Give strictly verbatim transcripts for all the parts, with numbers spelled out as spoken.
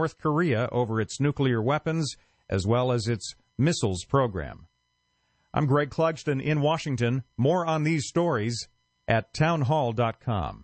North Korea over its nuclear weapons as well as its missiles program. I'm Greg Clugston in Washington. More on these stories at townhall dot com.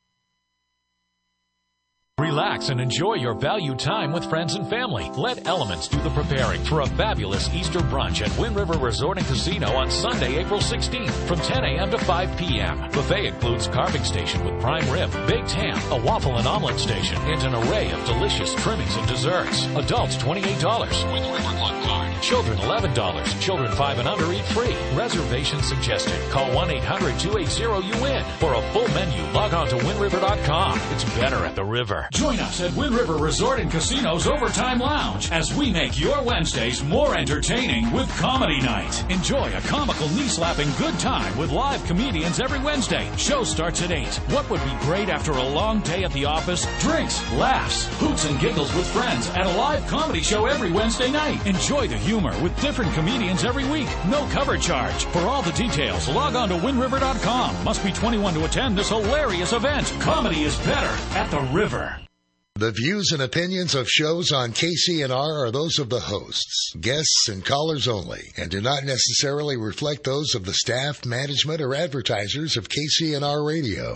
Relax and enjoy your value time with friends and family. Let Elements do the preparing for a fabulous Easter brunch at Wind River Resort and Casino on Sunday, April sixteenth from ten a.m. to five p.m. Buffet includes carving station with prime rib, baked ham, a waffle and omelet station, and an array of delicious trimmings and desserts. Adults twenty-eight dollars with River Club card. Children eleven dollars. Children five and under eat free. Reservation suggested. Call one eight hundred two eight zero U W I N. For a full menu, log on to wind river dot com. It's better at the river. Join us at Wind River Resort and Casino's Overtime Lounge as we make your Wednesdays more entertaining with Comedy Night. Enjoy a comical, knee-slapping good time with live comedians every Wednesday. Show starts at eight. What would be great after a long day at the office? Drinks, laughs, hoots and giggles with friends at a live comedy show every Wednesday night. Enjoy the humor with different comedians every week. No cover charge. For all the details, log on to wind river dot com. Must be twenty-one to attend this hilarious event. Comedy is better at the river. The views and opinions of shows on K C N R are those of the hosts, guests, and callers only, and do not necessarily reflect those of the staff, management, or advertisers of K C N R Radio.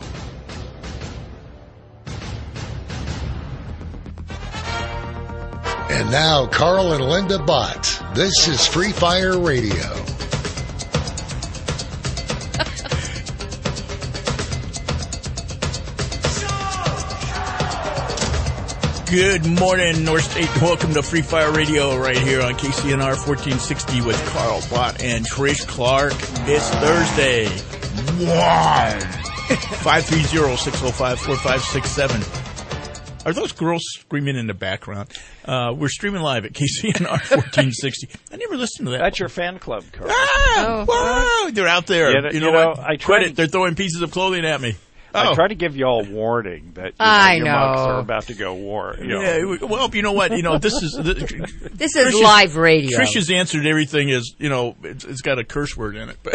And now, Carl and Linda Bott. This is Free Fire Radio. Good morning, North State. Welcome to Free Fire Radio right here on K C N R fourteen sixty with Carl Bott and Trish Clark. It's Thursday. Wow. five three zero, six zero five, four five six seven. Are those girls screaming in the background? Uh, we're streaming live at K C N R fourteen sixty. I never listened to that. That's your fan club, Carl. Ah, oh, wow. They're out there. Yeah, you, you know, know, what? I Credit. to... They're throwing pieces of clothing at me. I Oh. try to give you all warning that you know, I your know. mugs are about to go war. You know. Yeah, well, you know what? You know, this is this, this is Trish's, live radio. Trish's answer to everything is, you know, it's, it's got a curse word in it.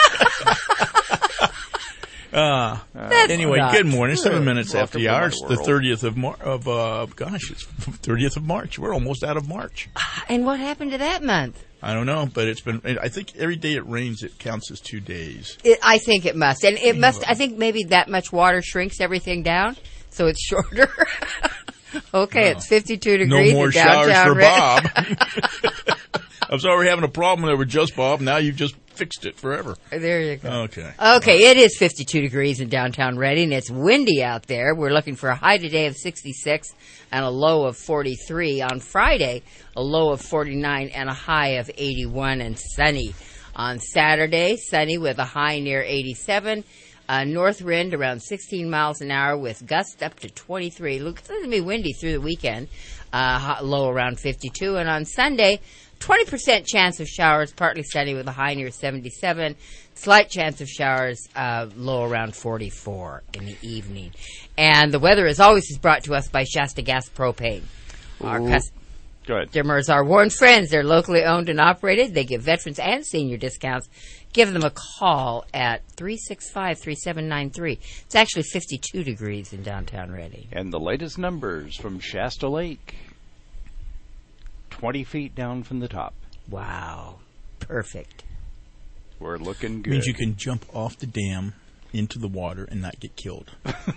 uh, anyway, not good morning. true. Seven minutes Welcome after the to my hour. It's the world. thirtieth of Mar- of uh, gosh, it's thirtieth of March. We're almost out of March. And what happened to that month? I don't know, but it's been. I think every day it rains, it counts as two days. It, I think it must, and it must. I think maybe that much water shrinks everything down, so it's shorter. Okay, No. it's fifty-two No degrees more in showers downtown for Red- Bob. I'm sorry we're having a problem there with just Bob. Now you've just fixed it forever. There you go. Okay. Okay, it is fifty-two degrees in downtown Reading. It's windy out there. We're looking for a high today of sixty-six and a low of forty-three. On Friday, a low of forty-nine and a high of eighty-one, and sunny. On Saturday, sunny with a high near eighty-seven. Uh, north wind around sixteen miles an hour with gusts up to twenty-three. Look, it's going to be windy through the weekend. Uh, hot, low around fifty-two. And on Sunday, twenty percent chance of showers, partly sunny with a high near seventy-seven. Slight chance of showers, uh, low around forty-four in the evening. And the weather, as always, is brought to us by Shasta Gas Propane. Our cus- Good. customers are warned friends. They're locally owned and operated. They give veterans and senior discounts. Give them a call at three six five, three seven nine three. It's actually fifty-two degrees in downtown Reading. And the latest numbers from Shasta Lake. twenty feet down from the top. Wow. Perfect. We're looking good. Means you can jump off the dam into the water and not get killed.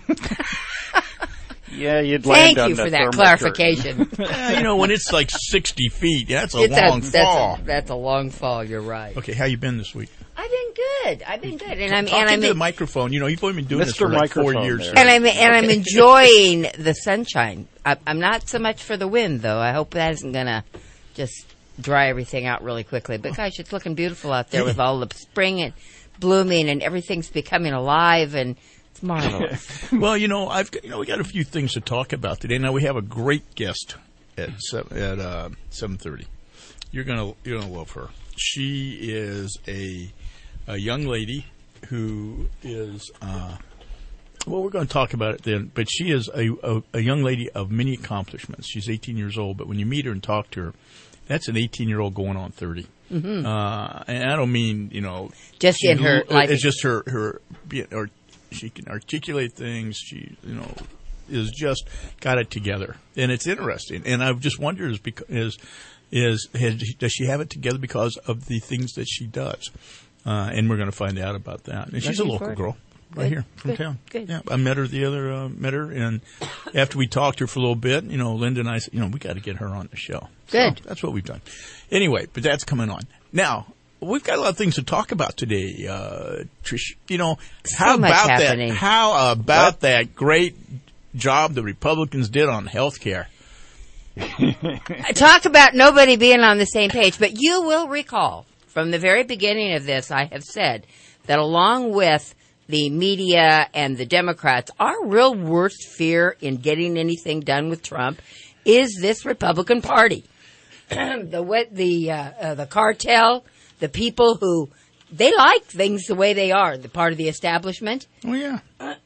Yeah, you'd land Thank on you the for that thermal clarification. Yeah, you know, when it's like sixty feet, that's a It's long a, that's fall. A, that's a long fall. You're right. Okay, how you been this week? I've been good. I've been good, and I'm Talk and I'm into the microphone. You know, you've only been doing this Mister for like four Microphone years. there. and I'm and I'm enjoying the sunshine. I, I'm not so much for the wind, though. I hope that isn't gonna just dry everything out really quickly. But gosh, it's looking beautiful out there with all the spring and blooming, and everything's becoming alive, and it's marvelous. Well, you know, I've got, you know we got a few things to talk about today. Now we have a great guest at seven, at uh, seven thirty. You're gonna you're gonna love her. She is a a young lady who is. Uh, well, we're going to talk about it then. But she is a, a a young lady of many accomplishments. She's eighteen years old, but when you meet her and talk to her, that's an eighteen year old going on thirty. Mm-hmm. Uh, and I don't mean you know Just in her life. It's just her her or she can articulate things. She you know is just got it together, and it's interesting. And I've just wondered is because is is has, does she have it together because of the things that she does? Uh, and we're going to find out about that. And she's a local forward. girl. Right Good. here from Good. town. Good. Yeah, I met her the other uh, met her, and after we talked to her for a little bit, you know, Linda and I said, you know, we got to get her on the show. Good. So that's what we've done. Anyway, but that's coming on now. We've got a lot of things to talk about today, uh, Trish. You know, how So much about happening. that? How about that great job the Republicans did on health care? Talk about nobody being on the same page. But you will recall from the very beginning of this, I have said that along with the media and the Democrats, our real worst fear in getting anything done with Trump is this Republican Party. the what the uh, uh, the cartel, the people who they like things the way they are, the part of the establishment. Oh yeah.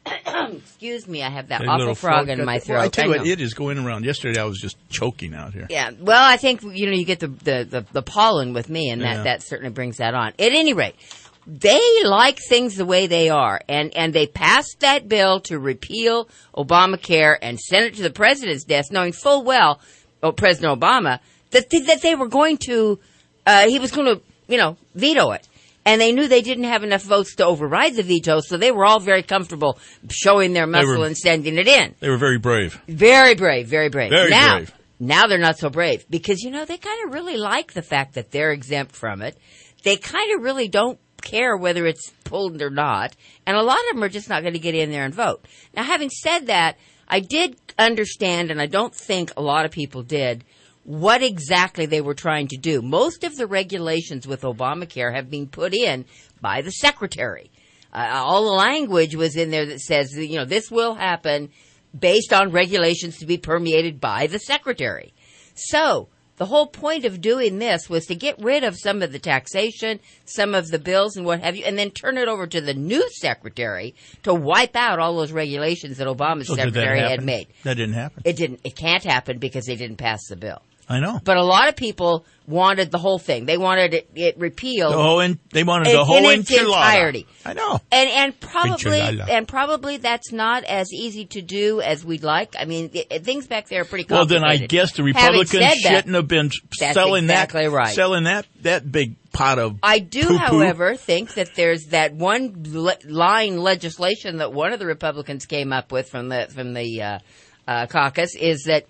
Excuse me, I have that A awful little frog frog in my got- throat. Well, I tell you I what, know. it is going around. Yesterday, I was just choking out here. Yeah, well, I think you know you get the the, the, the pollen with me, and that, Yeah. that certainly brings that on. At any rate, they like things the way they are, and and they passed that bill to repeal Obamacare and sent it to the president's desk, knowing full well, oh, President Obama, that they, that they were going to, uh, he was going to, you know, veto it. And they knew they didn't have enough votes to override the veto, so they were all very comfortable showing their muscle were- and sending it in. They were very brave. Very brave, very brave. Very now, brave. Now they're not so brave because, you know, they kind of really like the fact that they're exempt from it. They kind of really don't care whether it's pulled or not. And a lot of them are just not going to get in there and vote. Now, having said that, I did understand, and I don't think a lot of people did, what exactly they were trying to do. Most of the regulations with Obamacare have been put in by the secretary. Uh, all the language was in there that says, you know, this will happen based on regulations to be permeated by the secretary. So the whole point of doing this was to get rid of some of the taxation, some of the bills and what have you, and then turn it over to the new secretary to wipe out all those regulations that Obama's So did that secretary had happen? made. That didn't happen. It didn't. It can't happen because they didn't pass the bill. I know. But a lot of people wanted the whole thing. They wanted it, it repealed. The whole in, they wanted In- the whole in its enchilada. entirety. I know. And and probably Enchilada. and probably that's not as easy to do as we'd like. I mean, it, things back there are pretty Well, complicated. then I guess the Having Republicans said that, shouldn't have been that's selling exactly that right. selling that that big pot of I do, poo-poo. however, think that there's that one le- line legislation that one of the Republicans came up with from the from the uh, uh, caucus is that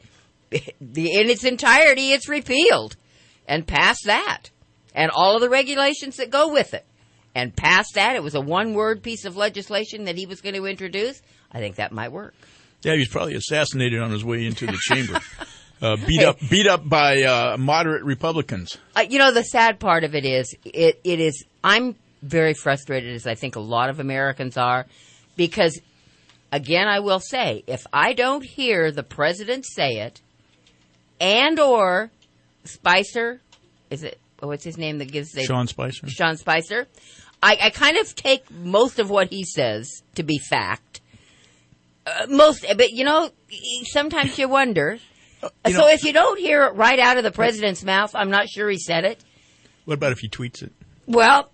the in its entirety it's repealed and pass that and all of the regulations that go with it and pass that. It was a one-word piece of legislation that he was going to introduce. I think that might work. Yeah, he was probably assassinated on his way into the chamber. Uh, beat up, beat up by uh, moderate Republicans. Uh, you know, the sad part of it is, it, it is, I'm very frustrated, as I think a lot of Americans are, because, again, I will say, if I don't hear the president say it, and or Spicer, is it, oh, what's his name that gives the... Sean Spicer. Sean Spicer, I, I kind of take most of what he says to be fact. Uh, most, but, you know, sometimes you wonder... You so know- if you don't hear it right out of the president's mouth, I'm not sure he said it. What about if he tweets it? Well,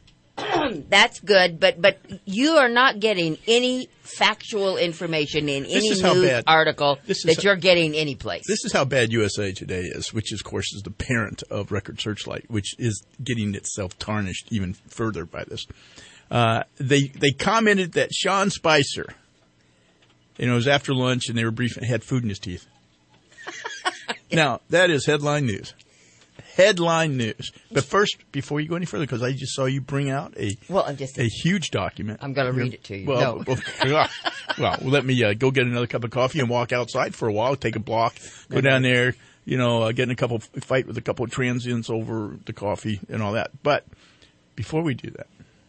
that's good, but but you are not getting any factual information in This any is how news bad- article this is that how- you're getting any place. This is how bad U S A Today is, which, of course, is the parent of Record Searchlight, which is getting itself tarnished even further by this. Uh, they they commented that Sean Spicer, you know, it was after lunch and they were briefing, had food in his teeth. Now, that is headline news. Headline news. But first, before you go any further, because I just saw you bring out a well, I'm just a huge document. I'm going to read it to you. Well, no. well, well, let me uh, go get another cup of coffee and walk outside for a while, take a block, go down there, you know, uh, get in a couple, fight with a couple of transients over the coffee and all that. But before we do that,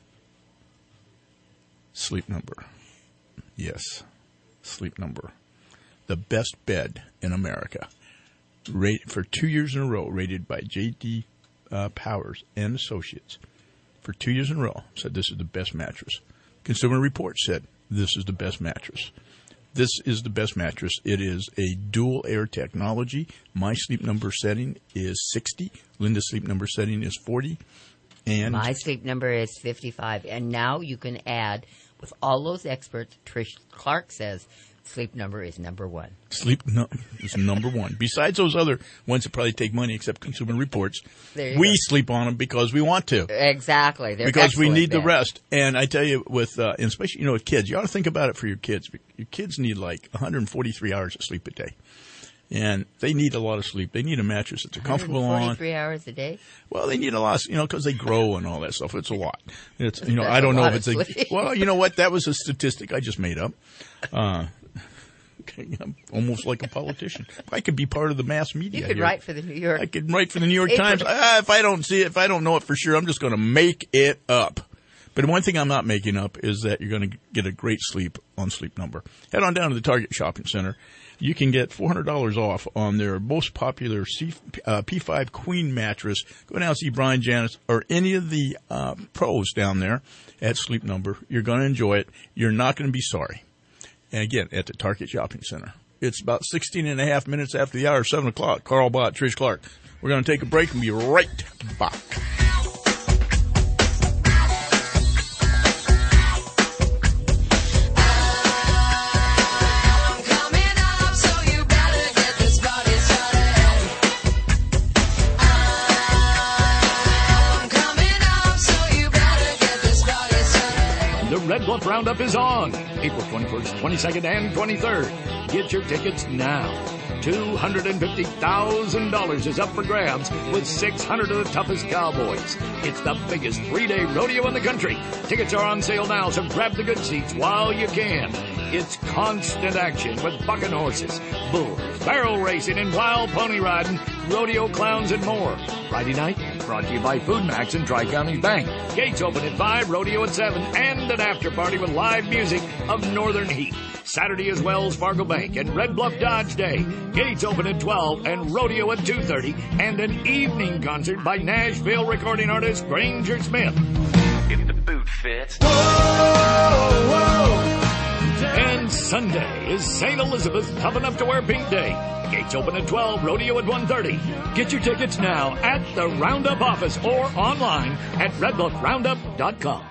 Sleep Number. Yes, Sleep Number. The best bed in America. Rated for two years in a row, rated by J D uh, Powers and Associates. For two years in a row, said this is the best mattress. Consumer Reports said this is the best mattress. This is the best mattress. It is a dual air technology. My sleep number setting is sixty. Linda's sleep number setting is forty. And My sleep number is fifty-five, and now you can add, with all those experts, Trish Clark says, Sleep Number is number one. Sleep no, is number one. Besides those other ones that probably take money, except Consumer Reports, we go. sleep on them because we want to. Exactly. They're because we need then. the rest. And I tell you, with uh, and especially you know with kids, you ought to think about it for your kids. Your kids need like one hundred forty-three hours of sleep a day. And they need a lot of sleep. They need a mattress that they're comfortable on. forty-three hours a day? Well, they need a lot, you know, because they grow and all that stuff. It's a lot. It's, you know, That's I don't a know lot if it's of a, sleep. well, you know what? That was a statistic I just made up. Uh, okay, I'm almost like a politician. I could be part of the mass media. You could here. write for the New York. I could write for the New York paper. Times. Ah, if I don't see it, if I don't know it for sure, I'm just going to make it up. But one thing I'm not making up is that you're going to get a great sleep on Sleep Number. Head on down to the Target Shopping Center. You can get four hundred dollars off on their most popular C, uh, P five Queen mattress. Go down and see Brian Janis or any of the uh, pros down there at Sleep Number. You're going to enjoy it. You're not going to be sorry. And again, at the Target Shopping Center. It's about sixteen and a half minutes after the hour, seven o'clock. Carl Bott, Trish Clark. We're going to take a break and be right back. Red Bluff Roundup is on April twenty-first, twenty-second, and twenty-third. Get your tickets now. two hundred fifty thousand dollars is up for grabs with six hundred of the toughest cowboys. It's the biggest three-day rodeo in the country. Tickets are on sale now, so grab the good seats while you can. It's constant action with bucking horses, bulls, barrel racing, and wild pony riding, rodeo clowns, and more. Friday night, brought to you by Food Max and Tri-County Bank. Gates open at five, rodeo at seven, and an after party with live music of Northern Heat. Saturday is Wells Fargo Bank and Red Bluff Dodge Day. Gates open at twelve and rodeo at two thirty, and an evening concert by Nashville recording artist Granger Smith. If the boot fits. Whoa, whoa. And Sunday is Saint Elizabeth's Tough Enough to Wear Pink Day. Gates open at twelve, rodeo at one thirty. Get your tickets now at the Roundup office or online at red bluff roundup dot com.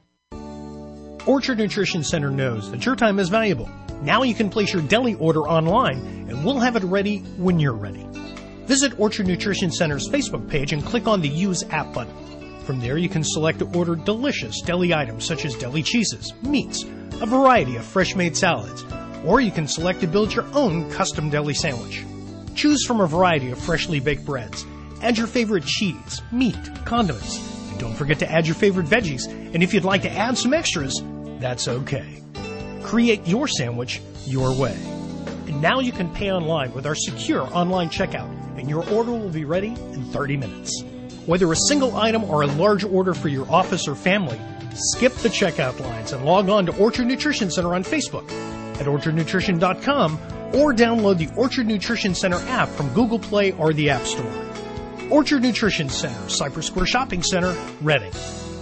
Orchard Nutrition Center knows that your time is valuable. Now you can place your deli order online, and we'll have it ready when you're ready. Visit Orchard Nutrition Center's Facebook page and click on the Use App button. From there, you can select to order delicious deli items such as deli cheeses, meats, a variety of fresh-made salads, or you can select to build your own custom deli sandwich. Choose from a variety of freshly baked breads. Add your favorite cheese, meat, condiments, and don't forget to add your favorite veggies. And if you'd like to add some extras, that's okay. Create your sandwich your way. And now you can pay online with our secure online checkout, and your order will be ready in thirty minutes. Whether a single item or a large order for your office or family, skip the checkout lines and log on to Orchard Nutrition Center on Facebook at orchard nutrition dot com or download the Orchard Nutrition Center app from Google Play or the App Store. Orchard Nutrition Center, Cypress Square Shopping Center, Reading.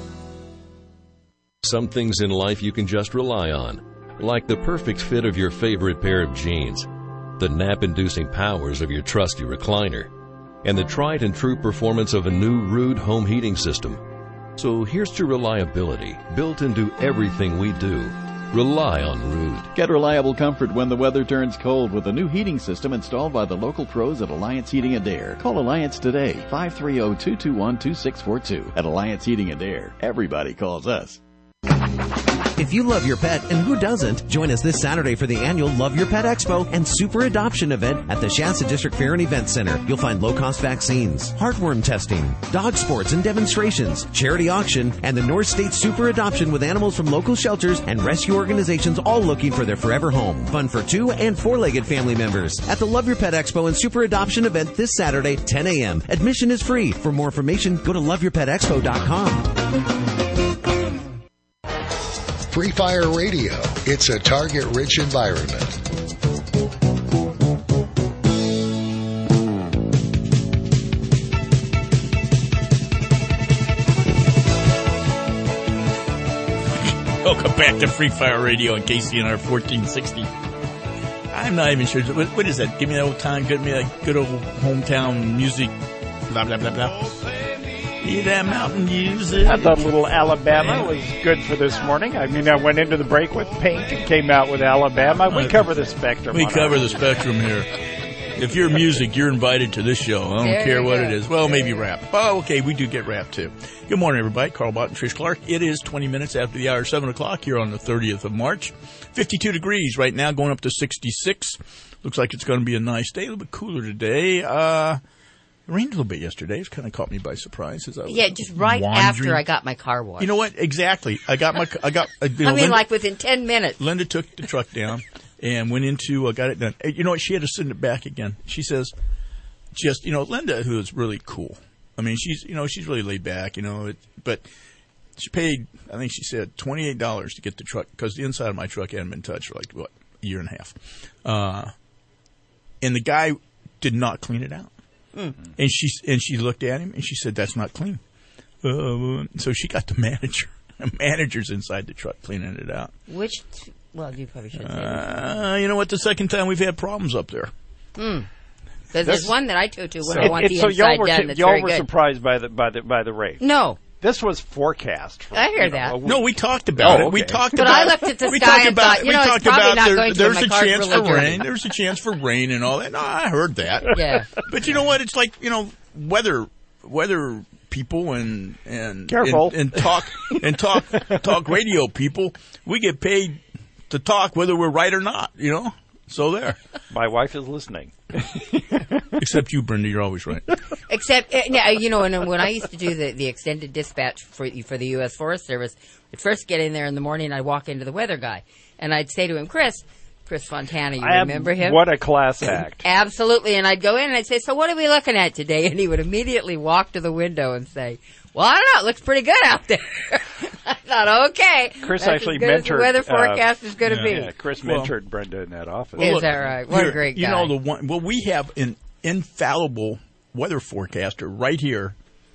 Some things in life you can just rely on, like the perfect fit of your favorite pair of jeans, the nap-inducing powers of your trusty recliner, and the tried and true performance of a new Ruud home heating system. So here's to reliability built into everything we do. Rely on Ruud. Get reliable comfort when the weather turns cold with a new heating system installed by the local pros at Alliance Heating and Air. Call Alliance today, five three zero, two two one, two six four two. At Alliance Heating and Air, everybody calls us. If you love your pet, and who doesn't, join us this Saturday for the annual Love Your Pet Expo and Super Adoption event at the Shasta District Fair and Event Center. You'll find low-cost vaccines, heartworm testing, dog sports and demonstrations, charity auction, and the North State Super Adoption with animals from local shelters and rescue organizations all looking for their forever home. Fun for two- and four-legged family members at the Love Your Pet Expo and Super Adoption event this Saturday, ten a.m. Admission is free. For more information, go to love your pet expo dot com. Free Fire Radio. It's a target-rich environment. Welcome back to Free Fire Radio on K C N R fourteen sixty. I'm not even sure. What, what is that? Give me that old time. Give me that good old hometown music. Blah, blah, blah, blah. Need that Mountain Music. I thought a little Alabama was good for this morning. I mean, I went into the break with Pink and came out with Alabama. We cover the spectrum. We cover our- the spectrum here. If you're music, you're invited to this show. I don't There care you what go. it is. Well, maybe rap. Oh, okay, we do get rap, too. Good morning, everybody. Carl Bott and Trish Clark. It is twenty minutes after the hour, seven o'clock here on the thirtieth of March. fifty-two degrees right now, going up to sixty-six. Looks like it's going to be a nice day. A little bit cooler today. Uh, it rained a little bit yesterday. It's kind of caught me by surprise. As I was Yeah, just right wandering. after I got my car washed. You know what? Exactly. I got my, I got, uh, you know, I mean, Linda- like within ten minutes. Linda took the truck down and went into, uh, got it done. Uh, You know what? She had to send it back again. She says, just, you know, Linda, who is really cool. I mean, she's, you know, she's really laid back, you know, it, but she paid, I think she said twenty-eight dollars to get the truck because the inside of my truck hadn't been touched for like, what, a year and a half. Uh, and the guy did not clean it out. Mm. And she, and she looked at him and she said, that's not clean. Uh, so she got the manager. The manager's inside the truck cleaning it out. Which, well, you probably shouldn't say Uh, you know what? The second time we've had problems up there. Hmm. Because there's one that I took to when So, I want it- the so inside y'all were, done. That's y'all very were good. surprised by the by the by the rate. No. This was forecast. For, I hear you know, that. a week. No, we talked about Oh, it. We okay. talked But about I looked at the we sky talked and about, thought, you we know, it's talked probably about not there- going to, there's my a car's chance really for dirty. rain. There's a chance for rain and all that. No, I heard that. Yeah. But you know what? It's like, you know, weather weather people and and Careful. and, and talk and talk talk radio people. We get paid to talk whether we're right or not, you know? So there. My wife is listening. Except you, Brenda, you're always right. Except, uh, now, you know, and when I used to do the, the extended dispatch for for the U S Forest Service, I'd first get in there in the morning, I'd walk into the weather guy, and I'd say to him, Chris, Chris Fontana, you I am- remember him? What a class act. Absolutely. And I'd go in and I'd say, so what are we looking at today? And he would immediately walk to the window and say, well, I don't know. It looks pretty good out there. I thought, okay. Chris that's actually as good as the mentored. weather forecast uh, is going to yeah, be. Yeah, Chris Well- mentored Brenda in that office. Is look, that right? What a here, great guy. You know, the one, well, we have an infallible weather forecaster right here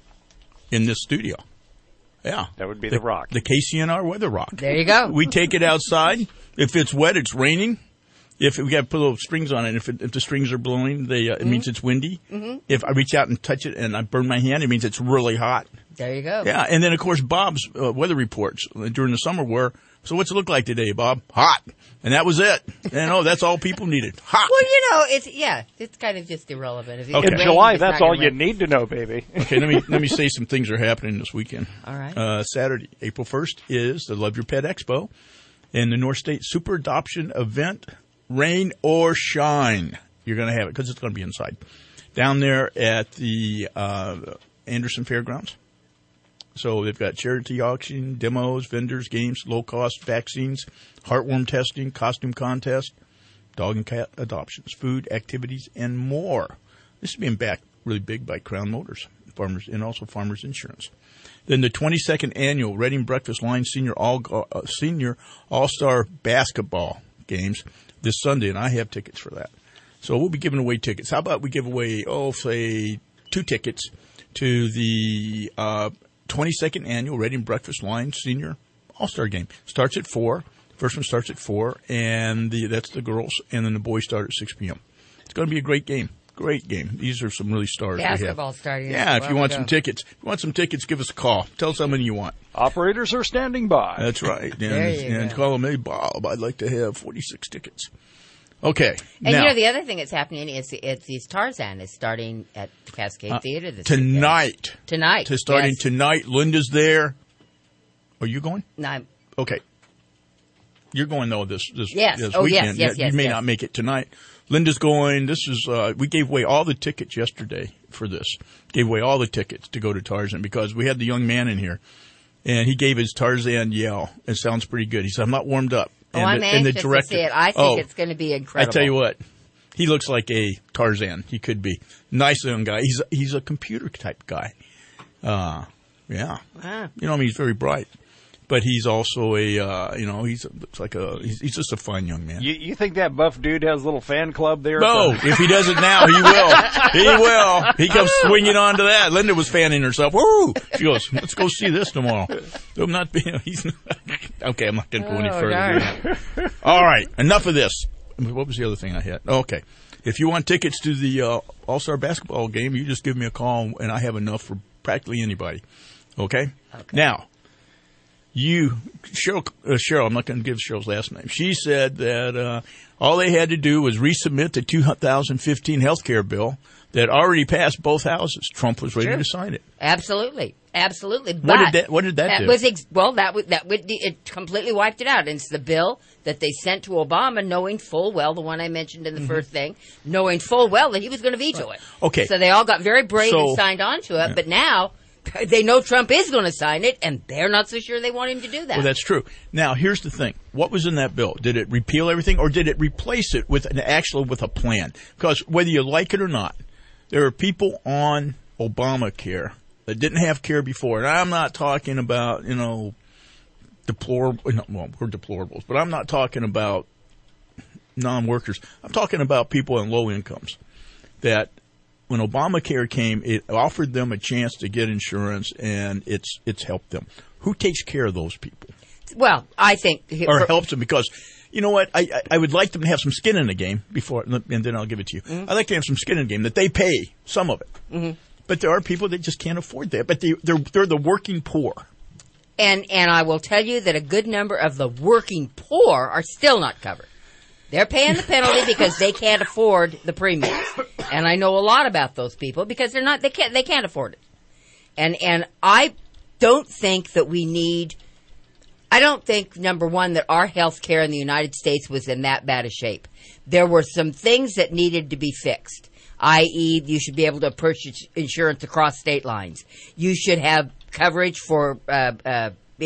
in this studio. Yeah. That would be the rock. The K C N R Weather Rock. There you go. We take it outside. If it's wet, it's raining. If we got to put little strings on it, if it, if the strings are blowing, they, uh, it Mm-hmm. means it's windy. Mhm. If I reach out and touch it and I burn my hand, it means it's really hot. There you go. Yeah, and then of course Bob's uh, weather reports during the summer were, so what's it look like today, Bob? Hot. And that was it. And oh, that's all people needed. Hot. Well, you know, it's, yeah, it's kind of just irrelevant. If it Okay. In rains, July, it's that's not all gonna you rain. need to know, baby. Okay, let me let me say some things are happening this weekend. All right. Uh, Saturday, April first is the Love Your Pet Expo and the North State Super Adoption Event, rain or shine. You're going to have it because it's going to be inside. Down there at the uh, Anderson Fairgrounds. So they've got charity auction, demos, vendors, games, low-cost vaccines, heartworm testing, costume contest, dog and cat adoptions, food, activities, and more. This is being backed really big by Crown Motors, Farmers, and also Farmers Insurance. Then the twenty-second annual Reading Breakfast Line Senior All uh, Senior All-Star Basketball Games this Sunday, and I have tickets for that. So we'll be giving away tickets. How about we give away, oh, say, two tickets to the uh, twenty-second annual Reading Breakfast Line Senior All-Star Game. Starts at four. First one starts at four, and the, that's the girls, and then the boys start at six p.m. It's going to be a great game. Great game. These are some really stars we have. Basketball starting. Yeah, if you want go. some tickets, if you want some tickets, give us a call. Tell us how many you want. Operators are standing by. That's right. And, There you and go. call them, hey, Bob, I'd like to have forty-six tickets. Okay. And now, you know, the other thing that's happening is it's these Tarzan is starting at the Cascade uh, Theater this tonight. weekend. Tonight. To starting yes. tonight. Linda's there. Are you going? No, I'm- Okay. You're going though this this, Yes. this Oh, yes, weekend. yes, you yes, may yes. not make it tonight. Linda's going. This is uh, we gave away all the tickets yesterday for this. Gave away all the tickets to go to Tarzan because we had the young man in here, and he gave his Tarzan yell. It sounds pretty good. He said, "I'm not warmed up." Oh, and I'm the, anxious and the director, to see it. I think oh, it's going to be incredible. I tell you what, he looks like a Tarzan. He could be nice young guy. He's he's a computer type guy. Uh, yeah, Wow. you know, I mean, he's very bright, but he's also a uh, you know, he's looks like a he's, he's just a fine young man. You, you think that buff dude has a little fan club there? No, if he does it now, he will. He will. He comes swinging onto that. Linda was fanning herself. Woo! She goes, "Let's go see this tomorrow." I'm not being. He's not, okay. I'm not going to go any Oh, further. darn. All right, enough of this. What was the other thing I had? Okay, if you want tickets to the uh, All Star basketball game, you just give me a call, and I have enough for practically anybody. Okay? Okay. Now, you, Cheryl, uh, Cheryl, I'm not going to give Cheryl's last name. She said that uh, all they had to do was resubmit the two thousand fifteen health care bill that already passed both houses. Trump was ready True. to sign it. Absolutely. Absolutely. What But did that, what did that, that do? was ex- well, that would, that would, it completely wiped it out. And it's the bill that they sent to Obama, knowing full well, the one I mentioned in the mm-hmm. first thing, knowing full well that he was going to veto right. it. Okay. So they all got very brave so, and signed on to it. Yeah. But now they know Trump is going to sign it, and they're not so sure they want him to do that. Well, that's true. Now, here's the thing. What was in that bill? Did it repeal everything, or did it replace it with an actual, with a plan? Because whether you like it or not, there are people on Obamacare that didn't have care before. And I'm not talking about, you know, deplorable, well, we're deplorables, but I'm not talking about non-workers. I'm talking about people in low incomes that when Obamacare came, it offered them a chance to get insurance, and it's it's helped them. Who takes care of those people? Well, I think... Or for, helps them, because... You know what? I, I I would like them to have some skin in the game before, and then I'll give it to you. Mm-hmm. I'd like to have some skin in the game that they pay some of it. Mm-hmm. But there are people that just can't afford that. But they, they're they're the working poor. And and I will tell you that a good number of the working poor are still not covered. They're paying the penalty because they can't afford the premiums. And I know a lot about those people because they're not they can't they can't afford it. And and I don't think that we need. I don't think, number one, that our health care in the United States was in that bad a shape. There were some things that needed to be fixed, that is you should be able to purchase insurance across state lines. You should have coverage for uh, uh,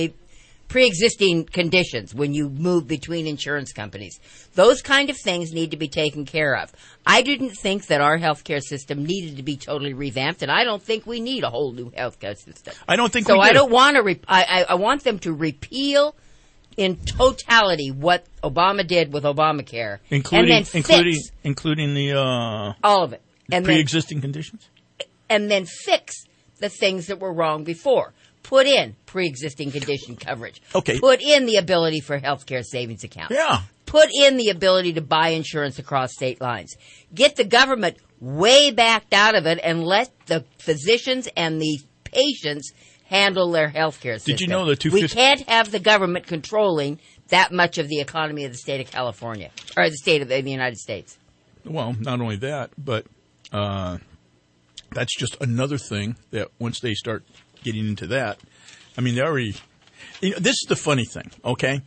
pre-existing conditions when you move between insurance companies. Those kind of things need to be taken care of. I didn't think that our health care system needed to be totally revamped, and I don't think we need a whole new health care system. I don't think so. we do. I don't want to. Re- I, I, I want them to repeal in totality what Obama did with Obamacare, including and then including fix including the uh, all of it, and pre-existing then, conditions, and then fix the things that were wrong before. Put in pre-existing condition coverage. Okay. Put in the ability for health care savings accounts. Yeah. Put in the ability to buy insurance across state lines. Get the government way backed out of it and let the physicians and the patients handle their health care system. Did you know the two We fifty can't have the government controlling that much of the economy of the state of California, or the state of the, the United States. Well, not only that, but uh, that's just another thing that once they start getting into that, I mean, they already, you know, this is the funny thing, okay?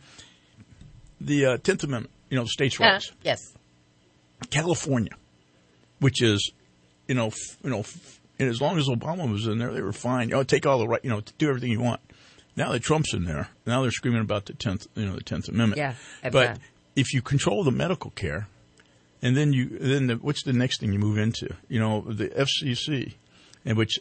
The uh, tenth Amendment, you know, states' rights. Uh, yes. California, which is, you know, f- you know, f- and as long as Obama was in there, they were fine. You know, take all the right, you know, do everything you want. Now that Trump's in there, now they're screaming about the tenth, you know, the tenth Amendment. Yeah. But if you control the medical care, and then you, then the, what's the next thing you move into? You know, the F C C, in which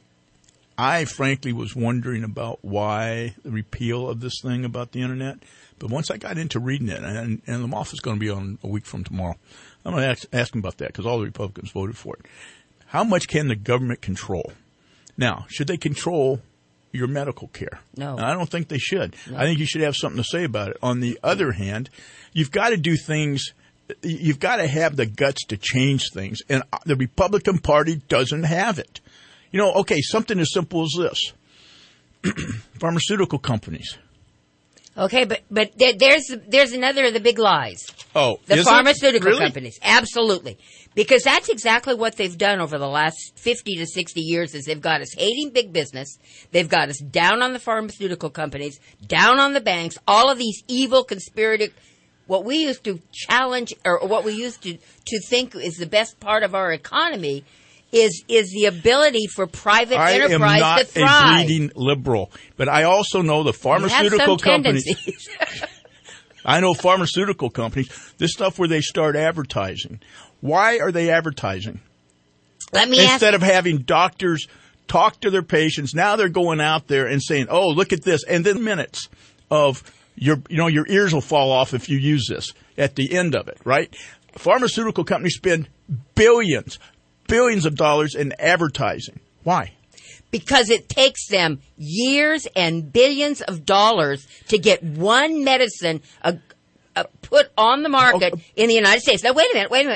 I frankly was wondering about why the repeal of this thing about the internet. But once I got into reading it, and, and Lamothe is going to be on a week from tomorrow, I'm going to ask, ask him about that because all the Republicans voted for it. How much can the government control? Now, should they control your medical care? No. Now, I don't think they should. No. I think you should have something to say about it. On the other hand, you've got to do things, you've got to have the guts to change things. And the Republican Party doesn't have it. You know, okay, something as simple as this. Pharmaceutical companies. Okay, but but there, there's there's another of the big lies. Oh, the is pharmaceutical it? Really? companies, absolutely, because that's exactly what they've done over the last fifty to sixty years. Is they've got us hating big business, they've got us down on the pharmaceutical companies, down on the banks, all of these evil conspiratic. What we used to challenge, or what we used to to think is the best part of our economy. Is is the ability for private I enterprise am not to thrive. a bleeding liberal, but I also know the pharmaceutical companies. I know pharmaceutical companies. This stuff where they start advertising. Why are they advertising? Let me Instead ask, of having doctors talk to their patients, now they're going out there and saying, "Oh, look at this," and then minutes of your, you know, your ears will fall off if you use this at the end of it, right? Pharmaceutical companies spend billions. Billions of dollars in advertising. Why? Because it takes them years and billions of dollars to get one medicine uh, uh, put on the market oh, in the United States. Now, wait a minute, wait a minute.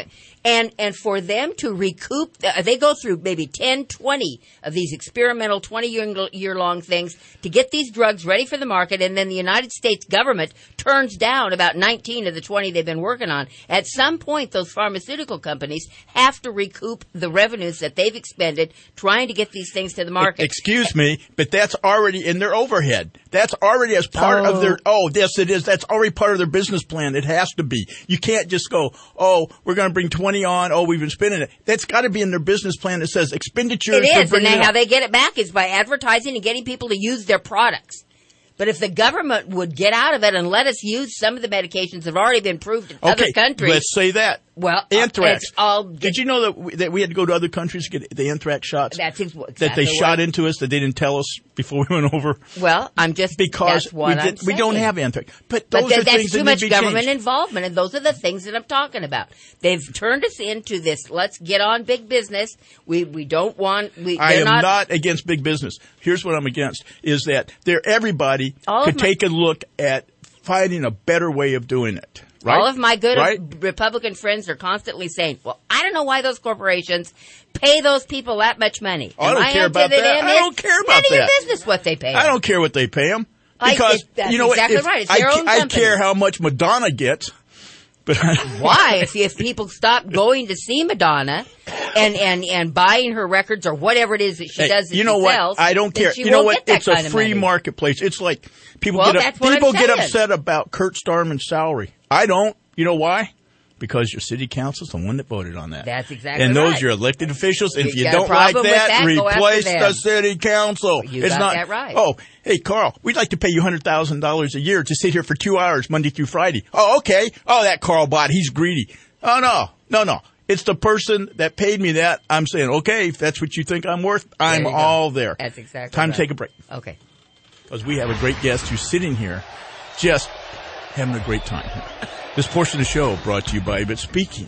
And and for them to recoup, uh, they go through maybe ten, twenty of these experimental twenty-year-long things to get these drugs ready for the market, and then the United States government turns down about nineteen of the twenty they've been working on. At some point, those pharmaceutical companies have to recoup the revenues that they've expended trying to get these things to the market. Excuse me, but that's already in their overhead. That's already as part oh. of their, oh, yes, it is. That's already part of their business plan. It has to be. You can't just go, oh, we're going to bring twenty on. Oh, we've been spending it. That's got to be in their business plan that says expenditures. It is, and then how they get it back is by advertising and getting people to use their products. But if the government would get out of it and let us use some of the medications that have already been proved in okay, other countries. Let's say that. Well, anthrax. All Did you know that we, that we had to go to other countries to get the anthrax shots? That's exactly that they what. shot into us that they didn't tell us before we went over. Well, I'm just because that's what we, did, I'm we don't saying. have anthrax. But those but th- are that's things too that much need to be government changed. involvement, and those are the things that I'm talking about. They've turned us into this. Let's get on big business. We we don't want. We, I am not, not against big business. Here's what I'm against: is that there everybody All could of my- take a look at finding a better way of doing it. Right? All of my good right? Republican friends are constantly saying, well, I don't know why those corporations pay those people that much money. I don't My care answer about to that. them I is, don't care about none of that. your business what they pay. I don't care what they pay them. I- Because, it- that's you know exactly what? If right. It's I, their own I company. care how much Madonna gets. But Why? If if people stop going to see Madonna and, and, and buying her records or whatever it is that she Hey, does that you know she what? sells, I don't then care. she You know won't what? get that It's a kind of free money. marketplace. It's like people Well, get that's what people I'm get saying. upset about Kurt Starman's salary. I don't. You know why? Because your city council's the one that voted on that. That's exactly and those right. are your elected officials. And if You you got a don't like problem with that, that, go after replace them. the city council. You it's got not, that right. Oh, hey, Carl, we'd like to pay you one hundred thousand dollars a year to sit here for two hours Monday through Friday. Oh, okay. Oh, that Carl bot, he's greedy. Oh, no. No, no. It's the person that paid me that. I'm saying, okay, if that's what you think I'm worth, I'm There you go. all there. That's exactly Time right. to take a break. Okay. Because we have a great guest who's sitting here just having a great time. This portion of the show brought to you by, but speaking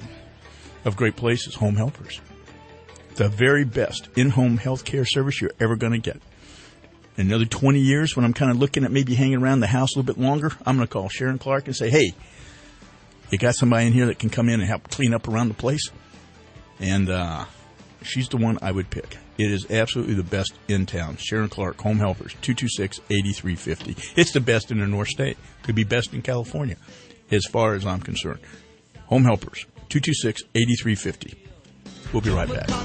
of great places, Home Helpers. The very best in-home health care service you're ever going to get. In another twenty years, when I'm kind of looking at maybe hanging around the house a little bit longer, I'm going to call Sharon Clark and say, hey, you got somebody in here that can come in and help clean up around the place? And uh, she's the one I would pick. It is absolutely the best in town. Sharon Clark, Home Helpers, two two six, eight three five zero. It's the best in the North State. Could be best in California, as far as I'm concerned. Home Helpers, two two six, eight three five zero. We'll be right back.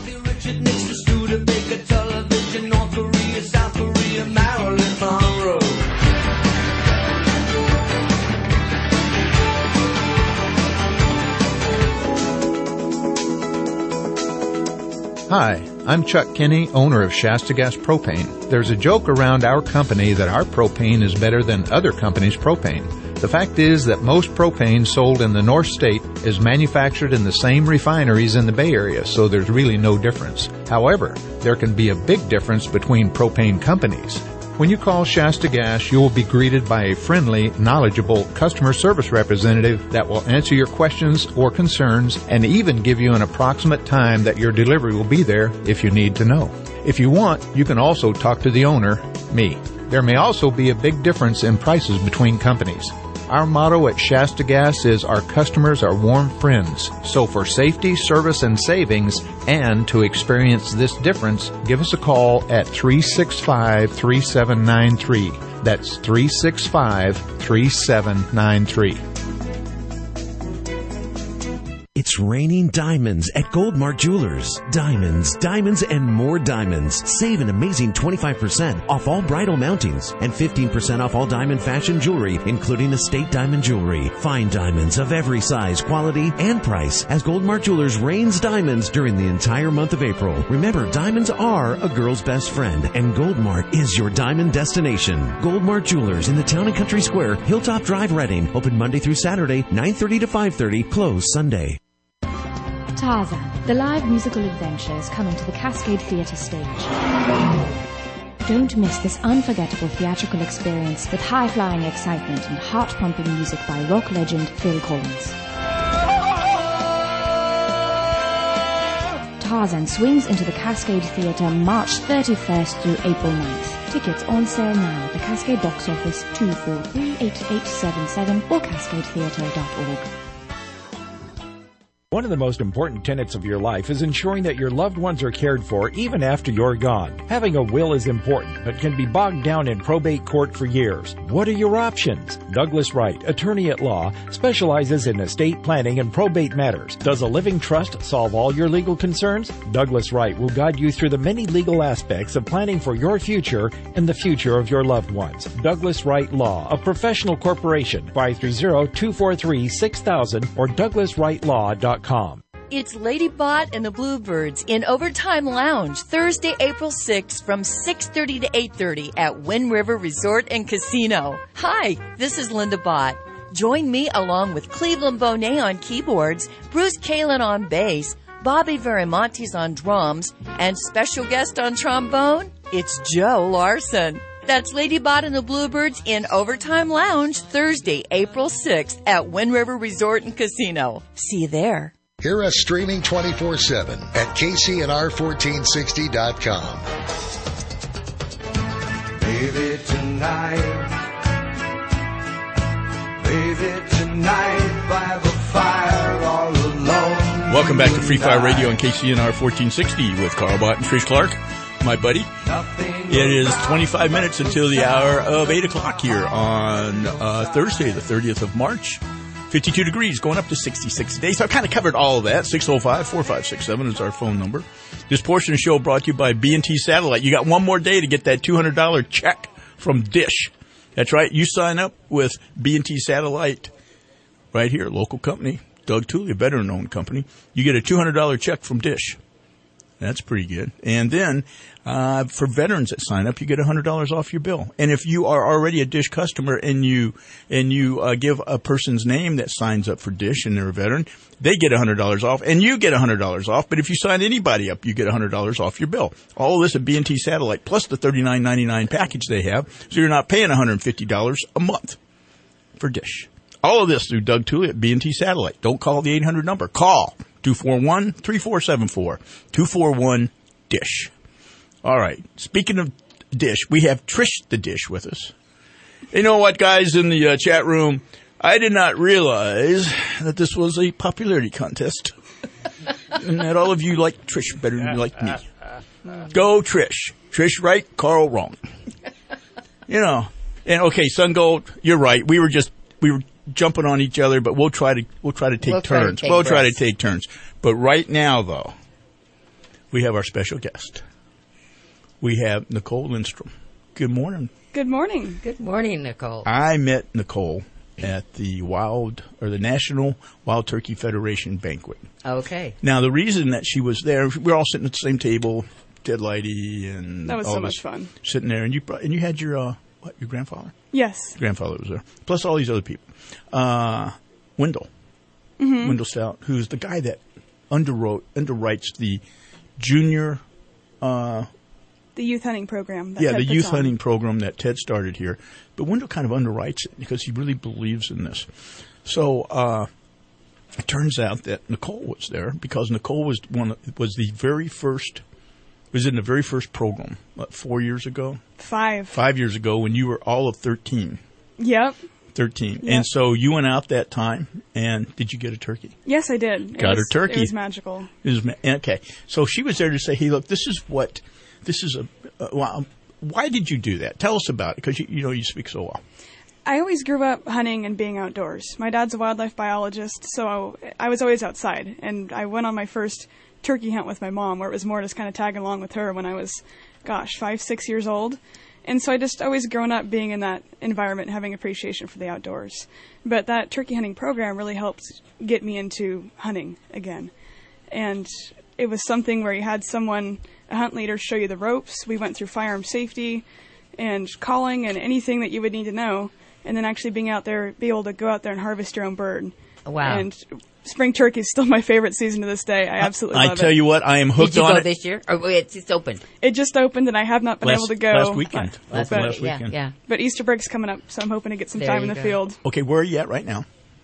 Hi, I'm Chuck Kinney, owner of Shasta Gas Propane. There's a joke around our company that our propane is better than other companies' propane. The fact is that most propane sold in the North State is manufactured in the same refineries in the Bay Area, so there's really no difference. However, there can be a big difference between propane companies. When you call Shasta Gas, you will be greeted by a friendly, knowledgeable customer service representative that will answer your questions or concerns and even give you an approximate time that your delivery will be there if you need to know. If you want, you can also talk to the owner, me. There may also be a big difference in prices between companies. Our motto at Shasta Gas is our customers are warm friends. So for safety, service, and savings, and to experience this difference, give us a call at three six five, three seven nine three. That's three six five, three seven nine three. It's raining diamonds at Goldmark Jewelers. Diamonds, diamonds, and more diamonds. Save an amazing twenty-five percent off all bridal mountings and fifteen percent off all diamond fashion jewelry, including estate diamond jewelry. Find diamonds of every size, quality, and price as Goldmark Jewelers rains diamonds during the entire month of April. Remember, diamonds are a girl's best friend, and Goldmark is your diamond destination. Goldmark Jewelers in the Town and Country Square, Hilltop Drive, Reading. Open Monday through Saturday, nine thirty to five thirty. Closed Sunday. Tarzan, the live musical adventure is coming to the Cascade Theatre stage. Don't miss this unforgettable theatrical experience with high-flying excitement and heart-pumping music by rock legend Phil Collins. Tarzan swings into the Cascade Theatre March thirty-first through April ninth. Tickets on sale now at the Cascade box office two four three, eight eight seven seven or cascade theatre dot org. One of the most important tenets of your life is ensuring that your loved ones are cared for even after you're gone. Having a will is important, but can be bogged down in probate court for years. What are your options? Douglas Wright, attorney at law, specializes in estate planning and probate matters. Does a living trust solve all your legal concerns? Douglas Wright will guide you through the many legal aspects of planning for your future and the future of your loved ones. Douglas Wright Law, a professional corporation, five three zero, two four three, six thousand or douglas wright law dot com. It's Lady Bot and the Bluebirds in Overtime Lounge, Thursday, April sixth from six thirty to eight thirty at Wind River Resort and Casino. Hi, this is Linda Bott. Join me along with Cleveland Bonet on keyboards, Bruce Kalin on bass, Bobby Verimontes on drums, and special guest on trombone, it's Joe Larson. That's Lady Bot and the Bluebirds in Overtime Lounge, Thursday, April sixth at Wind River Resort and Casino. See you there. Hear us streaming twenty-four seven at K C N R fourteen sixty dot com. Baby, tonight, baby, tonight, by the fire all alone. Welcome back to Free Fire Radio on K C N R fourteen sixty with Carl Bott and Trish Clark, my buddy. It is twenty-five minutes until the hour of eight o'clock here on uh, Thursday, the thirtieth of March. fifty-two degrees, going up to sixty-six today. So I've kind of covered all of that. six oh five, four five six seven is our phone number. This portion of the show brought to you by B and T Satellite. You got one more day to get that two hundred dollars check from Dish. That's right. You sign up with B and T Satellite right here, local company. Doug Tooley, a veteran-owned company. You get a two hundred dollars check from Dish. That's pretty good. And then uh for veterans that sign up, you get one hundred dollars off your bill. And if you are already a Dish customer and you and you uh, give a person's name that signs up for Dish and they're a veteran, they get one hundred dollars off and you get one hundred dollars off. But if you sign anybody up, you get one hundred dollars off your bill. All of this at B and T Satellite plus the thirty-nine ninety-nine package they have. So you're not paying one hundred fifty dollars a month for Dish. All of this through Doug Tooley at B and T Satellite. Don't call the eight hundred number. Call two four one, three four seven four, two four one, DISH. All right. Speaking of Dish, we have Trish the Dish with us. You know what, guys, in the uh, chat room, I did not realize that this was a popularity contest and that all of you like Trish better than you like me. Go Trish. Trish right, Carl wrong. You know, and okay, Sun Gold, you're right. We were just, we were jumping on each other, but we'll try to, we'll try to take we'll turns. Try to take we'll breaths. try to take turns. But right now, though, we have our special guest. We have Nicole Lindstrom. Good morning. Good morning. Good morning, Nicole. I met Nicole at the Wild, or the National Wild Turkey Federation banquet. Okay. Now, the reason that she was there, we were all sitting at the same table, Ted Lighty and That was all so this, much fun. sitting there, and you brought, and you had your uh, what, your grandfather? Yes. Your grandfather was there, plus all these other people. Uh, Wendell, Mhm. Wendell Stout, who's the guy that underwrote underwrites the junior. Uh, The youth hunting program. That yeah, Ted the puts youth on. hunting program that Ted started here. But Wendell kind of underwrites it because he really believes in this. So uh, it turns out that Nicole was there because Nicole was one was the very first was in the very first program. What, four years ago? Five. Five years ago when you were all of thirteen. Yep. Thirteen. Yep. And so you went out that time, and did you get a turkey? Yes, I did. It Got her was- turkey. It was magical. It was ma- okay. So she was there to say, "Hey, look, this is what this is a. Uh, wow, why did you do that? Tell us about it, because you, you know you speak so well." I always grew up hunting and being outdoors. My dad's a wildlife biologist, so I was always outside. And I went on my first turkey hunt with my mom, where it was more just kind of tagging along with her when I was, gosh, five, six years old. And so I just always grown up being in that environment and having appreciation for the outdoors. But that turkey hunting program really helped get me into hunting again. And it was something where you had someone, a hunt leader, show you the ropes. We went through firearm safety and calling and anything that you would need to know. And then actually being out there, be able to go out there and harvest your own bird. Wow. And spring turkey is still my favorite season to this day. I absolutely I love it. tell you what, I am hooked Did you on go it. this year? Or wait, it's just opened. It just opened, and I have not been Last- able to go. last weekend. But- Last- but- last weekend. Yeah, yeah. But Easter break's coming up, so I'm hoping to get some There time you in the go. field. Okay, where are you at right now?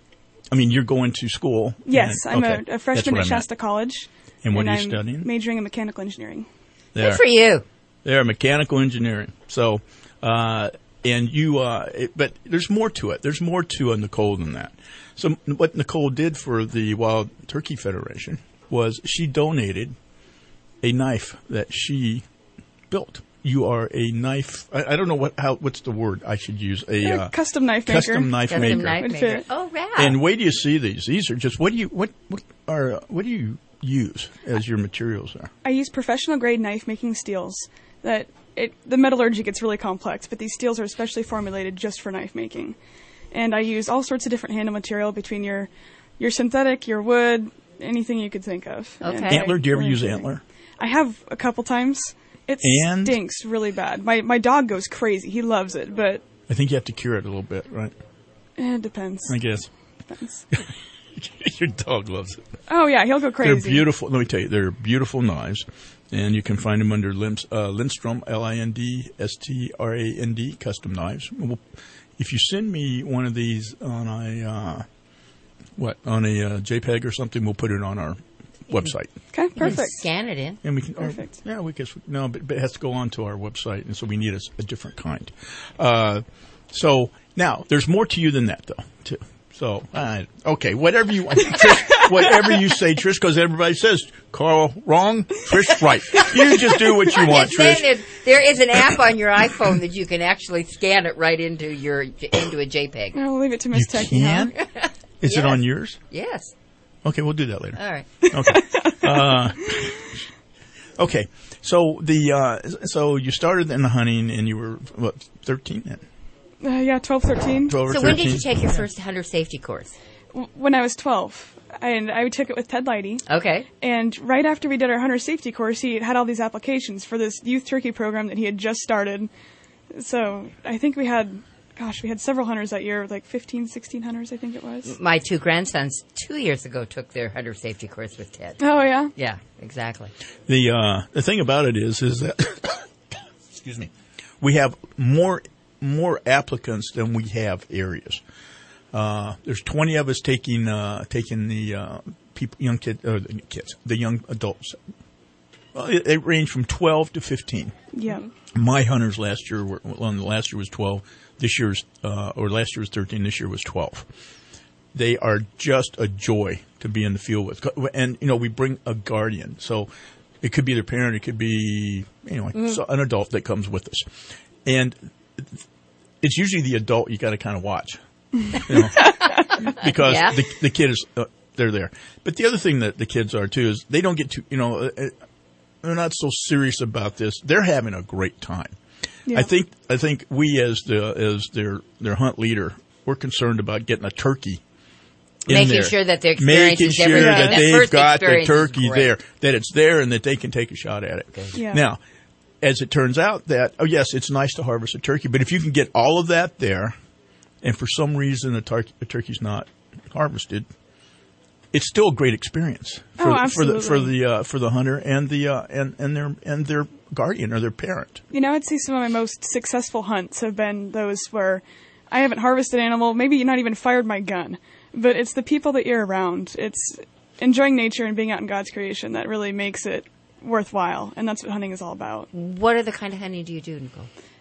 I mean, you're going to school. Yes, and- I'm okay, a, a freshman that's at what I meant. Shasta College. And what are you I'm studying? Majoring in mechanical engineering. There. Good for you. They're mechanical engineering. So, uh, And you, uh, it, but there's more to it. There's more to a Nicole than that. So what Nicole did for the Wild Turkey Federation was she donated a knife that she built. You are a knife. I, I don't know what how what's the word I should use. A uh, custom knife maker. Custom knife custom maker. Knife maker. Oh, rad. And wait till you see these. These are just what do you what what are what do you use as your materials there? I use professional grade knife making steels. That it the metallurgy gets really complex, but these steels are especially formulated just for knife making. And I use all sorts of different handle material between your your synthetic, your wood, anything you could think of. Okay. And Antler? I, Do you ever use antler? I have a couple times. It and? stinks really bad. My my dog goes crazy. He loves it, but I think you have to cure it a little bit, right? It depends. I guess. Depends. Your dog loves it. Oh yeah, he'll go crazy. They're beautiful. Let me tell you, they're beautiful knives, and you can find them under Lind, uh, Lindstrom, L I N D S T R A N D, custom knives. We'll, if you send me one of these on a uh, what on a uh, JPEG or something, we'll put it on our website. Okay, perfect. Scan it in. And we can, perfect. Or, yeah, we guess no, but, but it has to go onto our website, and so we need a, a different kind. Uh, so now there's more to you than that, though. Too. So uh, okay, whatever you Trish, whatever you say, Trish, because everybody says Carl wrong, Trish right. You just do what you I'm want, just saying Trish. that there is an app on your iPhone that you can actually scan it right into your into a JPEG. I'll leave it to Miss You Techie. can? Huh? Is Yes. it on yours? Yes. Okay, we'll do that later. All right. Okay. Uh, okay. So the uh, so you started in the hunting, and you were what thirteen then? Uh, yeah, twelve, thirteen. twelve or So thirteen. when did you take your first hunter safety course? W- When I was twelve. And I took it with Ted Leidy. Okay. And right after we did our hunter safety course, he had all these applications for this youth turkey program that he had just started. So I think we had, gosh, we had several hunters that year, like fifteen, sixteen hunters, I think it was. My two grandsons two years ago took their hunter safety course with Ted. Oh, yeah? Yeah, exactly. The uh, the thing about it is is that excuse me, we have more more applicants than we have areas. Uh, there's twenty of us taking uh, taking the uh, people, young kid, uh, the kids, the young adults. Well, it, it ranged from twelve to fifteen. Yeah. My hunters last year were well, last year was twelve. This year's uh, or last year was thirteen. This year was twelve. They are just a joy to be in the field with, and you know we bring a guardian, so it could be their parent, it could be you know like Mm. so an adult that comes with us, and it's usually the adult you got to kind of watch. You know, because Yeah. the the kid is uh, they're there. But the other thing that the kids are too is they don't get too you know uh, they're not so serious about this. They're having a great time. Yeah. I think I think we as the as their their hunt leader, we're concerned about getting a turkey. In Making there. sure that their experience Making is sure everything. that That they've first got the experience is turkey great. there, that it's there, and that they can take a shot at it. Yeah. Now, as it turns out, that oh yes, it's nice to harvest a turkey, but if you can get all of that there, and for some reason a, tar- a turkey's not harvested, it's still a great experience for, Oh, the, for the for absolutely. the uh, for the hunter and the uh, and and their and their guardian or their parent. You know, I'd say some of my most successful hunts have been those where I haven't harvested an animal, maybe not even fired my gun, but it's the people that you're around. It's enjoying nature and being out in God's creation that really makes it worthwhile, and that's what hunting is all about. What other kind of hunting do you do, Nicole?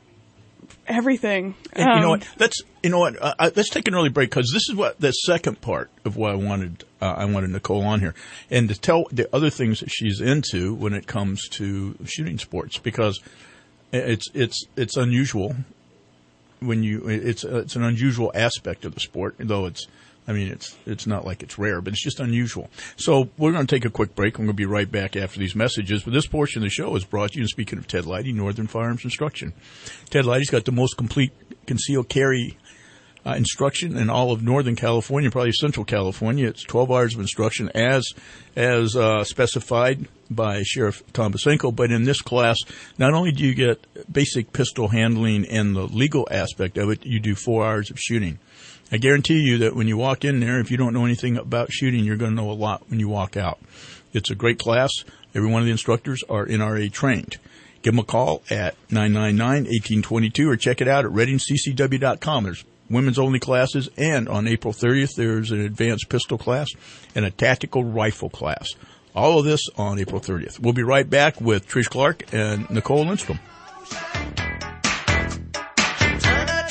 Everything. And you know Um, what? Let's you know what? Uh, uh, let's take an early break because this is what the second part of what I wanted. Uh, I wanted Nicole on here and to tell the other things that she's into when it comes to shooting sports because it's it's it's unusual when you it's it's an unusual aspect of the sport, though it's. I mean, it's it's not like it's rare, but it's just unusual. So we're going to take a quick break. I'm going to be right back after these messages. But this portion of the show is brought to you, and speaking of Ted Leidy, Northern Firearms Instruction. Ted Leidy's got the most complete concealed carry uh, instruction in all of Northern California, probably Central California. It's twelve hours of instruction as as uh, specified by Sheriff Tom Basenko. But in this class, not only do you get basic pistol handling and the legal aspect of it, you do four hours of shooting. I guarantee you that when you walk in there, if you don't know anything about shooting, you're going to know a lot when you walk out. It's a great class. Every one of the instructors are N R A trained. Give them a call at nine nine nine, one eight two two or check it out at reading c c w dot com. There's women's only classes, and on April thirtieth, there's an advanced pistol class and a tactical rifle class. All of this on April thirtieth. We'll be right back with Trish Clark and Nicole Lindstrom. Turn it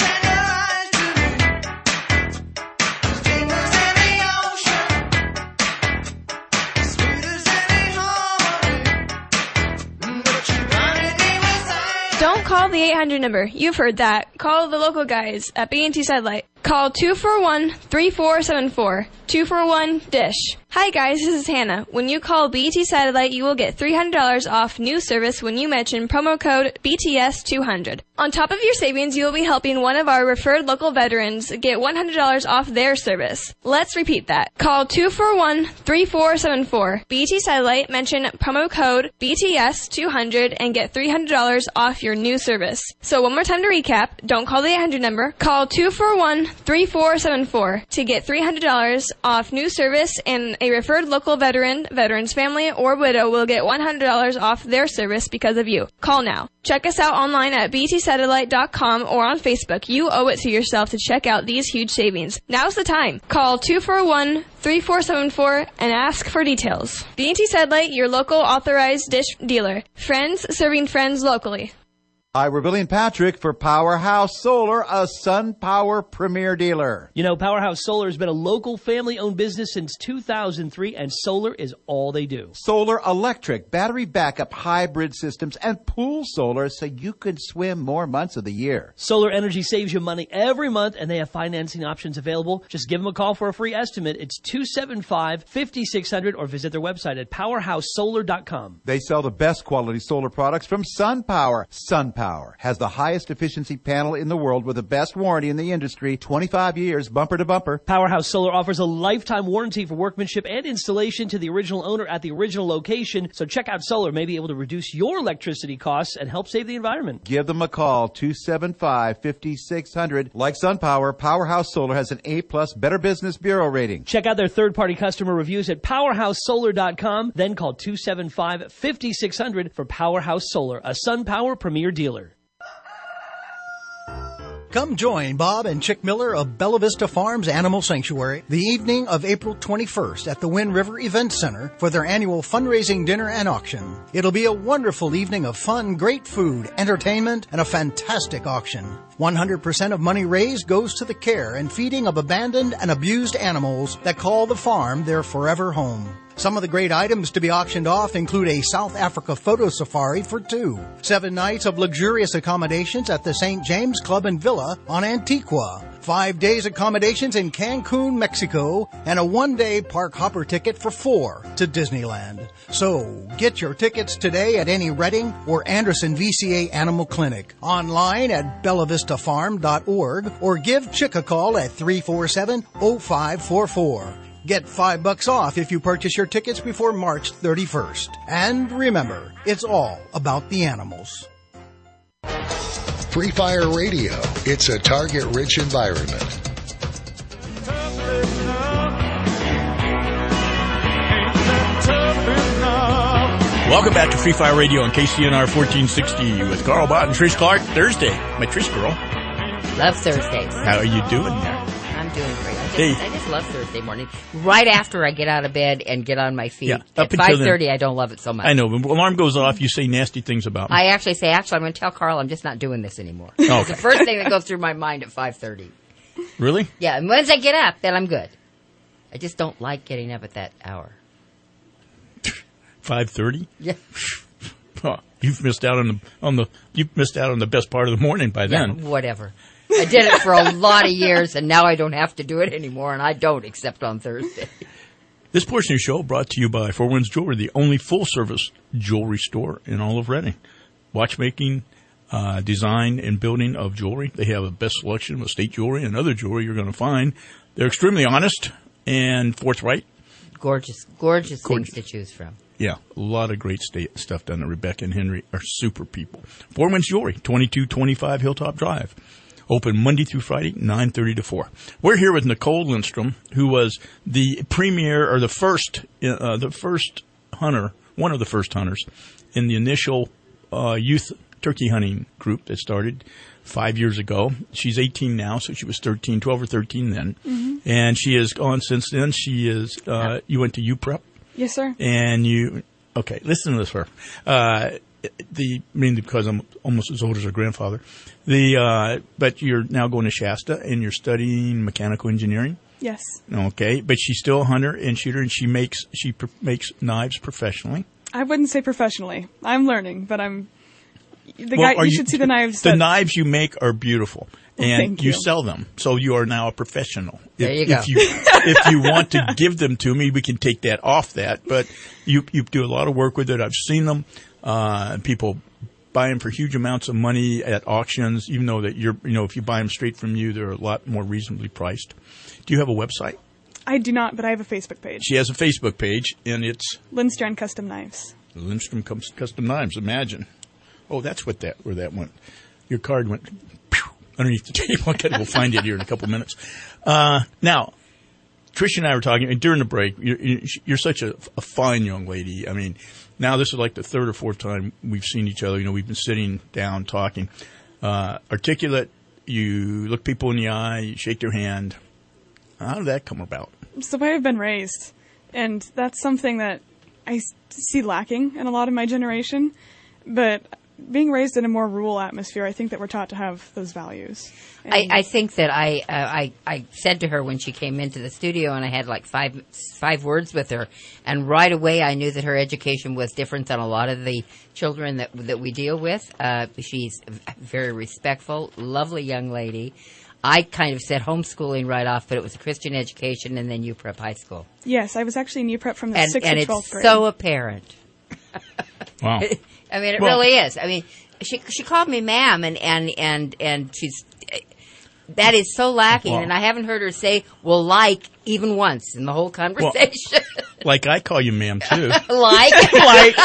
Don't call the eight hundred number. You've heard that. Call the local guys at B and T Satellite. Call two four one, three four seven four. two four one, D I S H. Hi guys, this is Hannah. When you call B T Satellite, you will get three hundred dollars off new service when you mention promo code B T S two hundred. On top of your savings, you will be helping one of our referred local veterans get one hundred dollars off their service. Let's repeat that. Call two four one, three four seven four. B T Satellite, mention promo code B T S two hundred and get three hundred dollars off your new service. So one more time to recap, don't call the eight hundred number. Call two four one, three four seven four to get three hundred dollars off new service, and a referred local veteran, veteran's family, or widow will get one hundred dollars off their service because of you. Call now. Check us out online at b t satellite dot com or on Facebook. You owe it to yourself to check out these huge savings. Now's the time. Call two four one, three four seven four and ask for details. B and T Satellite, your local authorized dish dealer. Friends serving friends locally. Hi, we're Billy and Patrick for Powerhouse Solar, a SunPower premier dealer. You know, Powerhouse Solar has been a local family-owned business since two thousand three, and solar is all they do. Solar electric, battery backup, hybrid systems, and pool solar so you can swim more months of the year. Solar energy saves you money every month, and they have financing options available. Just give them a call for a free estimate. It's two seven five, five six zero zero or visit their website at powerhouse solar dot com. They sell the best quality solar products from SunPower. SunPower has the highest efficiency panel in the world with the best warranty in the industry, twenty-five years, bumper to bumper. Powerhouse Solar offers a lifetime warranty for workmanship and installation to the original owner at the original location. So check out Solar, may be able to reduce your electricity costs and help save the environment. Give them a call, two seven five, five six zero zero. Like SunPower, Powerhouse Solar has an A-plus Better Business Bureau rating. Check out their third-party customer reviews at powerhouse solar dot com. Then call two seven five, five six zero zero for Powerhouse Solar, a SunPower premier dealer. Come join Bob and Chick Miller of Bella Vista Farms Animal Sanctuary the evening of April twenty-first at the Wind River Event Center for their annual fundraising dinner and auction. It'll be a wonderful evening of fun, great food, entertainment, and a fantastic auction. one hundred percent of money raised goes to the care and feeding of abandoned and abused animals that call the farm their forever home. Some of the great items to be auctioned off include a South Africa photo safari for two, seven nights of luxurious accommodations at the Saint James Club and Villa on Antigua, five days accommodations in Cancun, Mexico, and a one-day park hopper ticket for four to Disneyland. So, get your tickets today at any Redding or Anderson V C A Animal Clinic, online at bella vista farm dot org, or give Chick a call at three four seven, zero five four four. Get five bucks off if you purchase your tickets before March thirty-first. And remember, it's all about the animals. Free Fire Radio. It's a target-rich environment. Welcome back to Free Fire Radio on K C N R fourteen sixty with Carl Bott and Trish Clark. Thursday, my Trish girl. Love Thursdays. How are you doing there? I'm doing great. I just, Hey. I just love Thursday morning. Right after I get out of bed and get on my feet. Yeah, up At until five thirty, then. I don't love it so much. I know. When the alarm goes off, you say nasty things about me. I actually say, actually, I'm going to tell Carl I'm just not doing this anymore. Okay. It's the first thing that goes through my mind at five thirty. Really? Yeah, and once I get up, then I'm good. I just don't like getting up at that hour. five thirty? Yeah. Oh, you've missed out on the on the you've missed out on the best part of the morning by then. Yeah, whatever. I did it for a lot of years, and now I don't have to do it anymore, and I don't except on Thursday. This portion of the show brought to you by Four Winds Jewelry, the only full-service jewelry store in all of Reading. Watchmaking, uh, design, and building of jewelry. They have a best selection of estate jewelry and other jewelry you're going to find. They're extremely honest and forthright. Gorgeous, gorgeous, Gorgeous. things to choose from. Yeah, a lot of great sta- stuff done there. Rebecca and Henry are super people. Four Winds Jewelry, twenty-two twenty-five Hilltop Drive. Open Monday through Friday, nine thirty to four. We're here with Nicole Lindstrom, who was the premier, or the first, uh, the first hunter, one of the first hunters in the initial uh, youth turkey hunting group that started five years ago. She's eighteen now, so she was thirteen, twelve or thirteen then. Mhm. And she has gone since then. She is, uh, you went to U Prep. Yes, sir. And you, okay, listen to this for uh, the, mainly because I'm almost as old as her grandfather. The, uh, but you're now going to Shasta and you're studying mechanical engineering. Yes. Okay, but she's still a hunter and shooter, and she makes she pr- makes knives professionally. I wouldn't say professionally. I'm learning, but I'm The Well, guy, are you you- should see the knives. The that- knives you make are beautiful, Well, and thank you. you. sell them. So you are now a professional. There if, you go. If you if you want to give them to me, we can take that off that. But you you do a lot of work with it. I've seen them. Uh, people buy them for huge amounts of money at auctions, even though that you're you know if you buy them straight from you, they're a lot more reasonably priced. Do you have a website? I do not, but I have a Facebook page. She has a Facebook page, and it's Lindstrand Custom Knives. Lindstrom Cus- Custom Knives. Imagine. Oh, that's what that where that went. Your card went pew, underneath the table. I gotta go find it here in a couple minutes. Uh, now, Trish and I were talking and during the break. You're, you're such a, a fine young lady. I mean, now this is like the third or fourth time we've seen each other. You know, we've been sitting down talking. Uh, articulate. You look people in the eye. You shake their hand. How did that come about? It's the way I've been raised, and that's something that I s- see lacking in a lot of my generation. But being raised in a more rural atmosphere, I think that we're taught to have those values. I, And- I think that I, uh, I I said to her when she came into the studio, and I had like five five words with her, and right away I knew that her education was different than a lot of the children that that we deal with. Uh, she's very respectful, lovely young lady. I kind of said homeschooling right off, but it was a Christian education and then U Prep High School. Yes, I was actually in U Prep from the And, sixth and to it's twelfth grade. so apparent. Wow. I mean, it Well- really is. I mean, she she called me ma'am, and, and, and, and she's that is so lacking, Well- and I haven't heard her say "well, like" even once in the whole conversation. Like I call you ma'am too. like, like.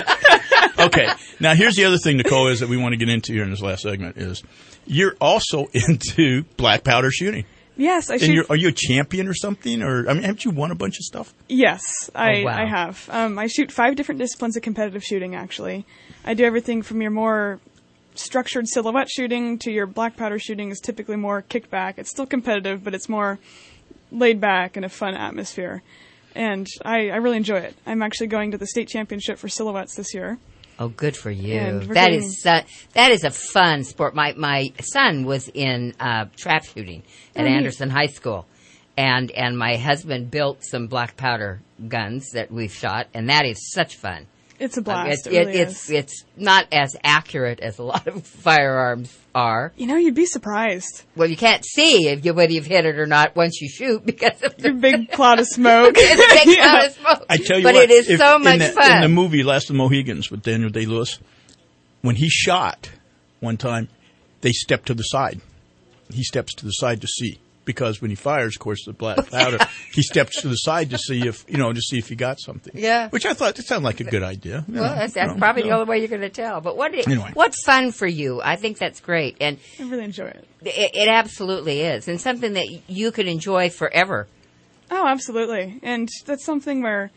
Okay. Now here's the other thing, Nicole, is that we want to get into here in this last segment is you're also into black powder shooting. Yes, I and shoot. you're, are you a champion or something? Or I mean, haven't you won a bunch of stuff? Yes, I, Oh, wow. I have. Um, I shoot five different disciplines of competitive shooting, actually. I do everything from your more structured silhouette shooting to your black powder shooting is typically more kicked back. It's still competitive, but it's more laid back in a fun atmosphere. And I, I really enjoy it. I'm actually going to the state championship for silhouettes this year. Oh, good for you. And we're That getting- is su- that is a fun sport. My my son was in uh, trap shooting at Oh, neat. Anderson High School, and and my husband built some black powder guns that we've shot, and that is such fun. It's a Um, blast. it- it really it's is. it's not as accurate as a lot of firearms are. You know, you'd be surprised. Well, you can't see if you whether you've hit it or not once you shoot because of the big cloud of smoke. it's a big Yeah. cloud of smoke. I tell you but what, it is if- so in much the, fun. In the movie Last of the Mohegans with Daniel Day-Lewis, when he shot one time, they stepped to the side. He steps to the side to see. Because when he fires, of course, the black powder, he steps to the side to see if, you know, to see if he got something. Yeah. Which I thought, it sounded like a good idea. You Well, know, that's, you that's know, probably you the know. only way you're going to tell. But what it, Anyway. what fun for you? I think that's great, and I really enjoy it. it, it absolutely is, and something that you could enjoy forever. Oh, absolutely. And that's something where,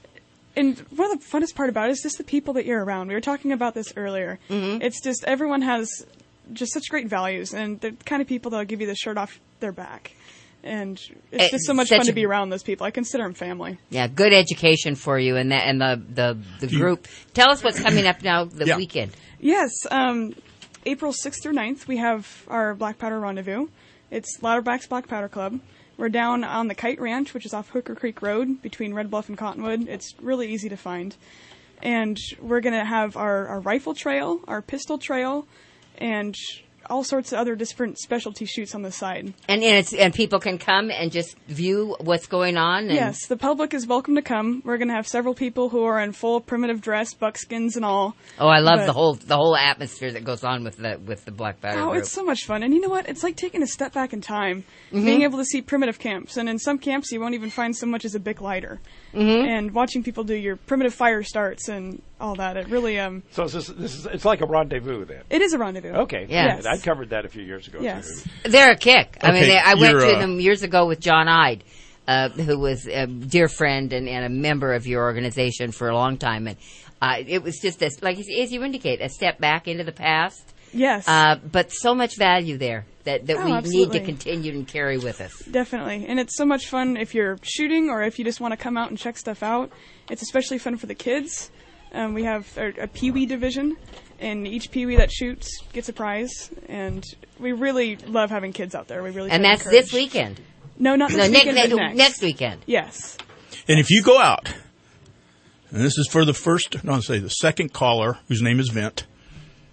and one of the funnest part about it is just the people that you're around. We were talking about this earlier. Mm-hmm. It's just everyone has just such great values, and they're the kind of people that'll give you the shirt off their back. And it's Eh, just so much such fun to a- be around those people. I consider them family. Yeah, good education for you, and that and the the, the group. Tell us what's coming up now the Yeah. weekend. Yes, um, April sixth through ninth, we have our Black Powder Rendezvous. It's Louderbacks Black Powder Club. We're down on the Kite Ranch, which is off Hooker Creek Road between Red Bluff and Cottonwood. It's really easy to find. And we're going to have our, our rifle trail, our pistol trail, and all sorts of other different specialty shoots on the side. And and it's and people can come and just view what's going on. And Yes, the public is welcome to come. We're going to have several people who are in full primitive dress, buckskins and all. Oh, I love But- the whole the whole atmosphere that goes on with the with the Black Powder Oh, group. it's so much fun. And you know what? It's like taking a step back in time, Mhm. being able to see primitive camps. And in some camps, you won't even find so much as a Bic lighter. Mhm. And watching people do your primitive fire starts and all that, it really, um, So is this, this is it's like a rendezvous then. it is a rendezvous. Okay. Yes. I covered that a few years ago. Yes. Too. They're a kick. I mean, Okay, they, I went you're, to uh, them years ago with John Ide, uh, who was a dear friend and, and a member of your organization for a long time. And uh, it was just, a, like as you indicate, a step back into the past. Yes. Uh, but so much value there that, that Oh, we absolutely. need to continue and carry with us. Definitely. And it's so much fun if you're shooting or if you just want to come out and check stuff out. It's especially fun for the kids. Um, we have a, a Pee-wee division, and each Pee-wee that shoots gets a prize. And we really love having kids out there. We really And try to that's this encourage- weekend. No, not this No, weekend, next, but next, next. next weekend. Yes. And if you go out, and this is for the first, no, I'll say the second caller, whose name is Vint,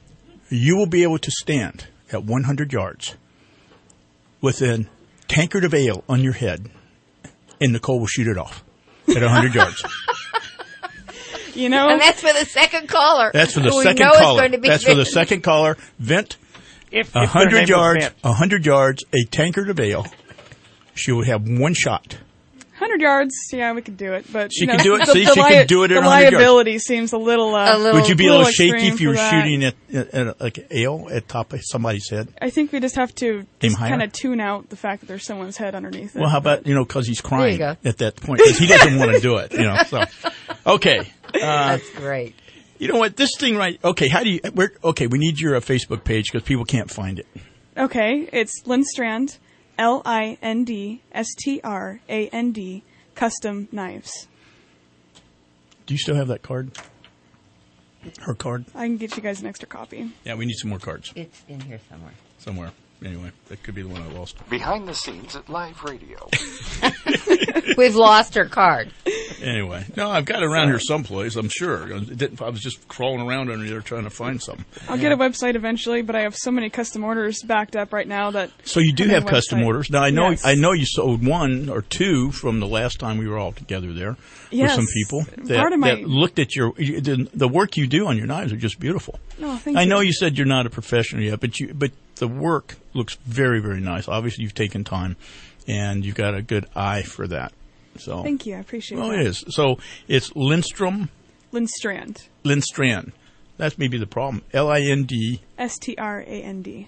you will be able to stand at one hundred yards with a tankard of ale on your head, and Nicole will shoot it off at one hundred yards. You know, and that's for the second caller. That's for the we second know it's caller. going to be That's Vent. for the second caller. Vent. If, if A their hundred name was yards. Vent. A hundred yards. A tankard of ale. She would have one shot. one hundred yards, yeah, we could do it, but She you know, can do it. The, See, the she can do it at The one hundred yards. liability seems a little. Uh, A little- Would you be a little shaky extreme if you for were that. shooting at, at, at like ale at top of somebody's head? I think we just have to Aim just higher? kind of tune out the fact that there's someone's head underneath it. Well, how about, you know, because he's crying go. at that point. 'Cause he doesn't want to do it, you know. So, okay. Uh, That's great. you know what? This thing right. Okay. How do you. Where, okay. We need your uh, Facebook page because people can't find it. Okay, it's Lindstrand, L I N D S T R A N D, Custom Knives. Do you still have that card? Her card? I can get you guys an extra copy. Yeah, we need some more cards. It's in here somewhere. Somewhere. Anyway, that could be the one I lost. Behind the scenes at Live Radio. We've lost her card. Anyway, no, I've got it around here someplace, I'm sure. It didn't, I was just crawling around under there trying to find something. I'll get a website eventually, but I have so many custom orders backed up right now that. So you do I need have a custom website. orders. Now, I know Yes. I know you sold one or two from the last time we were all together there Yes. with some people that, Part of my- that looked at your you- the, the work you do on your knives are just beautiful. Oh, thank I you. know you said you're not a professional yet, but you but the work looks very, very nice. Obviously, you've taken time, and you've got a good eye for that. So Thank you, I appreciate Well, that. it is. So it's Lindstrom, Lindstrand, Lindstrand. That's maybe the problem. L I N D. S T R A N D.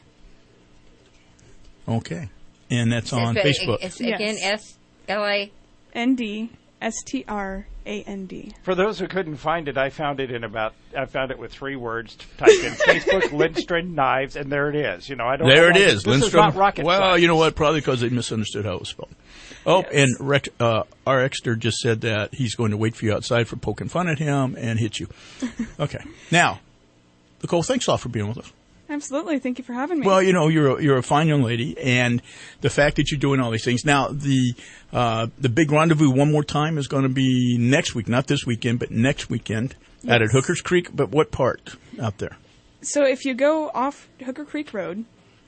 Okay, and that's on It's- Facebook. It's again S L A N D S T R A N D. For those who couldn't find it, I found it in about. I found it with three words. Type in Facebook Lindstrom Knives, and there it is. You know, I don't. There know it why- is. This Lindstrom. is not rocket well, science. you know what? Probably because they misunderstood how it was spelled. Oh, and Rex, uh, our Exter just said that he's going to wait for you outside for poking fun at him and hit you. Okay. Now, Nicole, thanks a lot for being with us. Absolutely, thank you for having me. Well, you know, you're a, you're a fine young lady, and the fact that you're doing all these things. Now, the uh, the big rendezvous one more time is going to be next week, not this weekend, but next weekend out at Yes. Hooker's Creek. But what part out there? So if you go off Hooker Creek Road,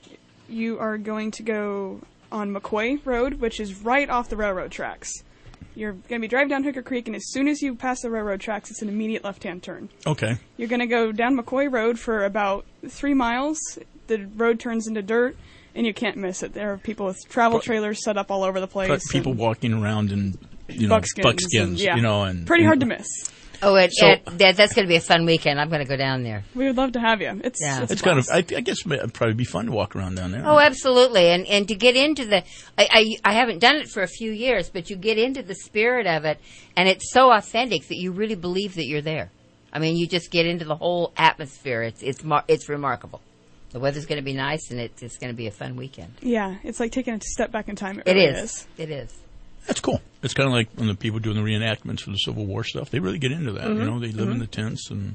you are going to go on McCoy Road, which is right off the railroad tracks. You're going to be driving down Hooker Creek, and as soon as you pass the railroad tracks, it's an immediate left-hand turn. Okay. You're going to go down McCoy Road for about three miles. The road turns into dirt, and you can't miss it. There are people with travel trailers set up all over the place. People and walking around in you know buckskins, buckskins, and, yeah. you know, and pretty and- hard to miss. Oh, it, So- it, that, that's going to be a fun weekend. I'm going to go down there. We would love to have you. It's Yeah. it's, It's a kind of. blast. I, I guess it'd probably be fun to walk around down there. Oh, absolutely. And and to get into the, I, I, I haven't done it for a few years, but you get into the spirit of it, and it's so authentic that you really believe that you're there. I mean, you just get into the whole atmosphere. It's it's mar- it's remarkable. The weather's going to be nice, and it's it's going to be a fun weekend. Yeah, it's like taking a step back in time. It, It really is. is. It is. That's cool. It's kind of like when the people doing the reenactments for the Civil War stuff. They really get into that. You Mhm. know, they live in Mhm. the tents and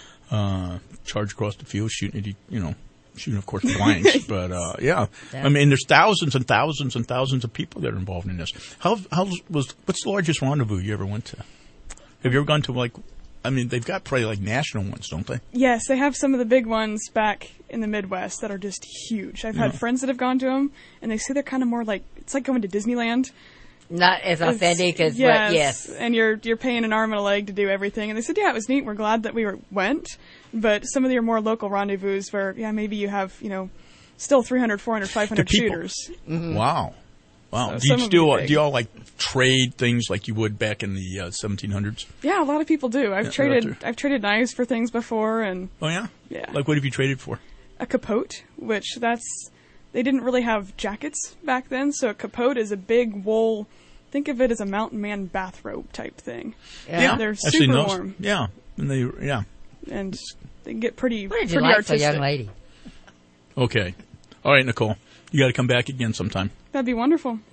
uh, charge across the field, shooting at, e- you know, shooting of course blanks. But uh, yeah. Yeah. I mean, there's thousands and thousands and thousands of people that are involved in this. How how was what's the largest rendezvous you ever went to? Have you ever gone to like? I mean, they've got probably like national ones, don't they? Yes, they have some of the big ones back in the Midwest that are just huge. I've had Yeah. friends that have gone to them, and they say they're kind of more like it's like going to Disneyland. Not as It's- authentic as yes, what, yes. and you're you're paying an arm and a leg to do everything. And they said, yeah, it was neat. We're glad that we were, went, but some of your more local rendezvous where yeah maybe you have you know still three hundred, four hundred, five hundred The people. shooters. Wow. Wow. So do you some of them still are big. do you all like trade things like you would back in the uh, seventeen hundreds? Yeah, a lot of people do. I've Yeah, traded right I've traded knives for things before, and Oh yeah. yeah, Like what have you traded for? a capote, which that's they didn't really have jackets back then, so a capote is a big wool. Think of it as a mountain man bathrobe type thing. Yeah, they're I've super seen those. warm, Yeah, and they yeah. and they can get pretty What a pretty delightful artistic. young lady. Okay. All right, Nicole. You got to come back again sometime. That'd be wonderful. All right.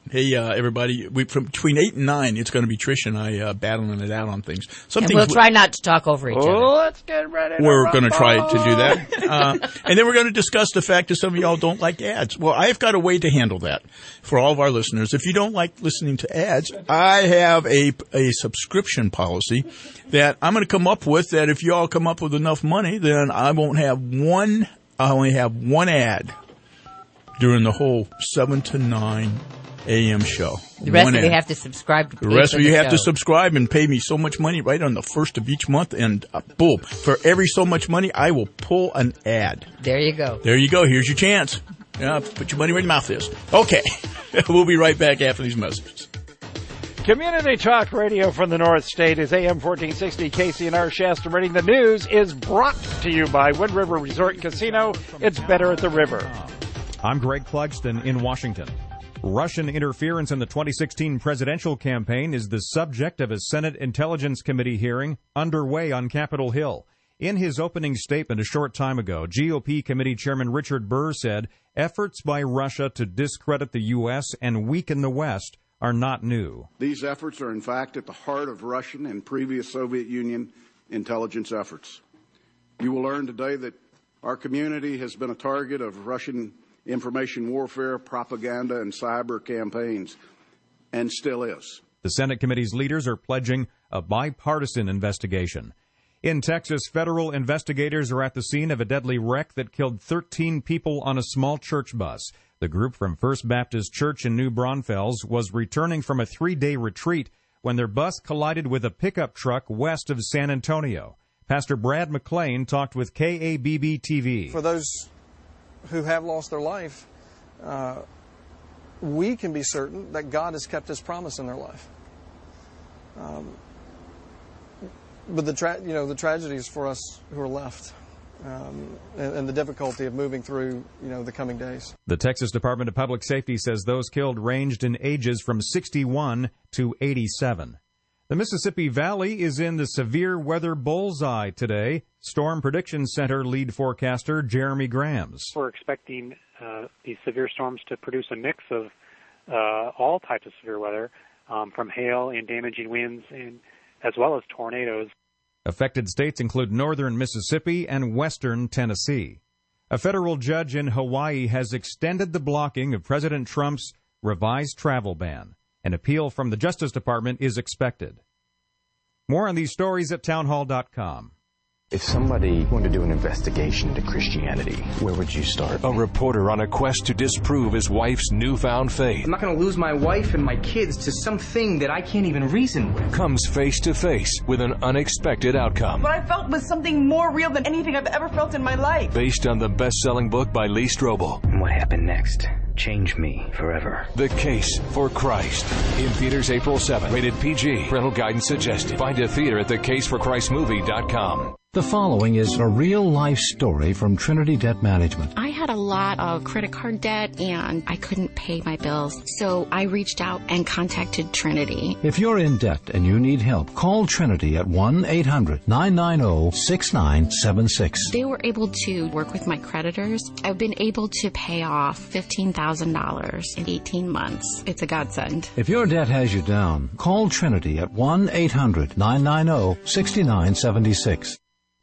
Hey, uh, everybody, we, from between eight and nine, it's going to be Trish and I uh, battling it out on things. Some and things we'll try not to talk over each other. Let's get ready to We're going to rumble. try to do that. Uh, and then we're going to discuss the fact that some of y'all don't like ads. Well, I've got a way to handle that for all of our listeners. If you don't like listening to ads, I have a, a subscription policy that I'm going to come up with that if you all come up with enough money, then I won't have one, I only have one ad during the whole seven to nine A M show. The rest One of you ad. have to subscribe to The pay rest for of you the have to show. subscribe and pay me so much money right on the first of each month, and uh, boom, for every so much money, I will pull an ad. There you go. There you go. Here's your chance. Yeah, put your money where your mouth is. Okay. We'll be right back after these messages. Community Talk Radio from the North State is A M fourteen sixty K C N R Shasta Reading. The news is brought to you by Wind River Resort and Casino. It's better at the river. I'm Greg Clugston in Washington. Russian interference in the twenty sixteen presidential campaign is the subject of a Senate Intelligence Committee hearing underway on Capitol Hill. In his opening statement a short time ago, G O P Committee Chairman Richard Burr said efforts by Russia to discredit the U S and weaken the West are not new. These efforts are in fact at the heart of Russian and previous Soviet Union intelligence efforts. You will learn today that our community has been a target of Russian information warfare, propaganda, and cyber campaigns, and still is. The Senate committee's leaders are pledging a bipartisan investigation. In Texas, federal investigators are at the scene of a deadly wreck that killed thirteen people on a small church bus. The group from First Baptist Church in New Braunfels was returning from a three-day retreat when their bus collided with a pickup truck west of San Antonio. Pastor Brad McClain talked with K A B B T V. For those who have lost their life, uh, we can be certain that God has kept His promise in their life. Um, but the tra- you know the tragedies for us who are left, um, and, and the difficulty of moving through you know the coming days. The Texas Department of Public Safety says those killed ranged in ages from sixty-one to eighty-seven. The Mississippi Valley is in the severe weather bullseye today. Storm Prediction Center lead forecaster Jeremy Grams. We're expecting uh, these severe storms to produce a mix of uh, all types of severe weather, um, from hail and damaging winds, and as well as tornadoes. Affected states include northern Mississippi and western Tennessee. A federal judge in Hawaii has extended the blocking of President Trump's revised travel ban. An appeal from the Justice Department is expected. More on these stories at townhall dot com. If somebody wanted to do an investigation into Christianity, where would you start? A reporter on a quest to disprove his wife's newfound faith. I'm not going to lose my wife and my kids to something that I can't even reason with. Comes face to face with an unexpected outcome. What I felt was something more real than anything I've ever felt in my life. Based on the best-selling book by Lee Strobel. And what happened next? Change me forever. The Case for Christ. In theaters April seventh. Rated P G. Parental guidance suggested. Find a theater at the case for christ movie dot com. The following is a real-life story from Trinity Debt Management. I had a lot of credit card debt, and I couldn't pay my bills, so I reached out and contacted Trinity. If you're in debt and you need help, call Trinity at one eight hundred nine nine zero six nine seven six. They were able to work with my creditors. I've been able to pay off fifteen thousand dollars in eighteen months. It's a godsend. If your debt has you down, call Trinity at one eight hundred nine nine zero six nine seven six.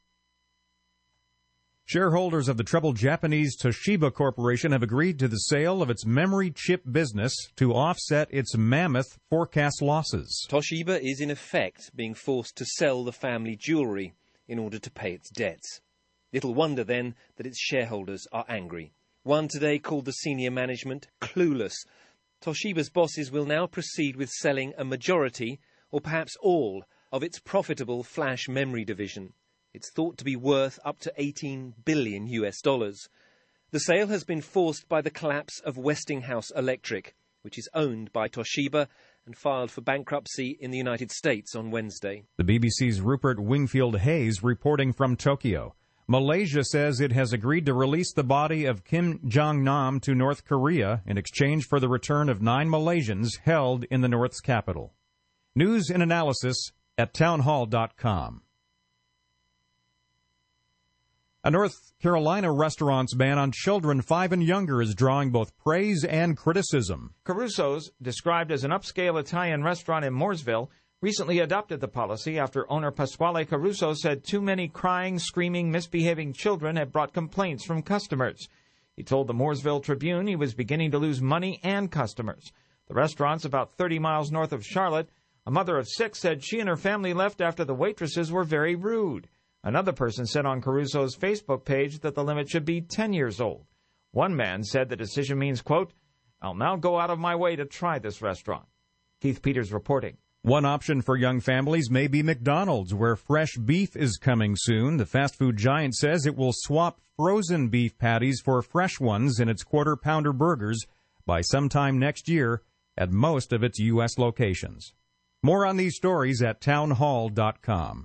Shareholders of the troubled Japanese Toshiba Corporation have agreed to the sale of its memory chip business to offset its mammoth forecast losses. Toshiba is in effect being forced to sell the family jewelry in order to pay its debts. Little wonder then that its shareholders are angry. One today called the senior management clueless. Toshiba's bosses will now proceed with selling a majority, or perhaps all, of its profitable flash memory division. It's thought to be worth up to eighteen billion U S dollars. The sale has been forced by the collapse of Westinghouse Electric, which is owned by Toshiba and filed for bankruptcy in the United States on Wednesday. The B B C's Rupert Wingfield Hayes reporting from Tokyo. Malaysia says it has agreed to release the body of Kim Jong-nam to North Korea in exchange for the return of nine Malaysians held in the North's capital. News and analysis at townhall dot com. A North Carolina restaurant's ban on children five and younger is drawing both praise and criticism. Caruso's, described as an upscale Italian restaurant in Mooresville, recently adopted the policy after owner Pasquale Caruso said too many crying, screaming, misbehaving children had brought complaints from customers. He told the Mooresville Tribune he was beginning to lose money and customers. The restaurant's about thirty miles north of Charlotte. A mother of six said she and her family left after the waitresses were very rude. Another person said on Caruso's Facebook page that the limit should be ten years old. One man said the decision means, quote, "I'll now go out of my way to try this restaurant." Keith Peters reporting. One option for young families may be McDonald's, where fresh beef is coming soon. The fast food giant says it will swap frozen beef patties for fresh ones in its quarter-pounder burgers by sometime next year at most of its U S locations. More on these stories at townhall dot com.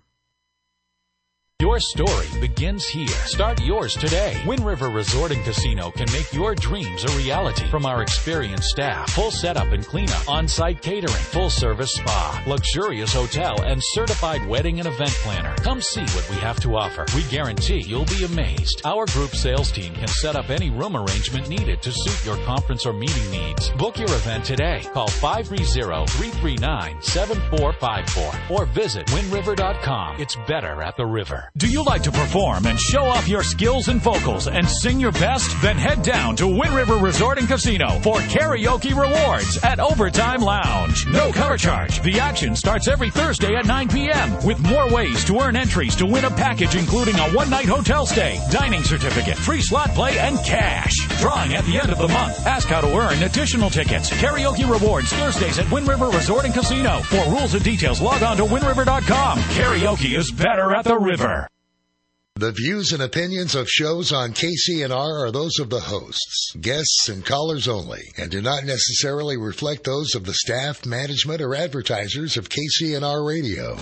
Your story begins here. Start yours today. Wind River Resort and Casino can make your dreams a reality. From our experienced staff, full setup and cleanup, on-site catering, full-service spa, luxurious hotel, and certified wedding and event planner. Come see what we have to offer. We guarantee you'll be amazed. Our group sales team can set up any room arrangement needed to suit your conference or meeting needs. Book your event today. Call five three zero, three three nine, seven four five four or visit wind river dot com. It's better at the river. Do you like to perform and show off your skills and vocals and sing your best? Then head down to Wind River Resort and Casino for karaoke rewards at Overtime Lounge. No cover charge. The action starts every Thursday at nine p.m. with more ways to earn entries to win a package including a one-night hotel stay, dining certificate, free slot play, and cash. Drawing at the end of the month. Ask how to earn additional tickets. Karaoke rewards Thursdays at Wind River Resort and Casino. For rules and details, log on to wind river dot com. Karaoke is better at the river. The views and opinions of shows on K C N R are those of the hosts, guests, and callers only, and do not necessarily reflect those of the staff, management, or advertisers of K C N R Radio.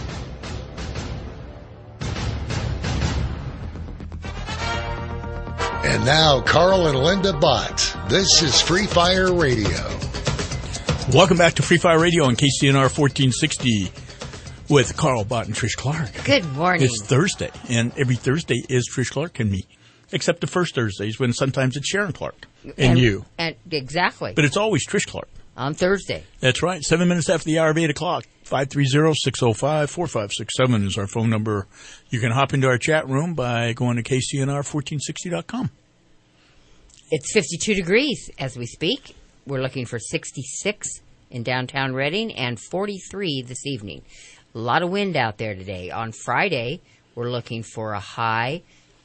And now, Carl and Linda Bott. This is Free Fire Radio. Welcome back to Free Fire Radio on K C N R fourteen sixty. With Carl Bott and Trish Clark. Good morning. It's Thursday, and every Thursday is Trish Clark and me, except the first Thursdays when sometimes it's Sharon Clark and, and you. And exactly. But it's always Trish Clark. On Thursday. That's right. Seven minutes after the hour of eight o'clock. five three zero, six zero five, four five six seven is our phone number. You can hop into our chat room by going to K C N R fourteen sixty dot com. It's fifty-two degrees as we speak. We're looking for sixty-six in downtown Reading and forty-three this evening. A lot of wind out there today. On Friday, we're looking for a high.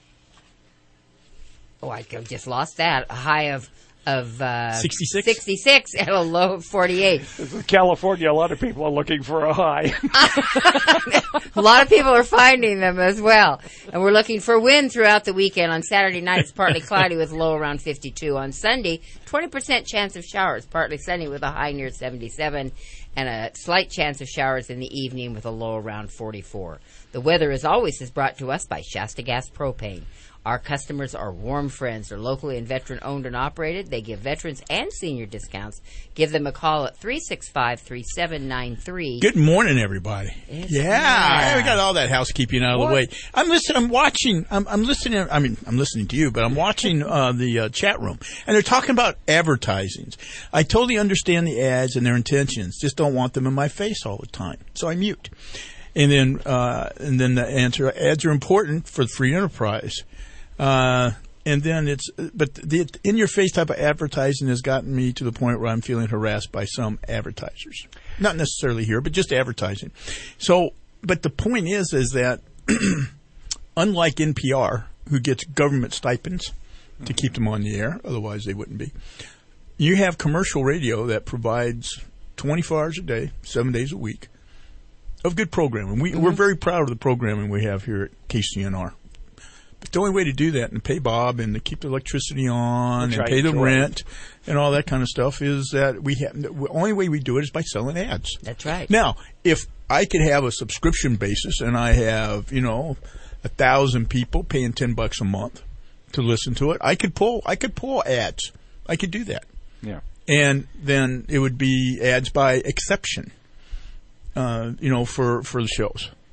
Oh, I just lost that. A high of of uh, sixty-six? sixty-six and a low of forty-eight. This is California. A lot of people are looking for a high. A lot of people are finding them as well. And we're looking for wind throughout the weekend. On Saturday night, it's partly cloudy with a low around fifty-two. On Sunday, twenty percent chance of showers, partly sunny with a high near seventy-seven. And a slight chance of showers in the evening with a low around forty-four. The weather, as always, is brought to us by Shasta Gas Propane. Our customers are warm friends. They're locally and veteran-owned and operated. They give veterans and senior discounts. Give them a call at three six five, three seven nine three. Good morning, everybody. It's yeah, good. we got all that housekeeping out of What? the way. I'm listening. I'm watching. I'm, I'm listening. I mean, I'm listening to you, but I'm watching uh, the uh, chat room, and they're talking about advertisings. I totally understand the ads and their intentions. Just don't want them in my face all the time, so I mute. And then, uh, and then the answer: ads are important for free enterprise. Uh, and then it's, but the in-your-face type of advertising has gotten me to the point where I'm feeling harassed by some advertisers. Not necessarily here, but just advertising. So, but the point is, is that unlike N P R, who gets government stipends to keep them on the air, otherwise they wouldn't be, you have commercial radio that provides twenty-four hours a day, seven days a week of good programming. We, mm-hmm. We're very proud of the programming we have here at K C N R. But the only way to do that and pay Bob and to keep the electricity on and pay the rent and all that kind of stuff is that we have, the only way we do it is by selling ads. That's right. Now, if I could have a subscription basis and I have, you know, a thousand people paying ten bucks a month to listen to it, I could pull, I could pull ads. I could do that. Yeah. And then it would be ads by exception, uh, you know, for, for the shows.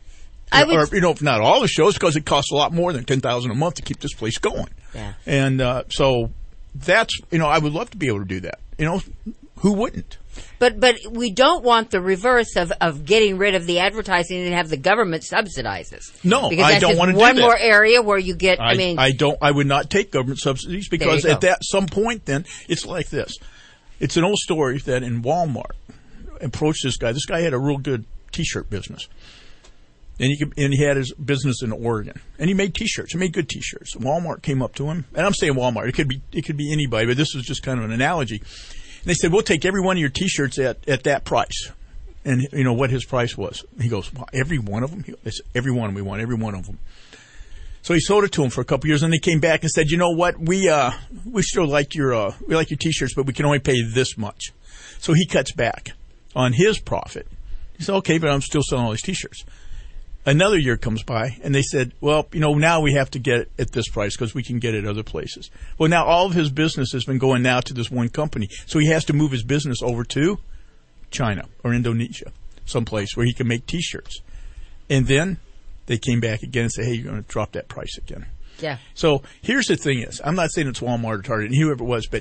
I would, or, you know, if not all the shows, because it costs a lot more than ten thousand dollars a month to keep this place going. Yeah. And uh, so that's, you know, I would love to be able to do that. You know, who wouldn't? But but we don't want the reverse of, of getting rid of the advertising and have the government subsidize us. No, because I that's don't just want to do one that. more area where you get, I, I mean... I don't, I would not take government subsidies because at that some point then, it's like this. It's an old story that in Walmart approached this guy. This guy had a real good T-shirt business. And he, could, and he had his business in Oregon. And he made T-shirts. He made good T-shirts. Walmart came up to him. And I'm saying Walmart. It could be it could be anybody, but this was just kind of an analogy. And they said, we'll take every one of your T-shirts at, at that price. And, you know, what his price was. He goes, well, every one of them? They said, every one we want, every one of them. So he sold it to him for a couple of years, and they came back and said, you know what, we uh we still like your uh, we like your T-shirts, but we can only pay this much. So he cuts back on his profit. He said, okay, but I'm still selling all these T-shirts. Another year comes by, and they said, well, you know, now we have to get it at this price because we can get it other places. Well, now all of his business has been going now to this one company, so he has to move his business over to China or Indonesia, someplace where he can make T-shirts. And then they came back again and said, hey, you're going to drop that price again. Yeah. So here's the thing is, I'm not saying it's Walmart or Target, and whoever it was, but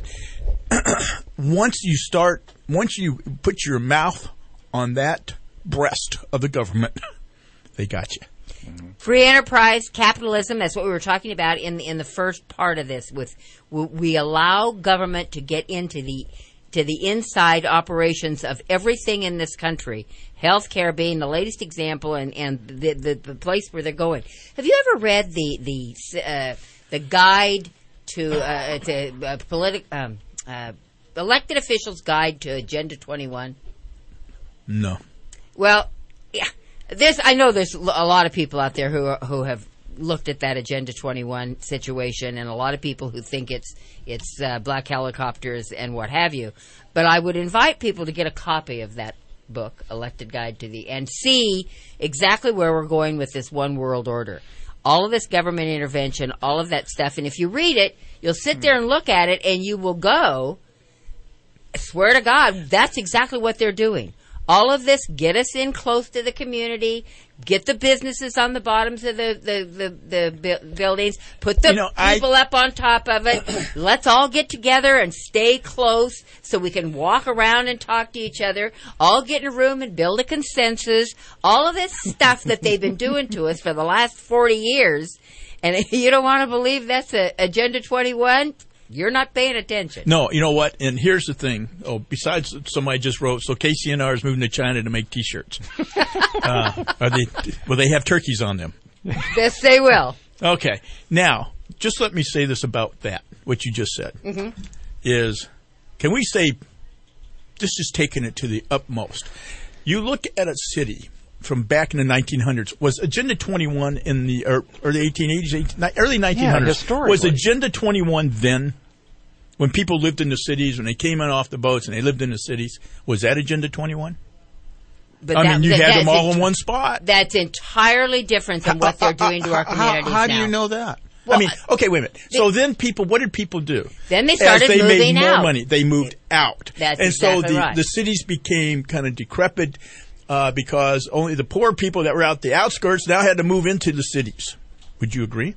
once you start, once you put your mouth on that breast of the government, they got you. Free enterprise, capitalism, that's what we were talking about in the, in the first part of this. With we allow government to get into the to the inside operations of everything in this country, healthcare being the latest example, and, and the, the, the place where they're going. Have you ever read the the uh, the guide to uh, to uh, politi- um, uh, elected officials' guide to Agenda twenty-one? No. Well, yeah. There's, I know there's a lot of people out there who are, who have looked at that Agenda twenty-one situation, and a lot of people who think it's it's uh, black helicopters and what have you. But I would invite people to get a copy of that book, Elected Guide to the, and see exactly where we're going with this one world order. All of this government intervention, all of that stuff, and if you read it, you'll sit there and look at it, and you will go, I swear to God, that's exactly what they're doing. All of this, get us in close to the community, get the businesses on the bottoms of the, the, the, the bu- buildings, put the you know, people I, up on top of it. Let's all get together and stay close so we can walk around and talk to each other, all get in a room and build a consensus. All of this stuff that they've been doing to us for the last forty years. And if you don't want to believe that's a Agenda twenty-one, you're not paying attention. No, you know what? And here's the thing. Oh, besides, somebody just wrote, so K C N R is moving to China to make T-shirts. uh, are they? Will they have turkeys on them? Yes, they will. Okay. Now, just let me say this about that, what you just said, mm-hmm. is, can we say, this is taking it to the utmost. You look at a city from back in the nineteen hundreds. Was Agenda twenty-one in the or, or the eighteen eighties, eighteen, early nineteen hundreds? Yeah, was Agenda twenty-one then, when people lived in the cities, when they came in off the boats and they lived in the cities? Was that Agenda twenty-one? But I that, mean, you that, had them all ent- in one spot. That's entirely different than what they're doing to our communities How, how now. do you know that? Well, I mean, okay, wait a minute. They, so then people, what did people do? Then they started As they moving made more out. money, they moved out. That's and exactly so the, right. the cities became kind of decrepit. Uh, because only the poor people that were out the outskirts now had to move into the cities. Would you agree?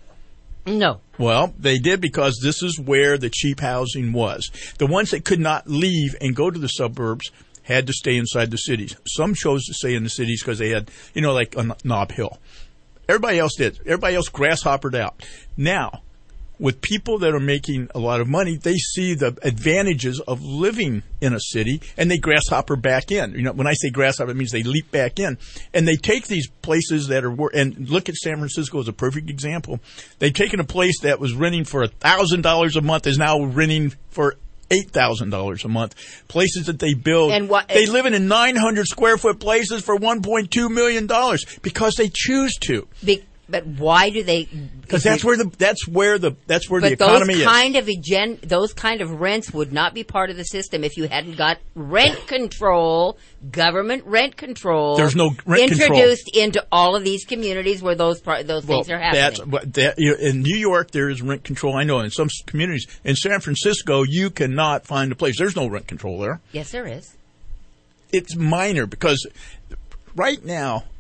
No. Well, they did because this is where the cheap housing was. The ones that could not leave and go to the suburbs had to stay inside the cities. Some chose to stay in the cities because they had, you know, like on Nob Hill. Everybody else did. Everybody else grasshoppered out. Now, with people that are making a lot of money, they see the advantages of living in a city, and they grasshopper back in. You know, when I say grasshopper, it means they leap back in. And they take these places that are, and look at San Francisco as a perfect example. They've taken a place that was renting for one thousand dollars a month is now renting for eight thousand dollars a month. Places that they build, and what, they live in nine hundred square foot places for one point two million dollars because they choose to. Be- But why do they? Because that's where the that's where the that's where but the economy those is. kind of egen, those kind of rents would not be part of the system if you hadn't got rent control, government rent control. There's no rent introduced control. into all of these communities where those part, those well, things are happening. That's but that you know, in New York there is rent control. I know in some communities. In San Francisco, you cannot find a place. There's no rent control there. Yes, there is. It's minor because right now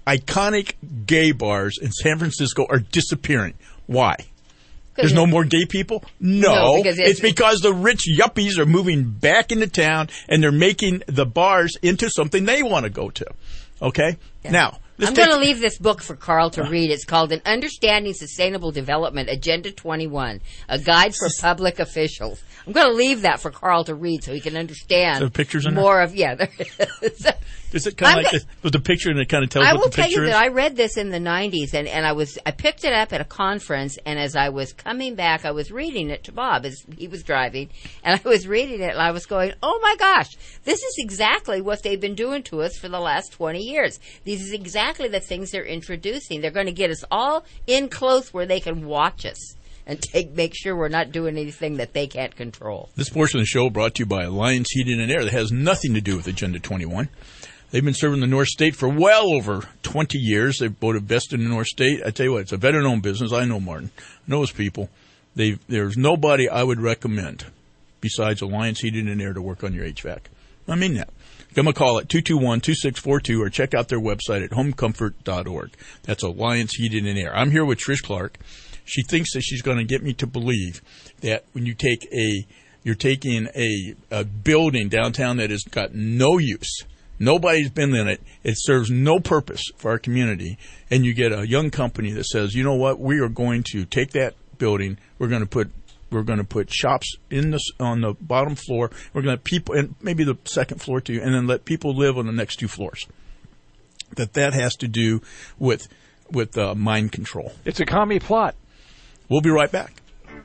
iconic gay bars in San Francisco are disappearing. Why? There's no more gay people? No. No, because it's- it's because the rich yuppies are moving back into town, and they're making the bars into something they want to go to. Okay? Now, let's I'm take- going to leave this book for Carl to read. It's called An Understanding Sustainable Development, Agenda twenty-one, a guide for public officials. I'm going to leave that for Carl to read so he can understand Are there pictures in there? more of, yeah. There is. Is it kind I'm of like go- this, with the picture and it kind of tells I what will the tell picture you is? that I read this in the nineties, and, and I was I picked it up at a conference, and as I was coming back, I was reading it to Bob as he was driving, and I was reading it, and I was going, oh my gosh, this is exactly what they've been doing to us for the last twenty years. These is exactly the things they're introducing. They're going to get us all in close where they can watch us and take make sure we're not doing anything that they can't control. This portion of the show brought to you by Alliance Heating and Air that has nothing to do with Agenda twenty-one. They've been serving the North State for well over twenty years. They've voted best in the North State. I tell you what, it's a veteran-owned business. I know Martin. I know his people. They've, there's nobody I would recommend besides Alliance Heating and Air to work on your H V A C. I mean that. Give them a call at two two one, two six four two or check out their website at home comfort dot org. That's Alliance Heating and Air. I'm here with Trish Clark. She thinks that she's going to get me to believe that when you take a, you're taking a, a building downtown that has got no use, nobody's been in it, it serves no purpose for our community, and you get a young company that says, you know what, we are going to take that building, we're going to put we're going to put shops in the on the bottom floor, we're going to people, and maybe the second floor too, and then let people live on the next two floors. That that has to do with with uh, mind control. It's a commie plot. We'll be right back.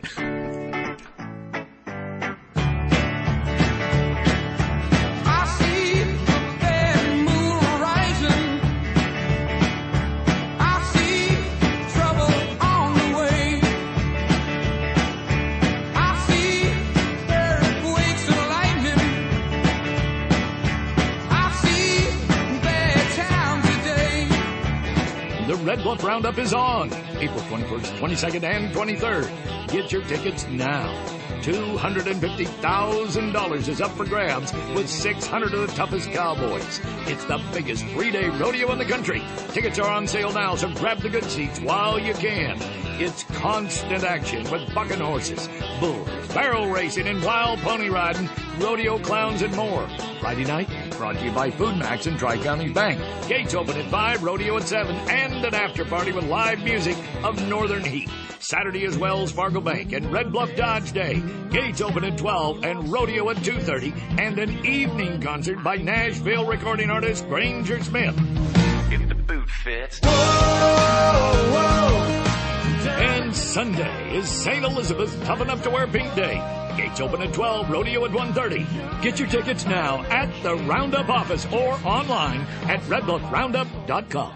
The Red Bluff Roundup is on April twenty-first, twenty-second, and twenty-third. Get your tickets now. two hundred fifty thousand dollars is up for grabs with six hundred of the toughest cowboys. It's the biggest three-day rodeo in the country. Tickets are on sale now, so grab the good seats while you can. It's constant action with bucking horses, bulls, barrel racing, and wild pony riding, rodeo clowns, and more. Friday night, brought to you by Food Max and Tri-County Bank. Gates open at five, rodeo at seven, and an after party with live music of Northern Heat. Saturday is Wells Fargo Bank and Red Bluff Dodge Day. Gates open at twelve and rodeo at two thirty, and an evening concert by Nashville recording artist Granger Smith. If the boot fits. Whoa, whoa. And Sunday is Saint Elizabeth's Tough Enough to Wear Pink Day. Gates open at twelve, rodeo at one thirty. Get your tickets now at the Roundup office or online at red bluff roundup dot com.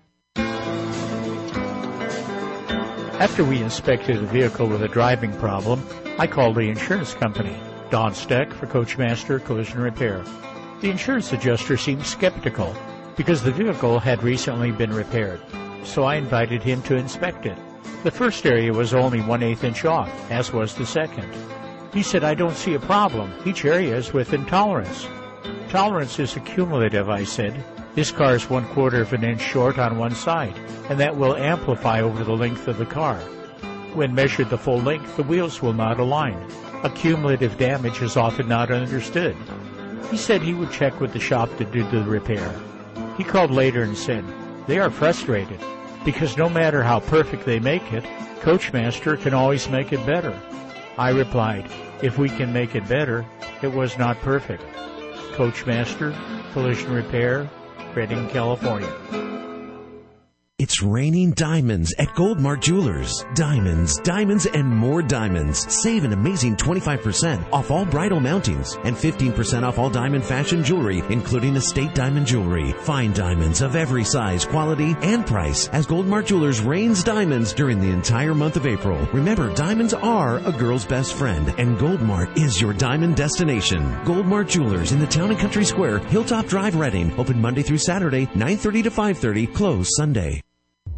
After we inspected a vehicle with a driving problem, I called the insurance company, Don Steck for Coachmaster Collision Repair. The insurance adjuster seemed skeptical because the vehicle had recently been repaired, so I invited him to inspect it. The first area was only one-eighth inch off, as was the second. He said, I don't see a problem. Each area is within tolerance. Tolerance is accumulative, I said. This car is one quarter of an inch short on one side, and that will amplify over the length of the car. When measured the full length, the wheels will not align. Accumulative damage is often not understood. He said he would check with the shop that did the repair. He called later and said, they are frustrated, because no matter how perfect they make it, Coachmaster can always make it better. I replied, if we can make it better, it was not perfect. Coachmaster, Collision Repair, Redding, California. It's raining diamonds at Goldmark Jewelers. Diamonds, diamonds, and more diamonds. Save an amazing twenty-five percent off all bridal mountings and fifteen percent off all diamond fashion jewelry, including estate diamond jewelry. Find diamonds of every size, quality, and price as Goldmark Jewelers rains diamonds during the entire month of April. Remember, diamonds are a girl's best friend, and Goldmark is your diamond destination. Goldmark Jewelers in the Town and Country Square, Hilltop Drive, Redding. Open Monday through Saturday, nine thirty to five thirty. Closed Sunday.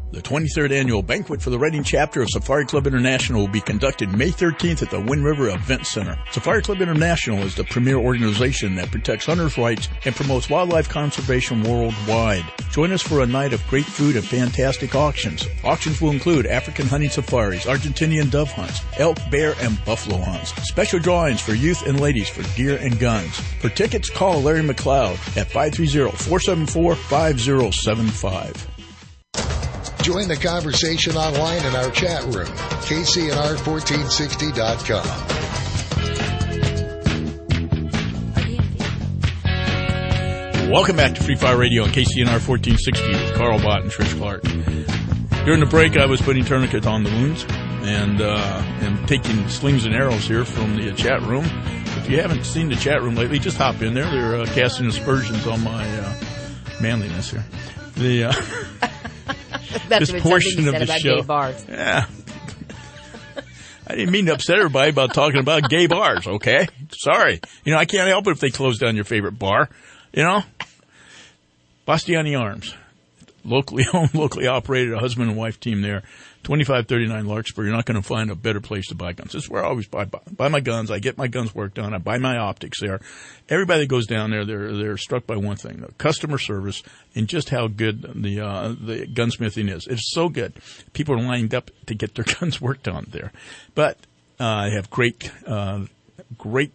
The twenty-third Annual Banquet for the Reading Chapter of Safari Club International will be conducted May thirteenth at the Wind River Event Center. Safari Club International is the premier organization that protects hunters' rights and promotes wildlife conservation worldwide. Join us for a night of great food and fantastic auctions. Auctions will include African hunting safaris, Argentinian dove hunts, elk, bear, and buffalo hunts. Special drawings for youth and ladies for gear and guns. For tickets, call Larry McLeod at five three zero, four seven four, five zero seven five. Join the conversation online in our chat room, K C N R fourteen sixty dot com. Welcome back to Free Fire Radio on K C N R fourteen sixty with Carl Bott and Trish Clark. During the break, I was putting tourniquets on the wounds and uh, and taking slings and arrows here from the uh, chat room. If you haven't seen the chat room lately, just hop in there. They're uh, casting aspersions on my uh, manliness here. The uh, That's this portion you of said the about show. Gay bars. Yeah. I didn't mean to upset everybody about talking about gay bars, okay? Sorry. You know, I can't help it if they close down your favorite bar, you know? Bastiani Arms. Locally owned, locally operated, a husband and wife team there. twenty-five thirty-nine Larkspur. You're not going to find a better place to buy guns. This is where I always buy, buy my guns. I get my guns work done. I buy my optics there. Everybody that goes down there, they're they're struck by one thing: the customer service and just how good the uh, the gunsmithing is. It's so good. People are lined up to get their guns worked on there. But uh, I have great uh, great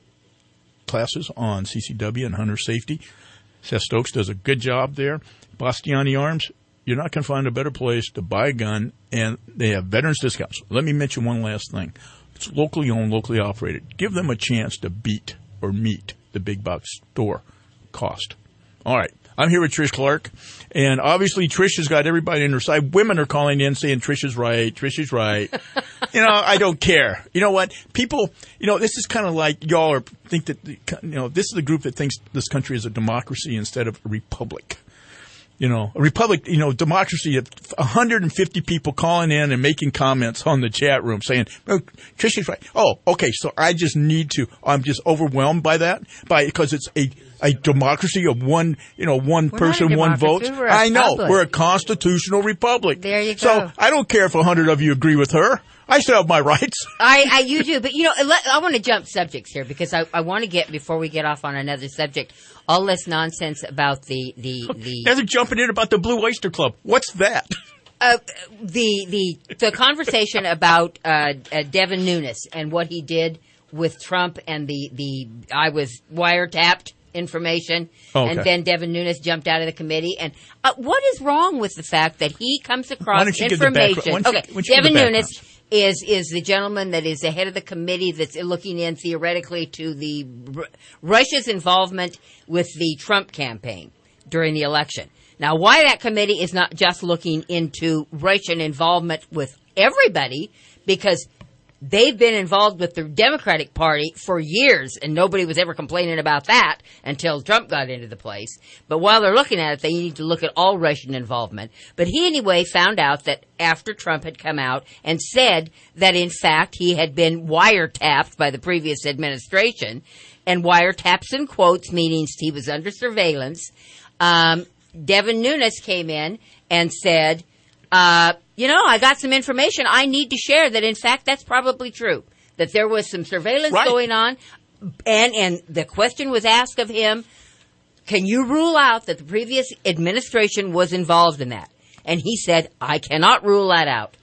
classes on C C W and hunter safety. Seth Stokes does a good job there. Bastiani Arms. You're not going to find a better place to buy a gun, and they have veterans discounts. Let me mention one last thing. It's locally owned, locally operated. Give them a chance to beat or meet the big box store cost. All right. I'm here with Trish Clark, and obviously Trish has got everybody on her side. Women are calling in saying Trish is right, Trish is right. You know, I don't care. You know what? People, you know, this is kind of like y'all are think that, you know, this is the group that thinks this country is a democracy instead of a republic. You know, a republic, you know, democracy, one hundred fifty people calling in and making comments on the chat room saying, oh, Trish is right. Oh, okay, so I just need to, I'm just overwhelmed by that, by because it's a, a democracy of one, you know, one We're person, one vote. We're a I know, republic. we're a constitutional republic. There you go. So I don't care if one hundred of you agree with her. I still have my rights. I, I, you do, but you know, let, I want to jump subjects here because I, I want to get before we get off on another subject. All this nonsense about the the the. Now they're jumping in about the Blue Oyster Club. What's that? Uh, the the the conversation about uh, uh, Devin Nunes and what he did with Trump and the the I was wiretapped information, okay. And then Devin Nunes jumped out of the committee. And uh, what is wrong with the fact that he comes across information? Okay, Devin Nunes is is the gentleman that is the head of the committee that's looking in theoretically to the R- Russia's involvement with the Trump campaign during the election. Now, why that committee is not just looking into Russian involvement with everybody, because they've been involved with the Democratic Party for years, and nobody was ever complaining about that until Trump got into the place. But while they're looking at it, they need to look at all Russian involvement. But he, anyway, found out that after Trump had come out and said that, in fact, he had been wiretapped by the previous administration, and wiretaps in quotes, meaning he was under surveillance, um, Devin Nunes came in and said, uh, you know, I got some information I need to share that, in fact, that's probably true, that there was some surveillance right. going on. And, and the question was asked of him, can you rule out that the previous administration was involved in that? And he said, I cannot rule that out.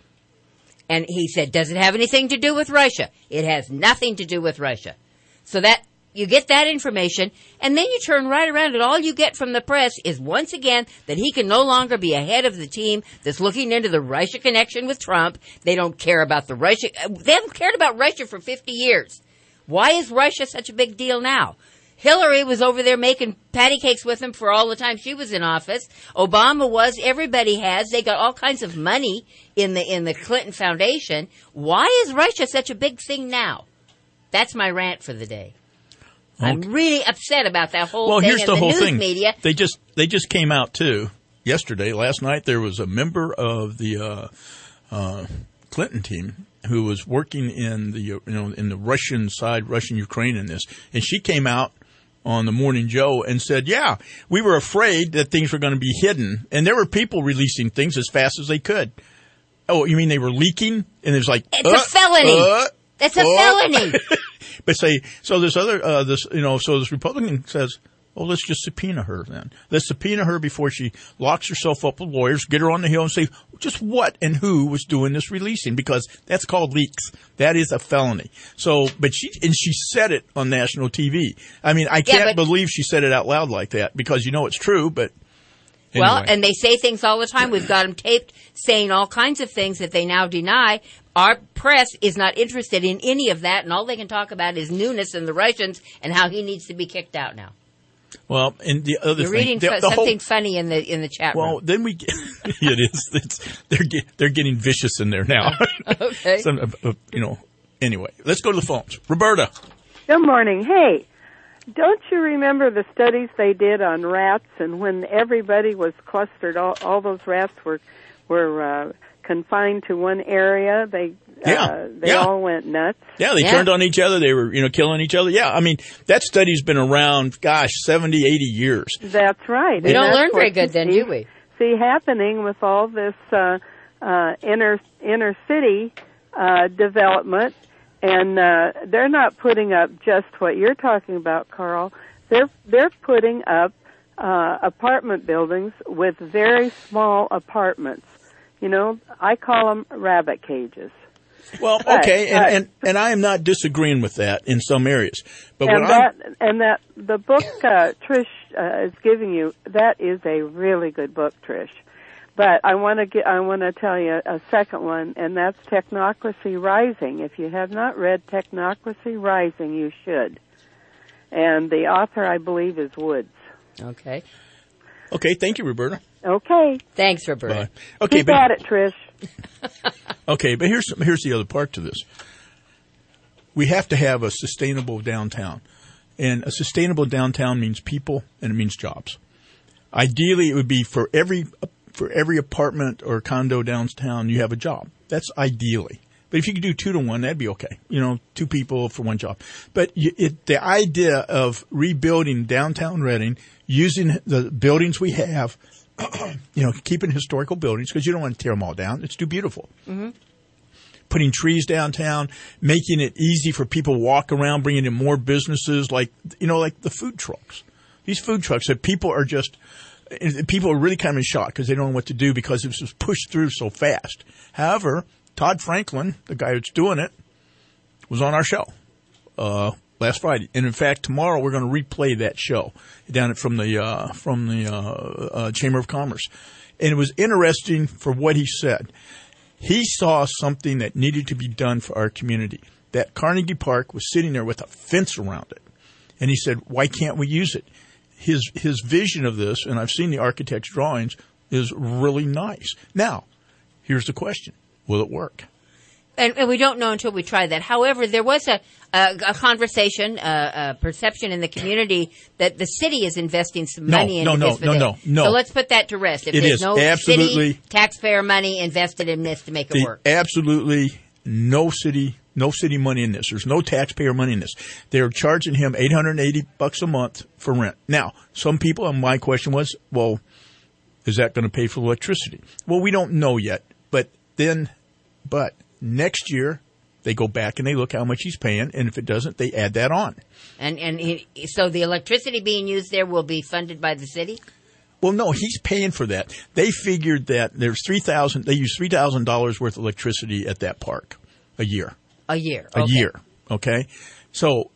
And he said, does it have anything to do with Russia? It has nothing to do with Russia. So that you get that information, and then you turn right around, and all you get from the press is, once again, that he can no longer be ahead of the team that's looking into the Russia connection with Trump. They don't care about the Russia. They haven't cared about Russia for fifty years. Why is Russia such a big deal now? Hillary was over there making patty cakes with him for all the time she was in office. Obama was. Everybody has. They got all kinds of money in the in the Clinton Foundation. Why is Russia such a big thing now? That's my rant for the day. Okay. I'm really upset about that whole well, thing. Well, here's in the, the whole news thing. Media. They just they just came out too yesterday. Last night there was a member of the uh, uh, Clinton team who was working in the you know in the Russian side, Russian Ukraine in this, and she came out on the Morning Joe and said, yeah, we were afraid that things were going to be hidden. And there were people releasing things as fast as they could. Oh, you mean they were leaking? And it was like, it's uh, a felony. Uh, That's a uh. felony. But say, so this other, uh, this, you know, so this Republican says, oh, let's just subpoena her then. Let's subpoena her before she locks herself up with lawyers, get her on the Hill and say just what and who was doing this releasing, because that's called leaks. That is a felony. So, but she, and she said it on national T V. I mean, I can't yeah, but, believe she said it out loud like that because you know it's true, but anyway. Well, and they say things all the time. We've got them taped saying all kinds of things that they now deny. Our press is not interested in any of that, and all they can talk about is newness and the Russians and how he needs to be kicked out now. Well, and the other You're thing, reading the, f- the something whole, funny in the in the chat well, room. Well, then we get it is it's, they're get, they're getting vicious in there now. Okay. Some, uh, uh, you know. Anyway, let's go to the phones. Roberta. Good morning. Hey, don't you remember the studies they did on rats, and when everybody was clustered, all, all those rats were were uh, confined to one area? They yeah. uh, they yeah. all went nuts. Yeah, they yeah. turned on each other. They were, you know, killing each other. Yeah, I mean, that study's been around, gosh, seventy, eighty years. That's right. We and don't learn very what good then, see, do we? See happening with all this uh, uh, inner inner city uh, development, and uh, they're not putting up just what you're talking about, Carl. They're they're putting up uh, apartment buildings with very small apartments. You know, I call them rabbit cages. Well, but, okay, and, uh, and and I am not disagreeing with that in some areas, but and what that I'm, and that the book uh, Trish uh, is giving you, that is a really good book, Trish. But I want to get I want to tell you a second one, and that's Technocracy Rising. If you have not read Technocracy Rising, you should. And the author, I believe, is Woods. Okay. Okay, thank you, Roberta. Okay. Thanks, Roberta. Bye. Okay, Keep but, at it, Trish. Okay, but here's here's the other part to this. We have to have a sustainable downtown, and a sustainable downtown means people and it means jobs. Ideally, it would be for every for every apartment or condo downtown, you have a job. That's ideally. But if you could do two to one, that'd be okay. You know, two people for one job. But you, it, the idea of rebuilding downtown Reading, using the buildings we have, you know, keeping historical buildings, because you don't want to tear them all down. It's too beautiful. Mm-hmm. Putting trees downtown, making it easy for people to walk around, bringing in more businesses like, you know, like the food trucks. These food trucks that people are just, people are really kind of in shock because they don't know what to do because it was pushed through so fast. However, Todd Franklin, the guy that's doing it, was on our show uh, last Friday, and in fact, tomorrow we're going to replay that show down at from the uh, from the uh, uh, Chamber of Commerce, and it was interesting for what he said. He saw something that needed to be done for our community. That Carnegie Park was sitting there with a fence around it, and he said, "Why can't we use it?" His his vision of this, and I've seen the architect's drawings, is really nice. Now, here's the question. Will it work? And, and we don't know until we try that. However, there was a, a, a conversation, a, a perception in the community that the city is investing some No, money no, into no, this. for no, this. no, no. So let's put that to rest. If It there's is. no Absolutely. city taxpayer money invested in this to make it The, work. absolutely no city, no city money in this. There's no taxpayer money in this. They're charging him eight hundred eighty bucks a month for rent. Now, some people, and my question was, well, is that going to pay for electricity? Well, we don't know yet, but then, but next year they go back and they look how much he's paying, and if it doesn't, they add that on. And and he, so the electricity being used there will be funded by the city? Well, no, he's paying for that. They figured that there's three thousand. They use three thousand dollars worth of electricity at that park a year. A year. A okay. year. Okay, so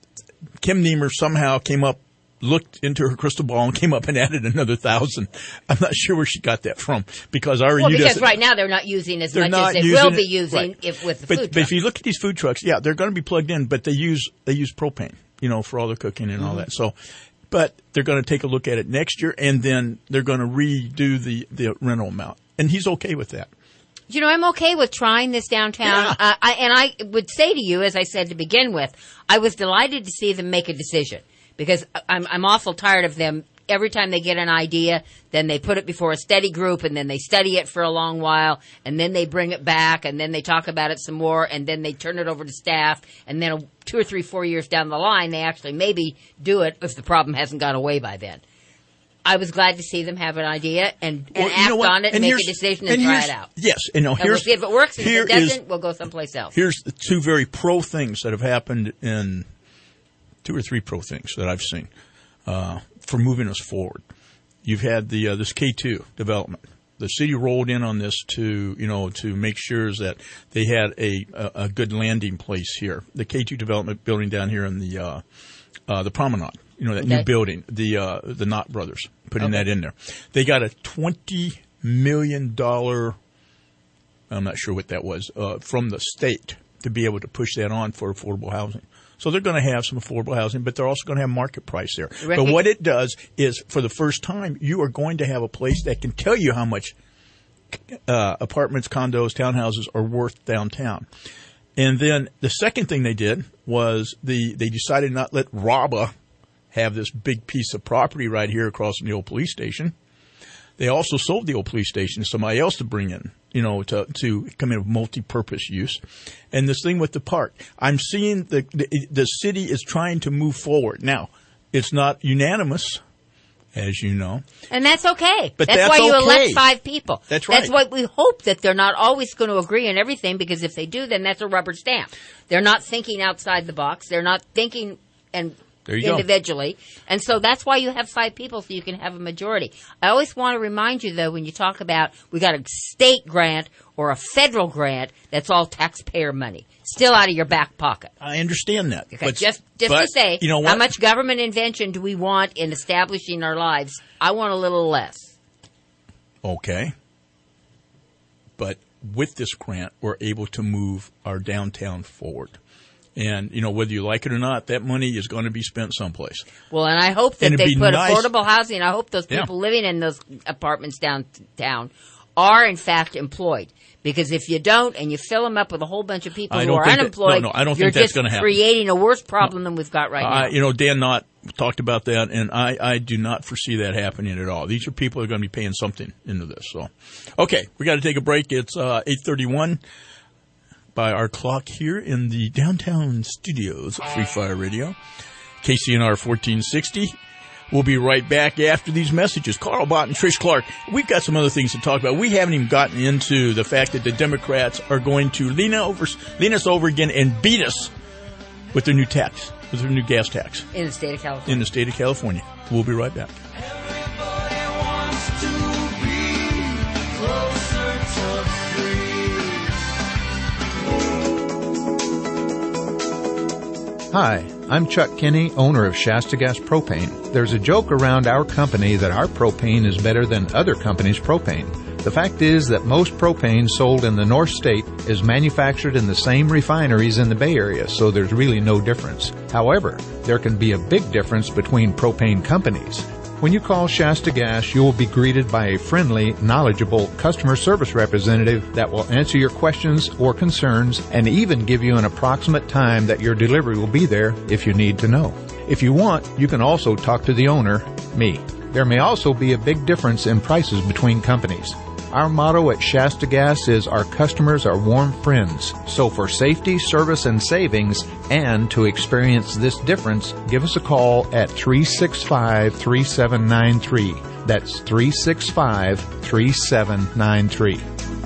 Kim Niemer somehow came up, looked into her crystal ball, and came up and added another thousand. I'm not sure where she got that from because our Well, U because doesn't- right now they're not using as They're much as not they using will be it- using right. if with the but, food but if truck. you look at these food trucks, yeah, they're going to be plugged in, but they use they use propane, you know, for all their cooking and all Mm-hmm. that. So, but they're going to take a look at it next year, and then they're going to redo the the rental amount, and he's okay with that. You know, I'm okay with trying this downtown. Yeah. Uh, I, and I would say to you, as I said to begin with, I was delighted to see them make a decision because I'm, I'm awful tired of them every time they get an idea, then they put it before a study group, and then they study it for a long while, and then they bring it back, and then they talk about it some more, and then they turn it over to staff, and then two or three, four years down the line, they actually maybe do it if the problem hasn't gone away by then. I was glad to see them have an idea and, and Well, you act know what? on it and, And make a here's- decision and and, try here's- it out. yes, and now And we'll here's- see if it works. And here if it doesn't, is- we'll go someplace else. Here's the two very pro things that have happened in two or three pro things that I've seen uh, for moving us forward. You've had the uh, this K two development. The city rolled in on this to you know to make sure that they had a a, a good landing place here. The K two development building down here in the uh, uh, the promenade. You know that Okay. new building, the uh, the Knott brothers putting Okay. that in there. They got a twenty million dollar. I'm not sure what that was uh, from the state to be able to push that on for affordable housing. So they're going to have some affordable housing, but they're also going to have market price there. Right. But what it does is, for the first time, you are going to have a place that can tell you how much uh, apartments, condos, townhouses are worth downtown. And then the second thing they did was the they decided not to let Raba have this big piece of property right here across from the old police station. They also sold the old police station to somebody else to bring in, you know, to to come in with multi-purpose use. And this thing with the park, I'm seeing the, the the city is trying to move forward. Now, it's not unanimous, as you know. And that's okay. But that's, that's why you okay. elect five people. That's right. That's why we hope that they're not always going to agree on everything, because if they do, then that's a rubber stamp. They're not thinking outside the box. They're not thinking and There you go. individually. And so that's why you have five people, so you can have a majority. I always want to remind you, though, when you talk about we got a state grant or a federal grant, that's all taxpayer money. Still out of your back pocket. I understand that. Okay, but, just just but to say, you know how what? much government invention do we want in establishing our lives? I want a little less. Okay. But with this grant, we're able to move our downtown forward. And, you know, whether you like it or not, that money is going to be spent someplace. Well, and I hope that And it'd they be put nice- affordable housing. I hope those Yeah. people living in those apartments downtown are, in fact, employed. Because if you don't, and you fill them up with a whole bunch of people I who don't are think that- unemployed, no, no, I don't you're think that's just gonna happen. creating a worse problem than we've got right Uh, now. you know, Dan Knott talked about that, and I, I do not foresee that happening at all. These are people who are going to be paying something into this. So, okay, we got to take a break. It's uh, eight thirty-one by our clock here in the downtown studios of Free Fire Radio, K C N R fourteen sixty. We'll be right back after these messages. Carl Bott and Trish Clark. We've got some other things to talk about. We haven't even gotten into the fact that the Democrats are going to lean over, lean us over again and beat us with their new tax, with their new gas tax In the state of California. in the state of California. We'll be right back. Hi, I'm Chuck Kinney, owner of Shasta Gas Propane. There's a joke around our company that our propane is better than other companies' propane. The fact is that most propane sold in the North State is manufactured in the same refineries in the Bay Area, so there's really no difference. However, there can be a big difference between propane companies. When you call Shasta Gas, you will be greeted by a friendly, knowledgeable customer service representative that will answer your questions or concerns and even give you an approximate time that your delivery will be there if you need to know. If you want, you can also talk to the owner, me. There may also be a big difference in prices between companies. Our motto at Shasta Gas is our customers are warm friends. So for safety, service, and savings, and to experience this difference, give us a call at three six five, three seven nine three. That's three six five, three seven nine three.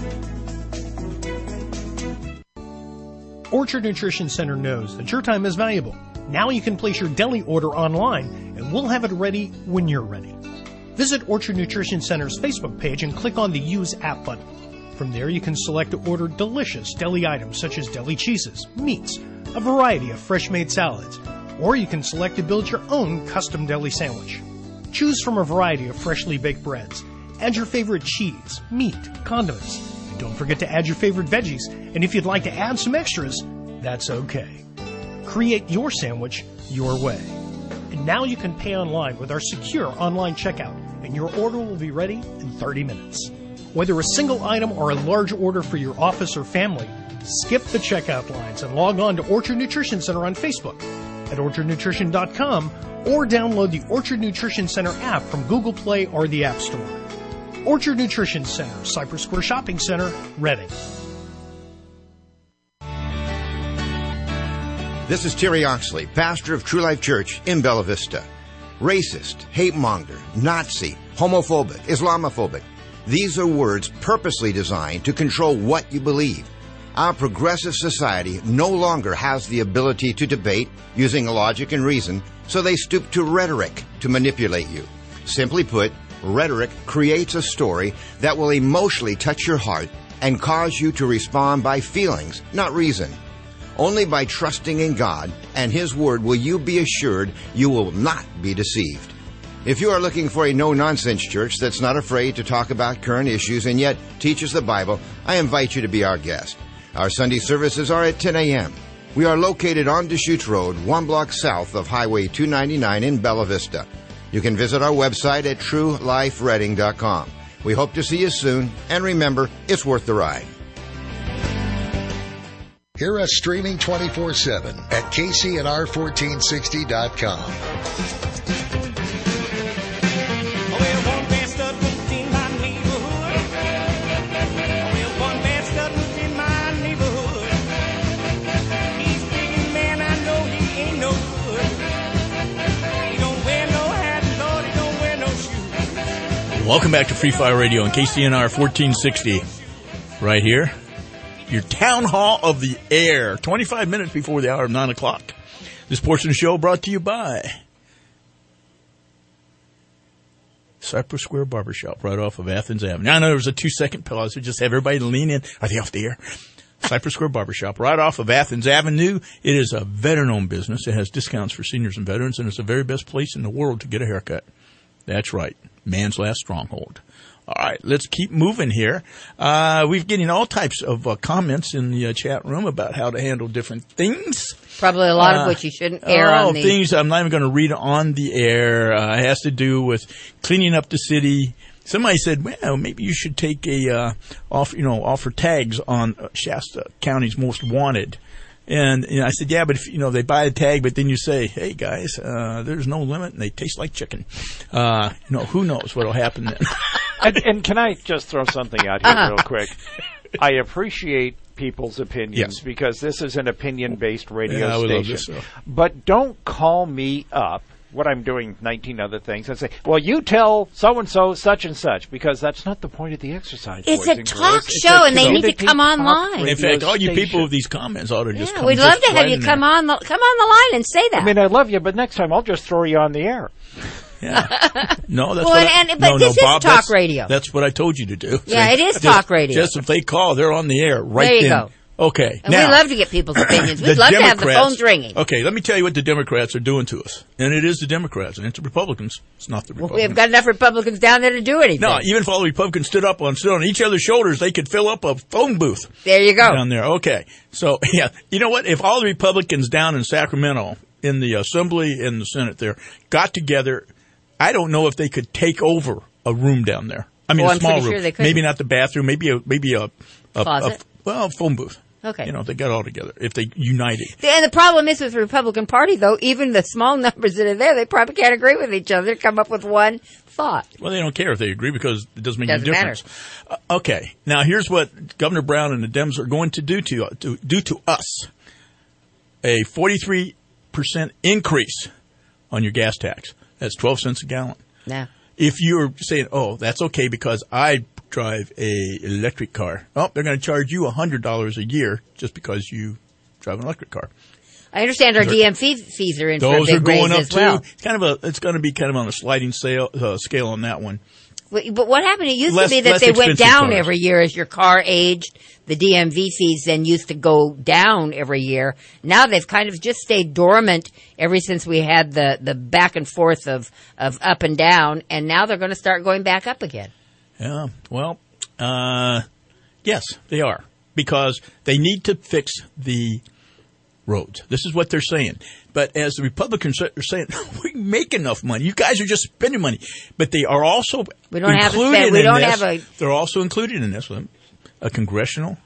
Orchard Nutrition Center knows that your time is valuable. Now you can place your deli order online, and we'll have it ready when you're ready. Visit Orchard Nutrition Center's Facebook page and click on the Use App button. From there, you can select to order delicious deli items such as deli cheeses, meats, a variety of fresh-made salads, or you can select to build your own custom deli sandwich. Choose from a variety of freshly baked breads. Add your favorite cheese, meat, condiments, and don't forget to add your favorite veggies. And if you'd like to add some extras, that's okay. Create your sandwich your way. And now you can pay online with our secure online checkout, and your order will be ready in thirty minutes. Whether a single item or a large order for your office or family, skip the checkout lines and log on to Orchard Nutrition Center on Facebook. at orchard nutrition dot com or download the Orchard Nutrition Center app from Google Play or the App Store. Orchard Nutrition Center, Cypress Square Shopping Center, Reading. This is Terry Oxley, pastor of True Life Church in Bella Vista. Racist, hate monger, Nazi, homophobic, Islamophobic. These are words purposely designed to control what you believe. Our progressive society no longer has the ability to debate using logic and reason, so they stoop to rhetoric to manipulate you. Simply put, rhetoric creates a story that will emotionally touch your heart and cause you to respond by feelings, not reason. Only by trusting in God and His Word will you be assured you will not be deceived. If you are looking for a no-nonsense church that's not afraid to talk about current issues and yet teaches the Bible, I invite you to be our guest. Our Sunday services are at ten a.m. We are located on Deschutes Road, one block south of Highway two ninety-nine in Bella Vista. You can visit our website at true life reading dot com. We hope to see you soon, and remember, it's worth the ride. Hear us streaming twenty-four seven at K C N R fourteen sixty dot com. Welcome back to Free Fire Radio on K C N R fourteen sixty. Right here. Your Town Hall of the Air, twenty-five minutes before the hour of nine o'clock. This portion of the show brought to you by Cypress Square Barbershop, right off of Athens Avenue. Now, I know there was a two-second pause. We just have everybody lean in. Are they off the air? Cypress Square Barbershop, right off of Athens Avenue. It is a veteran-owned business. It has discounts for seniors and veterans, and it's the very best place in the world to get a haircut. That's right. Man's last stronghold. All right, let's keep moving here. Uh, we've getting all types of uh, comments in the uh, chat room about how to handle different things. Probably a lot uh, of which you shouldn't air oh, on the... things I'm not even going to read on the air. Uh, it has to do with cleaning up the city. Somebody said, well, maybe you should take a, uh, off, you know, offer tags on Shasta County's most wanted. And you know, I said, yeah, but if, you know, they buy a tag, but then you say, hey, guys, uh, there's no limit, and they taste like chicken. Uh, you know, who knows what will happen then. and, and can I just throw something out here Uh-huh. real quick? I appreciate people's opinions Yes. because this is an opinion-based radio Yeah, I would love station. this, so. But don't call me up, what I'm doing nineteen other things, and say, well, you tell so-and-so such and such, because that's not the point of the exercise. It's boys a and talk girls. It's show, a and they need to community come talk online. In fact, radio all you station. people with these comments ought to just Yeah, come we'd just love to have right you in come there. on the come on the line and say that. I mean, I love you, but next time I'll just throw you on the air. Yeah. No, that's Well, what I, and- but no, this no, is Bob, talk that's- radio. That's what I told you to do. Yeah, Say, it is just- talk radio. Just if they call, they're on the air right There you then. go. Okay. And now, we love to get people's opinions. We'd the love to have the Democrats- phones ringing. Okay, let me tell you what the Democrats are doing to us. And it is the Democrats, and it's the Republicans. It's not the Republicans. We have got enough Republicans down there to do anything. No, even if all the Republicans stood up on stood on each other's shoulders, they could fill up a phone booth. There you go. Down there. Okay. So, yeah. You know what? If all the Republicans down in Sacramento, in the Assembly and the Senate there, got together, I don't know if they could take over a room down there. I mean, Well, a I'm small pretty room. sure they couldn't. Maybe not the bathroom. Maybe a, maybe a, a, Closet? a well, phone booth. Okay. You know, if they got all together. If they united. And the problem is with the Republican Party, though, even the small numbers that are there, they probably can't agree with each other to come up with one thought. Well, they don't care if they agree because it doesn't make Doesn't any matter. difference. Uh, okay, now here's what Governor Brown and the Dems are going to do to, to do to us: a forty-three percent increase on your gas tax. That's twelve cents a gallon. Yeah. If you're saying, "Oh, that's okay because I drive a electric car," oh, they're going to charge you a hundred dollars a year just because you drive an electric car. I understand our D M fee fees are in for a Those big are going raise up as too. well. It's kind of a. It's going to be kind of on a sliding sale, uh, scale on that one. But but what happened? It used Less- to be that less they went expensive down cars. every year as your car aged. The D M V fees then used to go down every year. Now they've kind of just stayed dormant ever since we had the, the back and forth of, of up and down, and now they're going to start going back up again. Yeah, well, uh, yes, they are. Because they need to fix the roads. This is what they're saying. But as the Republicans are saying, we make enough money. You guys are just spending money. But they are also We don't have to included spend- we in don't this. have a- They're also included in this one a congressional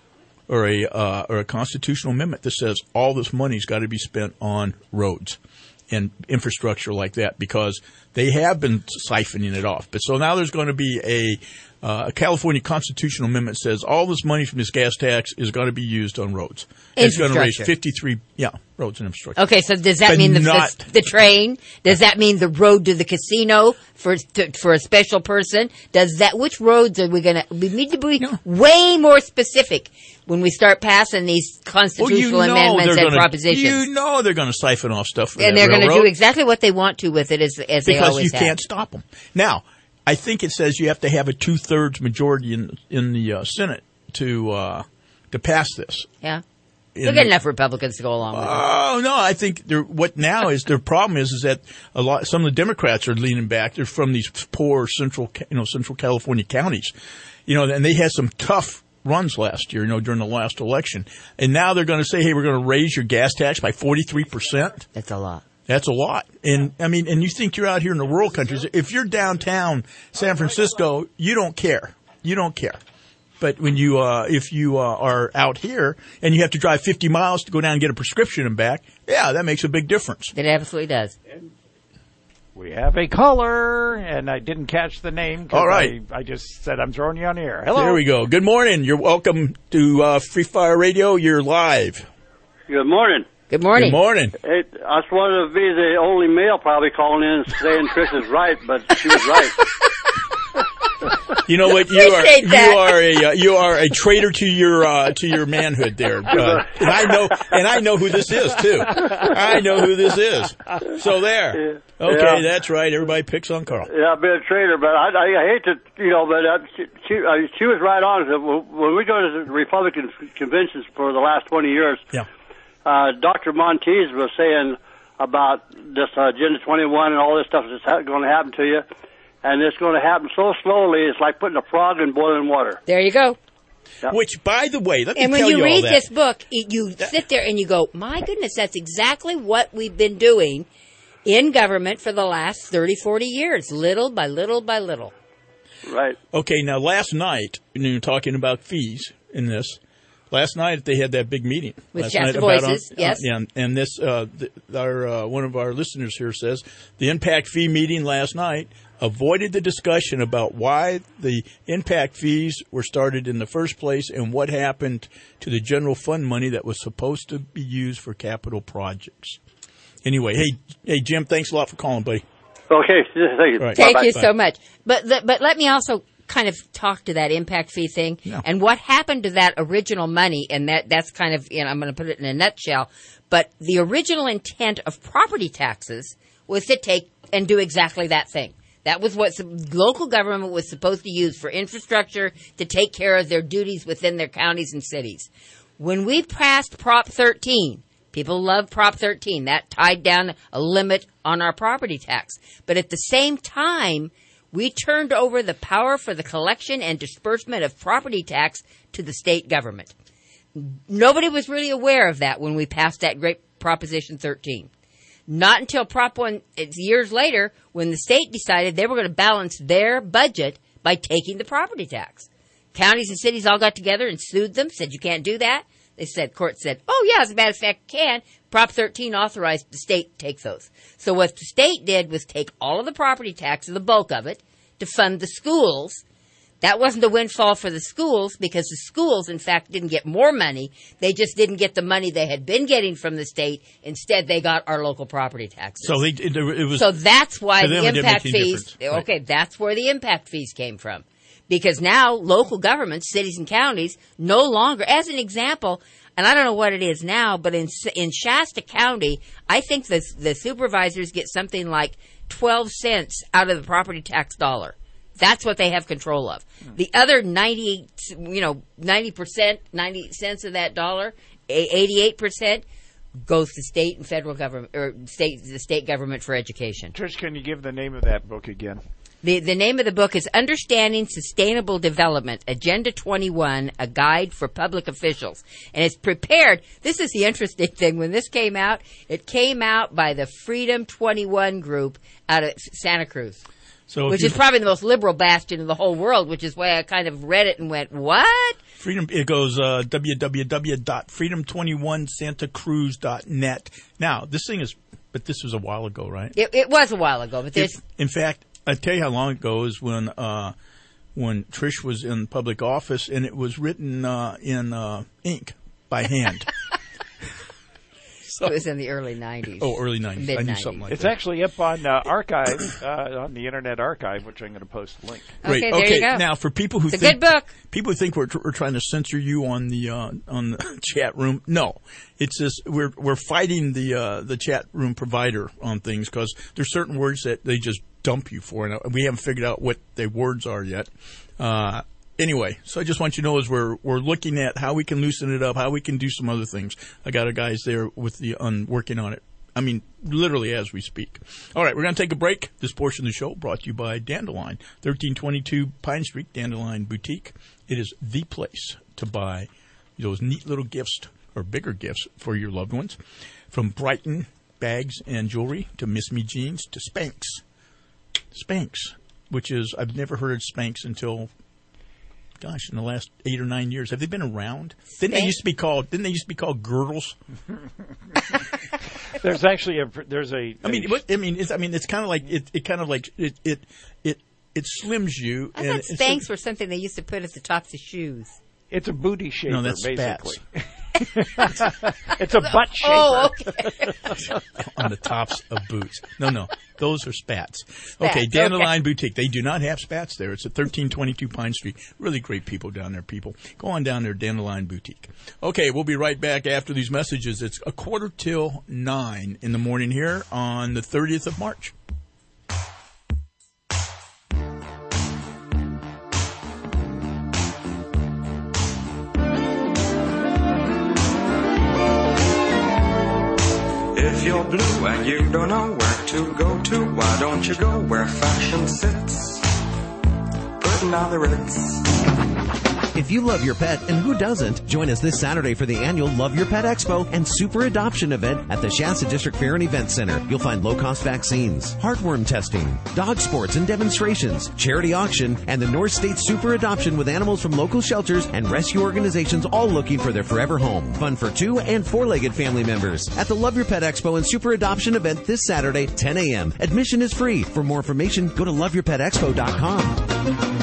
or a uh, or a constitutional amendment that says all this money's got to be spent on roads and infrastructure like that, because they have been siphoning it off. But so now there's going to be a, uh, a California constitutional amendment that says all this money from this gas tax is going to be used on roads. It's going to raise fifty-three, yeah, roads and infrastructure. Okay, so does that but mean the, not, the the train? Does that mean the road to the casino for to, for a special person? Does that which roads are we going to? We need to be no. way more specific when we start passing these constitutional well, you know amendments and gonna, propositions. You know they're going to siphon off stuff, for and that they're going to railroad. do exactly what they want to with it, as as they because always you have. can't stop them. Now, I think it says you have to have a two thirds majority in in the uh, Senate to uh, to pass this. Yeah. In We'll get enough Republicans to go along with it. Oh no! I think they're, what now is their problem is is that a lot some of the Democrats are leaning back. They're from these poor central you know Central California counties, you know, and they had some tough runs last year, you know, during the last election, and now they're going to say, hey, we're going to raise your gas tax by forty-three percent. That's a lot. That's a lot. And I mean, and you think you're out here in the rural countries. If you're downtown San Francisco, you don't care. You don't care. But when you, uh, if you uh, are out here and you have to drive fifty miles to go down and get a prescription and back, yeah, that makes a big difference. It absolutely does. We have a caller, and I didn't catch the name. All right. I, I just said I'm throwing you on the air. Hello. There we go. Good morning. You're welcome to uh, Free Fire Radio. You're live. Good morning. Good morning. Good morning. Hey, I just wanted to be the only male probably calling in saying Trish is right, but she was right. You know what? You are you are a uh, you are a traitor to your uh, to your manhood there, uh, and I know and I know who this is too. I know who this is. So there. Okay, yeah. That's right. Everybody picks on Carl. Yeah, I've been a traitor, but I, I, I hate to, you know, but uh, she she, uh, she was right on. When we go to the Republican conventions for the last twenty years, yeah, uh, Doctor Monteith was saying about this uh, Agenda twenty-one and all this stuff that's ha- going to happen to you. And it's going to happen so slowly, it's like putting a frog in boiling water. There you go. Yep. Which, by the way, let me and tell when you, you read all that. this book, it, you that, sit there and you go, my goodness, that's exactly what we've been doing in government for the last thirty, forty years, little by little by little. Right. Okay, now last night, when you were talking about fees in this, last night they had that big meeting. With last Shasta night about Voices, on, yes. Uh, yeah, and this, uh, the, our uh, one of our listeners here says, the impact fee meeting last night avoided the discussion about why the impact fees were started in the first place and what happened to the general fund money that was supposed to be used for capital projects. Anyway, hey, hey, Jim, thanks a lot for calling, buddy. Okay, thank you. Right. Thank Bye-bye. you so much. But the, but let me also kind of talk to that impact fee thing yeah. and what happened to that original money, and that that's kind of, you know, I'm going to put it in a nutshell. But the original intent of property taxes was to take and do exactly that thing. That was what local government was supposed to use for infrastructure to take care of their duties within their counties and cities. When we passed Prop thirteen, people love Prop thirteen. That tied down a limit on our property tax. But at the same time, we turned over the power for the collection and disbursement of property tax to the state government. Nobody was really aware of that when we passed that great Proposition thirteen. Not until Prop one, it's years later, when the state decided they were going to balance their budget by taking the property tax. Counties and cities all got together and sued them, said you can't do that. They said, court said, oh yeah, as a matter of fact, can. Prop thirteen authorized the state to take those. So what the state did was take all of the property tax, or the bulk of it, to fund the schools. That wasn't a windfall for the schools because the schools, in fact, didn't get more money. They just didn't get the money they had been getting from the state. Instead, they got our local property taxes. So they, it, it was. So that's why the impact fees. Right. Okay, that's where the impact fees came from, because now local governments, cities and counties, no longer, as an example, and I don't know what it is now, but in in Shasta County, I think the the supervisors get something like twelve cents out of the property tax dollar. That's what they have control of. The other ninety, you know, ninety percent, ninety cents of that dollar, eighty-eight percent goes to state and federal government, or state, the state government for education. Trish, can you give the name of that book again? The the name of the book is Understanding Sustainable Development, Agenda twenty-one, A Guide for Public Officials. And it's prepared. This is the interesting thing. When this came out, it came out by the Freedom twenty-one group out of Santa Cruz. So which is probably the most liberal bastion in the whole world, which is why I kind of read it and went, what? Freedom, it goes uh, w w w dot freedom two one santa cruz dot net. Now, this thing is, but this was a while ago, right? It, it was a while ago, but there's... If, in fact, I tell you how long ago is when uh, when Trish was in public office, and it was written uh, in uh, ink by hand. So, it was in the early nineties. Oh, early nineties. I knew something like it's that. It's actually up on uh, archive, uh, on the Internet Archive, which I'm going to post a link. Great. Okay, there okay. you go. Now, for people who it's think a good book. people who think we're we're trying to censor you on the uh, on the chat room, no, it's just we're we're fighting the uh, the chat room provider on things because there's certain words that they just dump you for, and we haven't figured out what the words are yet. Uh, Anyway, so I just want you to know as we're we're looking at how we can loosen it up, how we can do some other things. I got a guys there with the on working on it. I mean, literally as we speak. All right, we're going to take a break. This portion of the show brought to you by Dandelion, thirteen twenty-two Pine Street, Dandelion Boutique. It is the place to buy those neat little gifts or bigger gifts for your loved ones. From Brighton bags and jewelry to Miss Me jeans to Spanx. Spanx, which is, I've never heard of Spanx until... Gosh, in the last eight or nine years, have they been around? Didn't they used to be called? Didn't they used to be called girdles? There's actually a there's a. I mean, what, I mean, it's, I mean, it's kind of like it. It kind of like it. It it it slims you. I and thought Spanx were something they used to put at the tops of shoes. It's a booty shaper, no, that's basically. Spats. It's a butt shaper. Oh, okay. On the tops of boots. No, no. Those are spats. Spats, Okay, Dandelion okay. Boutique. They do not have spats there. It's at thirteen twenty-two Pine Street. Really great people down there, people. Go on down there, Dandelion Boutique. Okay, we'll be right back after these messages. It's a quarter till nine in the morning here on the thirtieth of March. If you're blue and you don't know where to go to, why don't you go where fashion sits? Putting on the Ritz. If you love your pet, and who doesn't, join us this Saturday for the annual Love Your Pet Expo and Super Adoption event at the Shasta District Fair and Event Center. You'll find low-cost vaccines, heartworm testing, dog sports and demonstrations, charity auction, and the North State Super Adoption with animals from local shelters and rescue organizations all looking for their forever home. Fun for two- and four-legged family members at the Love Your Pet Expo and Super Adoption event this Saturday, ten a.m. Admission is free. For more information, go to love your pet expo dot com.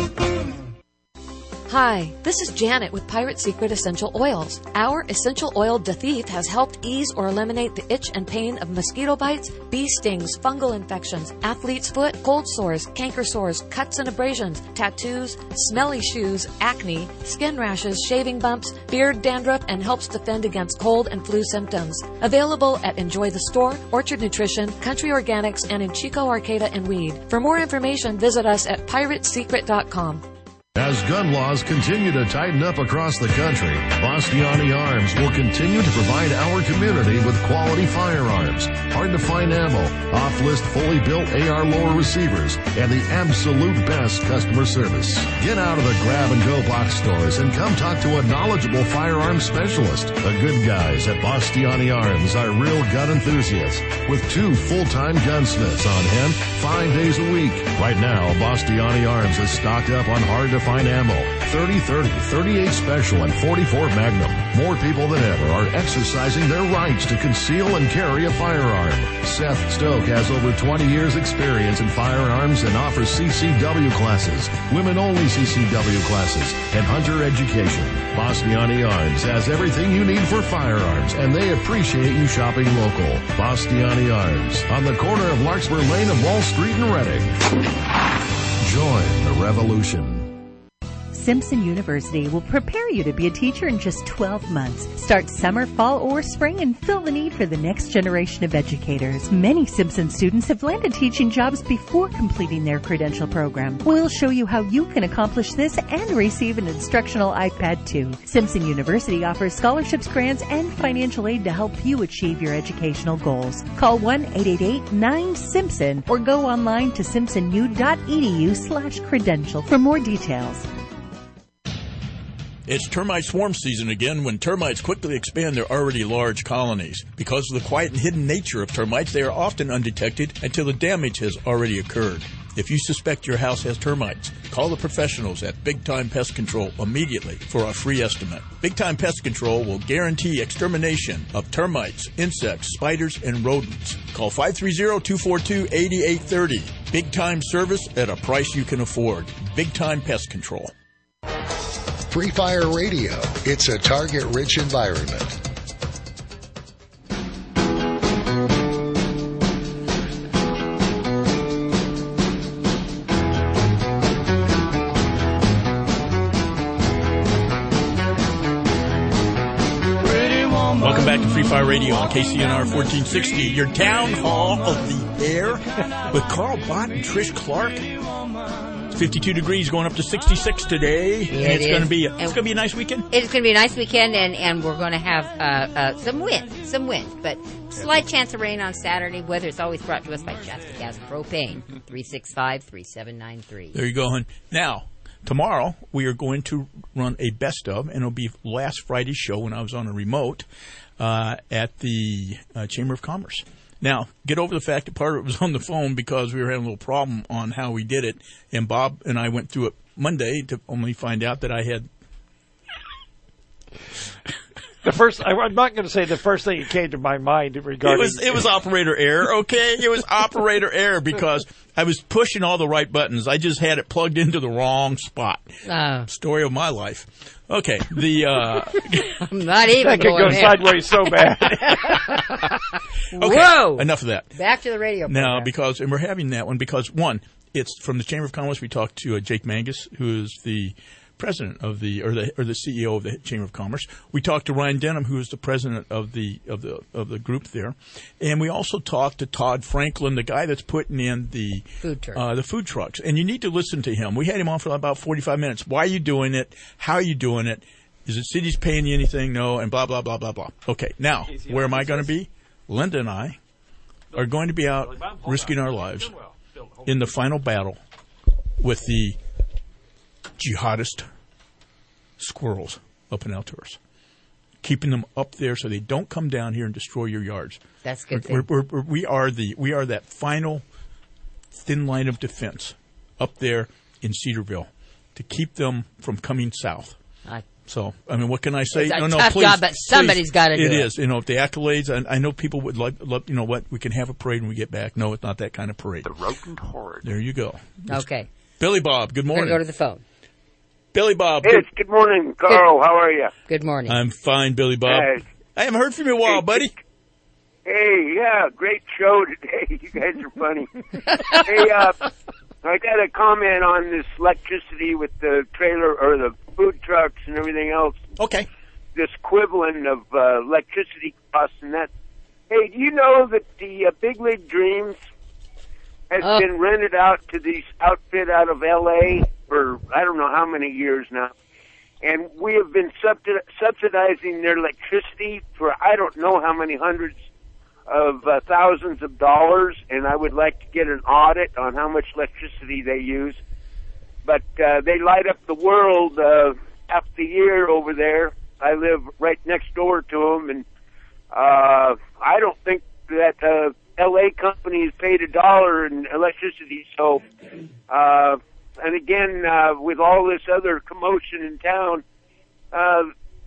Hi, this is Janet with Pirate Secret Essential Oils. Our essential oil Dathief has helped ease or eliminate the itch and pain of mosquito bites, bee stings, fungal infections, athlete's foot, cold sores, canker sores, cuts and abrasions, tattoos, smelly shoes, acne, skin rashes, shaving bumps, beard dandruff, and helps defend against cold and flu symptoms. Available at Enjoy the Store, Orchard Nutrition, Country Organics, and in Chico, Arcata, and Weed. For more information, visit us at pirate secret dot com. As gun laws continue to tighten up across the country, Bastiani Arms will continue to provide our community with quality firearms, hard-to-find ammo, off-list fully built A R lower receivers, and the absolute best customer service. Get out of the grab-and-go box stores and come talk to a knowledgeable firearms specialist. The good guys at Bastiani Arms are real gun enthusiasts with two full-time gunsmiths on hand five days a week. Right now, Bastiani Arms is stocked up on hard-to-find ammo, thirty thirty, thirty-eight Special, and forty-four Magnum. More people than ever are exercising their rights to conceal and carry a firearm. Seth Stoke has over twenty years experience in firearms and offers C C W classes, women-only C C W classes, and hunter education. Bastiani Arms has everything you need for firearms, and they appreciate you shopping local. Bastiani Arms, on the corner of Larkspur Lane and Wall Street in Reading. Join the revolution. Simpson University will prepare you to be a teacher in just twelve months. Start summer, fall, or spring and fill the need for the next generation of educators. Many Simpson students have landed teaching jobs before completing their credential program. We'll show you how you can accomplish this and receive an instructional iPad too. Simpson University offers scholarships, grants, and financial aid to help you achieve your educational goals. Call one eight eight eight nine Simpson or go online to simpson u dot e d u slash credential for more details. It's termite swarm season again when termites quickly expand their already large colonies. Because of the quiet and hidden nature of termites, they are often undetected until the damage has already occurred. If you suspect your house has termites, call the professionals at Big Time Pest Control immediately for a free estimate. Big Time Pest Control will guarantee extermination of termites, insects, spiders, and rodents. Call five three zero, two four two, eight eight three zero. Big Time service at a price you can afford. Big Time Pest Control. Free Fire Radio. It's a target-rich environment. Welcome back to Free Fire Radio on K C N R fourteen sixty, your town hall of the air with Carl Bott and Trish Clark. It's fifty-two degrees, going up to sixty-six today. Yeah, and it's it going to is. be a, it's going to be a nice weekend. It's going to be a nice weekend, and, and we're going to have uh, uh, some wind, some wind, but slight chance of rain on Saturday. Weather is always brought to us by Shasta Gas Propane, three six five, three seven nine three. There you go, hon. Now, tomorrow we are going to run a best of, and it'll be last Friday's show when I was on a remote uh, at the uh, Chamber of Commerce. Now, get over the fact that part of it was on the phone because we were having a little problem on how we did it, and Bob and I went through it Monday to only find out that I had... The first, I'm not going to say the first thing that came to my mind regarding... It was, it was operator error, okay? It was operator error because I was pushing all the right buttons. I just had it plugged into the wrong spot. Oh. Story of my life. Okay, the... Uh, I'm not even that could go there. sideways so bad. Okay, Whoa! Enough of that. Back to the radio program. Now, because, and we're having that one because, one, it's from the Chamber of Commerce. We talked to uh, Jake Mangus, who is the president of the, or the, or the C E O of the Chamber of Commerce. We talked to Ryan Denham, who is the president of the, of the, of the group there. And we also talked to Todd Franklin, the guy that's putting in the food truck. uh, the food trucks. And you need to listen to him. We had him on for about forty-five minutes. Why are you doing it? How are you doing it? Is the city's paying you anything? No. And blah, blah, blah, blah, blah. Okay. Now, where am I going to be? Linda and I are going to be out risking our lives in the final battle with the jihadist squirrels up in Alturas, keeping them up there so they don't come down here and destroy your yards. That's good. We're, we're, we're, we are the we are that final thin line of defense up there in Cedarville to keep them from coming south. I So, I mean, what can I say? It's a no, no, tough please, job, but somebody's please. got to do it. it. It is. You know, the accolades, I, I know people would like, love, you know what, we can have a parade when we get back. No, it's not that kind of parade. The rodent horde. There you go. It's Okay. Billy Bob, good We're morning. going to go to the phone. Billy Bob. Hey, it's good morning, Carl. How are you? Good morning. I'm fine, Billy Bob. Hey. I haven't heard from you in a while, Hey, buddy. Hey, yeah, great show today. You guys are funny. Hey, uh, I got a comment on this electricity with the trailer or the food trucks and everything else. Okay. This equivalent of uh, electricity costs and that. Hey, do you know that the uh, Big League Dreams has Oh. been rented out to these outfit out of L A for I don't know how many years now? And we have been subsidi- subsidizing their electricity for I don't know how many hundreds of uh, thousands of dollars, and I would like to get an audit on how much electricity they use. But uh, they light up the world uh, half the year over there. I live right next door to them, and uh, I don't think that uh, L A companies paid a dollar in electricity. So, uh, and again, uh, with all this other commotion in town, uh,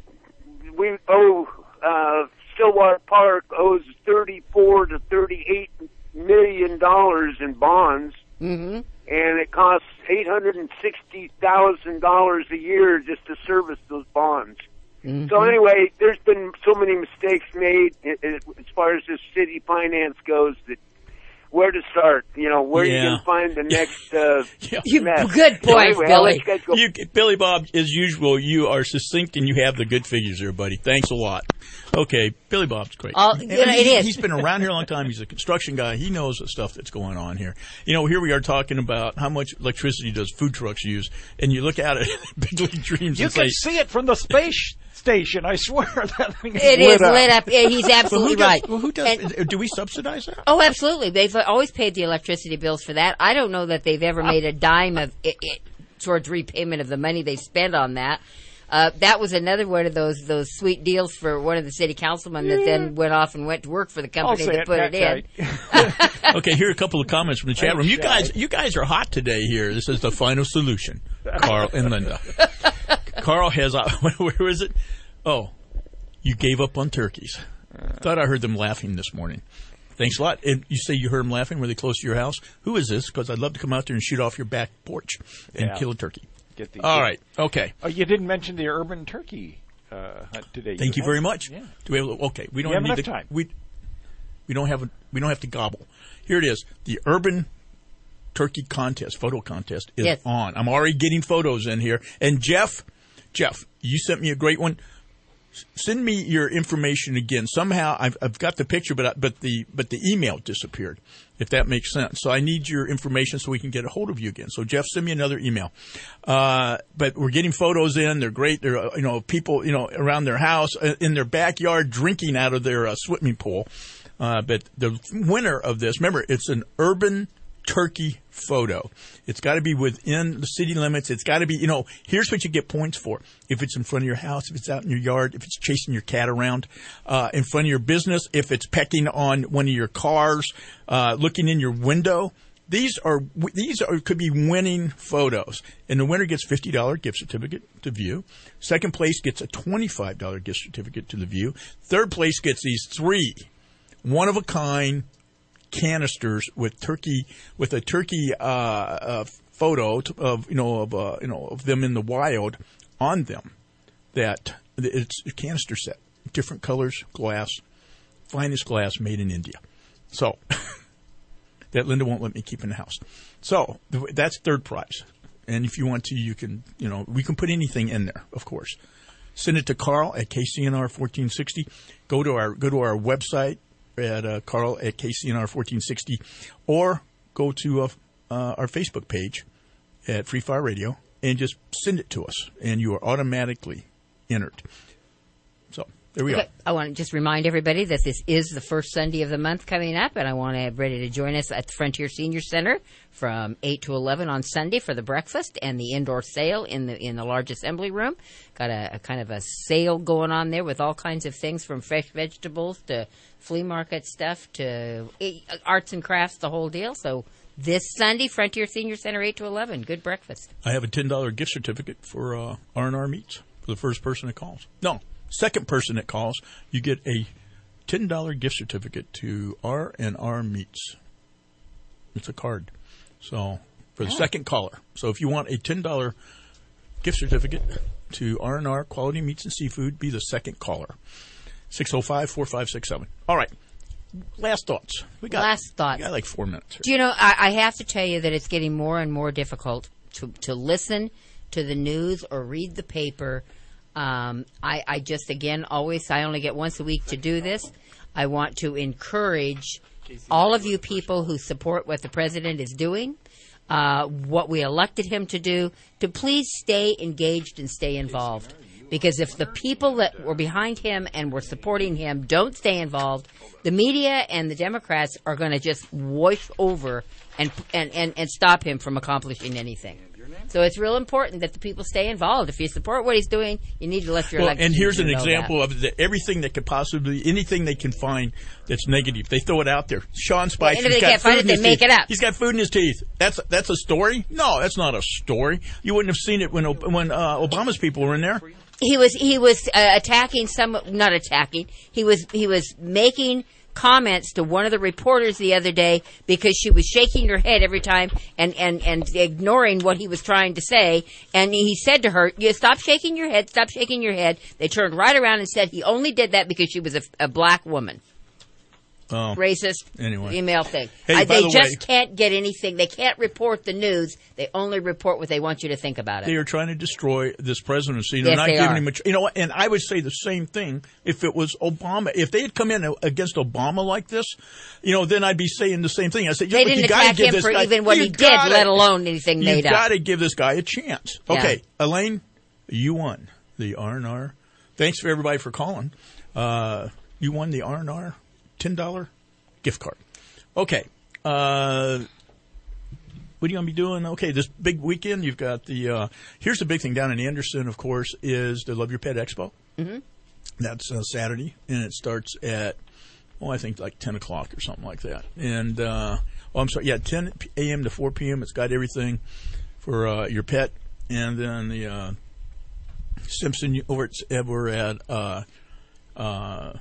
we owe uh, Stillwater Park owes thirty-four to thirty-eight million dollars in bonds, mm-hmm. and it costs eight hundred and sixty thousand dollars a year just to service those bonds. Mm-hmm. So anyway, there's been so many mistakes made i- i- as far as this city finance goes that where to start? You know, where Yeah. you can find the next uh, You- mess. good So point, anyway, I'll let Billy. you guys go. You, Billy Bob, as usual, you are succinct and you have the good figures there, buddy. Thanks a lot. Okay, Billy Bob's great. All- And you know, he- it is. He's been around here a long time. He's a construction guy. He knows the stuff that's going on here. You know, here we are talking about how much electricity does food trucks use, and you look at it, Big League Dreams, You and can say, see it from the space station. I swear that thing is It lit is up. lit up. Yeah, he's well, absolutely who does, right. well, who does? And- do we subsidize that? Oh, absolutely. They've always paid the electricity bills for that. I don't know that they've ever made a dime of it, it towards repayment of the money they spend on that. Uh, that was another one of those those sweet deals for one of the city councilmen that then went off and went to work for the company that it, put it in. Right. Okay, here are a couple of comments from the chat room. You guys, you guys are hot today here. This is the final solution, Carl and Linda. Carl has, where is it? Oh, you gave up on turkeys. Thought I heard them laughing this morning. Thanks a lot. And you say you heard them laughing? Were they close to your house? Who is this? Because I'd love to come out there and shoot off your back porch and Yeah. kill a turkey. Get the, All get, right. Okay. Oh, you didn't mention the urban turkey uh, hunt today. Thank you have? very much. Yeah. Do we have? a- Okay. We don't You have need enough to, time. We we don't have a, we don't have to gobble. Here it is. The urban turkey contest, photo contest is Yes. on. I'm already getting photos in here. And Jeff, Jeff, you sent me a great one. S- Send me your information again. Somehow I've, I've got the picture, but I, but the but the email disappeared. If that makes sense. So I need your information so we can get a hold of you again. So Jeff, send me another email. Uh, but we're getting photos in. They're great. They're uh, you know people you know around their house uh, in their backyard drinking out of their uh, swimming pool. Uh, but the winner of this, remember, it's an urban turkey photo. It's got to be within the city limits. It's got to be, you know, here's what you get points for. If it's in front of your house, if it's out in your yard, if it's chasing your cat around, uh, in front of your business, if it's pecking on one of your cars, uh, looking in your window. These are, these are, could be winning photos. And the winner gets fifty dollars gift certificate to View. Second place gets a twenty-five dollars gift certificate to the View. Third place gets these three one-of-a-kind canisters with turkey, with a turkey uh, uh, photo of you know of uh, you know of them in the wild on them. That it's a canister set, different colors, glass, finest glass made in India. So that Linda won't let me keep in the house. So that's third prize. And if you want to, you can you know we can put anything in there, of course. Send it to Carl at K C N R fourteen sixty. Go to our go to our website at uh, Carl at K C N R fourteen sixty, or go to uh, uh, our Facebook page at Free Fire Radio and just send it to us, and you are automatically entered. So there we Okay. are. I want to just remind everybody that this is the first Sunday of the month coming up, and I want to have ready to join us at the Frontier Senior Center from eight to eleven on Sunday for the breakfast and the indoor sale in the in the large assembly room. Got a, a kind of a sale going on there with all kinds of things from fresh vegetables to flea market stuff to arts and crafts, the whole deal. So this Sunday, Frontier Senior Center, eight to eleven. Good breakfast. I have a ten dollars gift certificate for uh, R and R Meats for the first person that calls. No, second person that calls, you get a ten dollars gift certificate to R and R Meats. It's a card. So for the Oh. second caller. So if you want a ten dollars gift certificate to R and R Quality Meats and Seafood, be the second caller. six oh five, four five six seven. All right. Last thoughts. We got, Last thoughts. We got like four minutes here. Do you know, I, I have to tell you that it's getting more and more difficult to, to listen to the news or read the paper. Um, I, I just, again, always, I only get once a week to do this. I want to encourage all of you people who support what the president is doing, uh, what we elected him to do, to please stay engaged and stay involved. Because if the people that were behind him and were supporting him don't stay involved, the media and the Democrats are going to just wash over and, and, and, and stop him from accomplishing anything. So it's real important that the people stay involved. If you support what he's doing, you need to let your Well, elected and here's an know example that. of the, everything that could possibly, anything they can find that's negative. They throw it out there. Sean Spicer, And if they he's got can't find food it, in they his make teeth. it up. He's got food in his teeth. That's that's a story? No, that's not a story. You wouldn't have seen it when when uh, Obama's people were in there. He was he was uh, attacking some, not attacking. He was he was making comments to one of the reporters the other day because she was shaking her head every time and, and, and ignoring what he was trying to say. And he said to her, "You stop shaking your head, stop shaking your head." They turned right around and said he only did that because she was a, a black woman. Oh. Racist Anyway. female thing. Hey, I, by they the just way- can't get anything. They can't report the news. They only report what they want you to think about it. They are trying to destroy this presidency. They're Yes, not they giving are. him a, ch- you know what? And I would say the same thing if it was Obama. If they had come in against Obama like this, you know, then I'd be saying the same thing. I said, They yeah, but didn't you gotta attack give him this for guy, even what you he did, gotta- let alone anything made You've up. got to give this guy a chance. Yeah. Okay, Elaine, you won the R and R. Thanks for everybody for calling. Uh, you won the R and R ten dollars gift card. Okay. Uh, What are you going to be doing? Okay, this big weekend, you've got the, uh, here's the big thing down in Anderson, of course, is the Love Your Pet Expo. Mm-hmm. That's uh, Saturday, and it starts at, oh, I think like ten o'clock or something like that. And, uh, oh, I'm sorry, yeah, ten a.m. to four p.m. It's got everything for uh, your pet. And then the uh, Simpson, over at, over at uh, uh,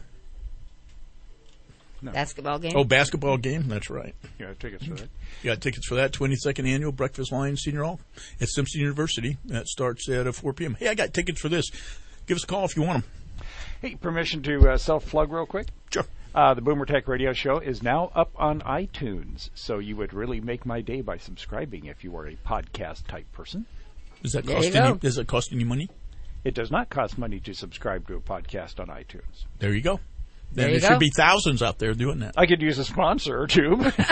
No. Basketball game? Oh, basketball game. That's right. You got tickets for that? You got tickets for that. twenty-second Annual Breakfast Lions Senior Hall at Simpson University. That starts at uh, four p.m. Hey, I got tickets for this. Give us a call if you want them. Hey, permission to uh, self-plug real quick? Sure. Uh, the Boomer Tech Radio Show is now up on iTunes, so you would really make my day by subscribing if you were a podcast-type person. Is that costing you, you, is it costing you money? It does not cost money to subscribe to a podcast on iTunes. There you go. There Then you there go. should be thousands out there doing that. I could use a sponsor or two.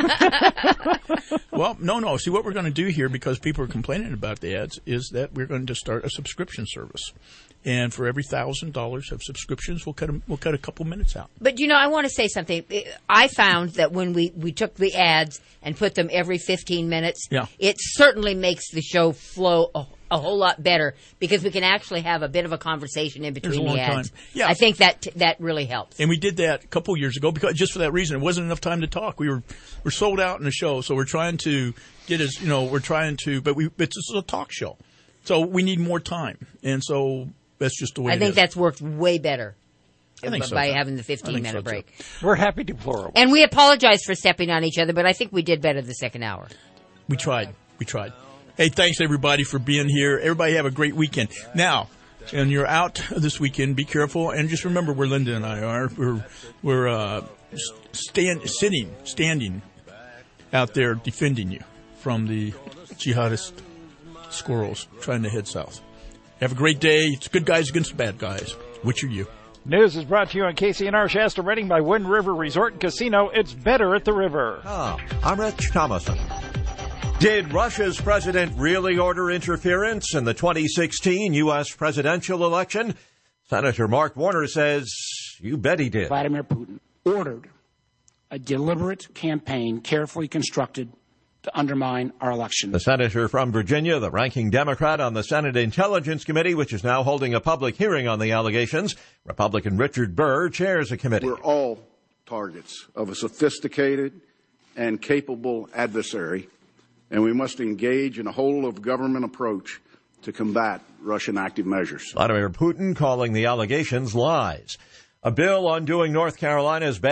Well, no, no. See, what we're going to do here, because people are complaining about the ads, is that we're going to start a subscription service. And for every thousand dollars of subscriptions, we'll cut a, we'll cut a couple minutes out. But, you know, I want to say something. I found that when we, we took the ads and put them every fifteen minutes, yeah. it certainly makes the show flow a, a whole lot better because we can actually have a bit of a conversation in between There's a the long ads. time. Yeah. I think that that really helps. And we did that a couple years ago because just for that reason, it wasn't enough time to talk. We were we're sold out in the show, so we're trying to get as you know we're trying to, but we it's, it's a talk show, so we need more time, and so that's just the way. I it think is. that's worked way better I think so, by too. having the I fifteen think minute so, break. too. We're happy to plural. And we apologize for stepping on each other, but I think we did better the second hour. We tried. We tried. Hey, thanks everybody for being here. Everybody have a great weekend. Now, when you're out this weekend, be careful and just remember where Linda and I are. We're we're uh, stand sitting, standing out there defending you from the jihadist squirrels trying to head south. Have a great day. It's good guys against bad guys. Which are you? News is brought to you on K C N R Shasta Redding by Wind River Resort and Casino. It's better at the river. Oh, I'm Rich Thomason. Did Russia's president really order interference in the twenty sixteen U S presidential election? Senator Mark Warner says, you bet he did. Vladimir Putin ordered a deliberate campaign carefully constructed to undermine our election. The senator from Virginia, the ranking Democrat on the Senate Intelligence Committee, which is now holding a public hearing on the allegations. Republican Richard Burr chairs the committee. We're all targets of a sophisticated and capable adversary, and we must engage in a whole-of-government approach to combat Russian active measures. Vladimir Putin calling the allegations lies. A bill undoing North Carolina's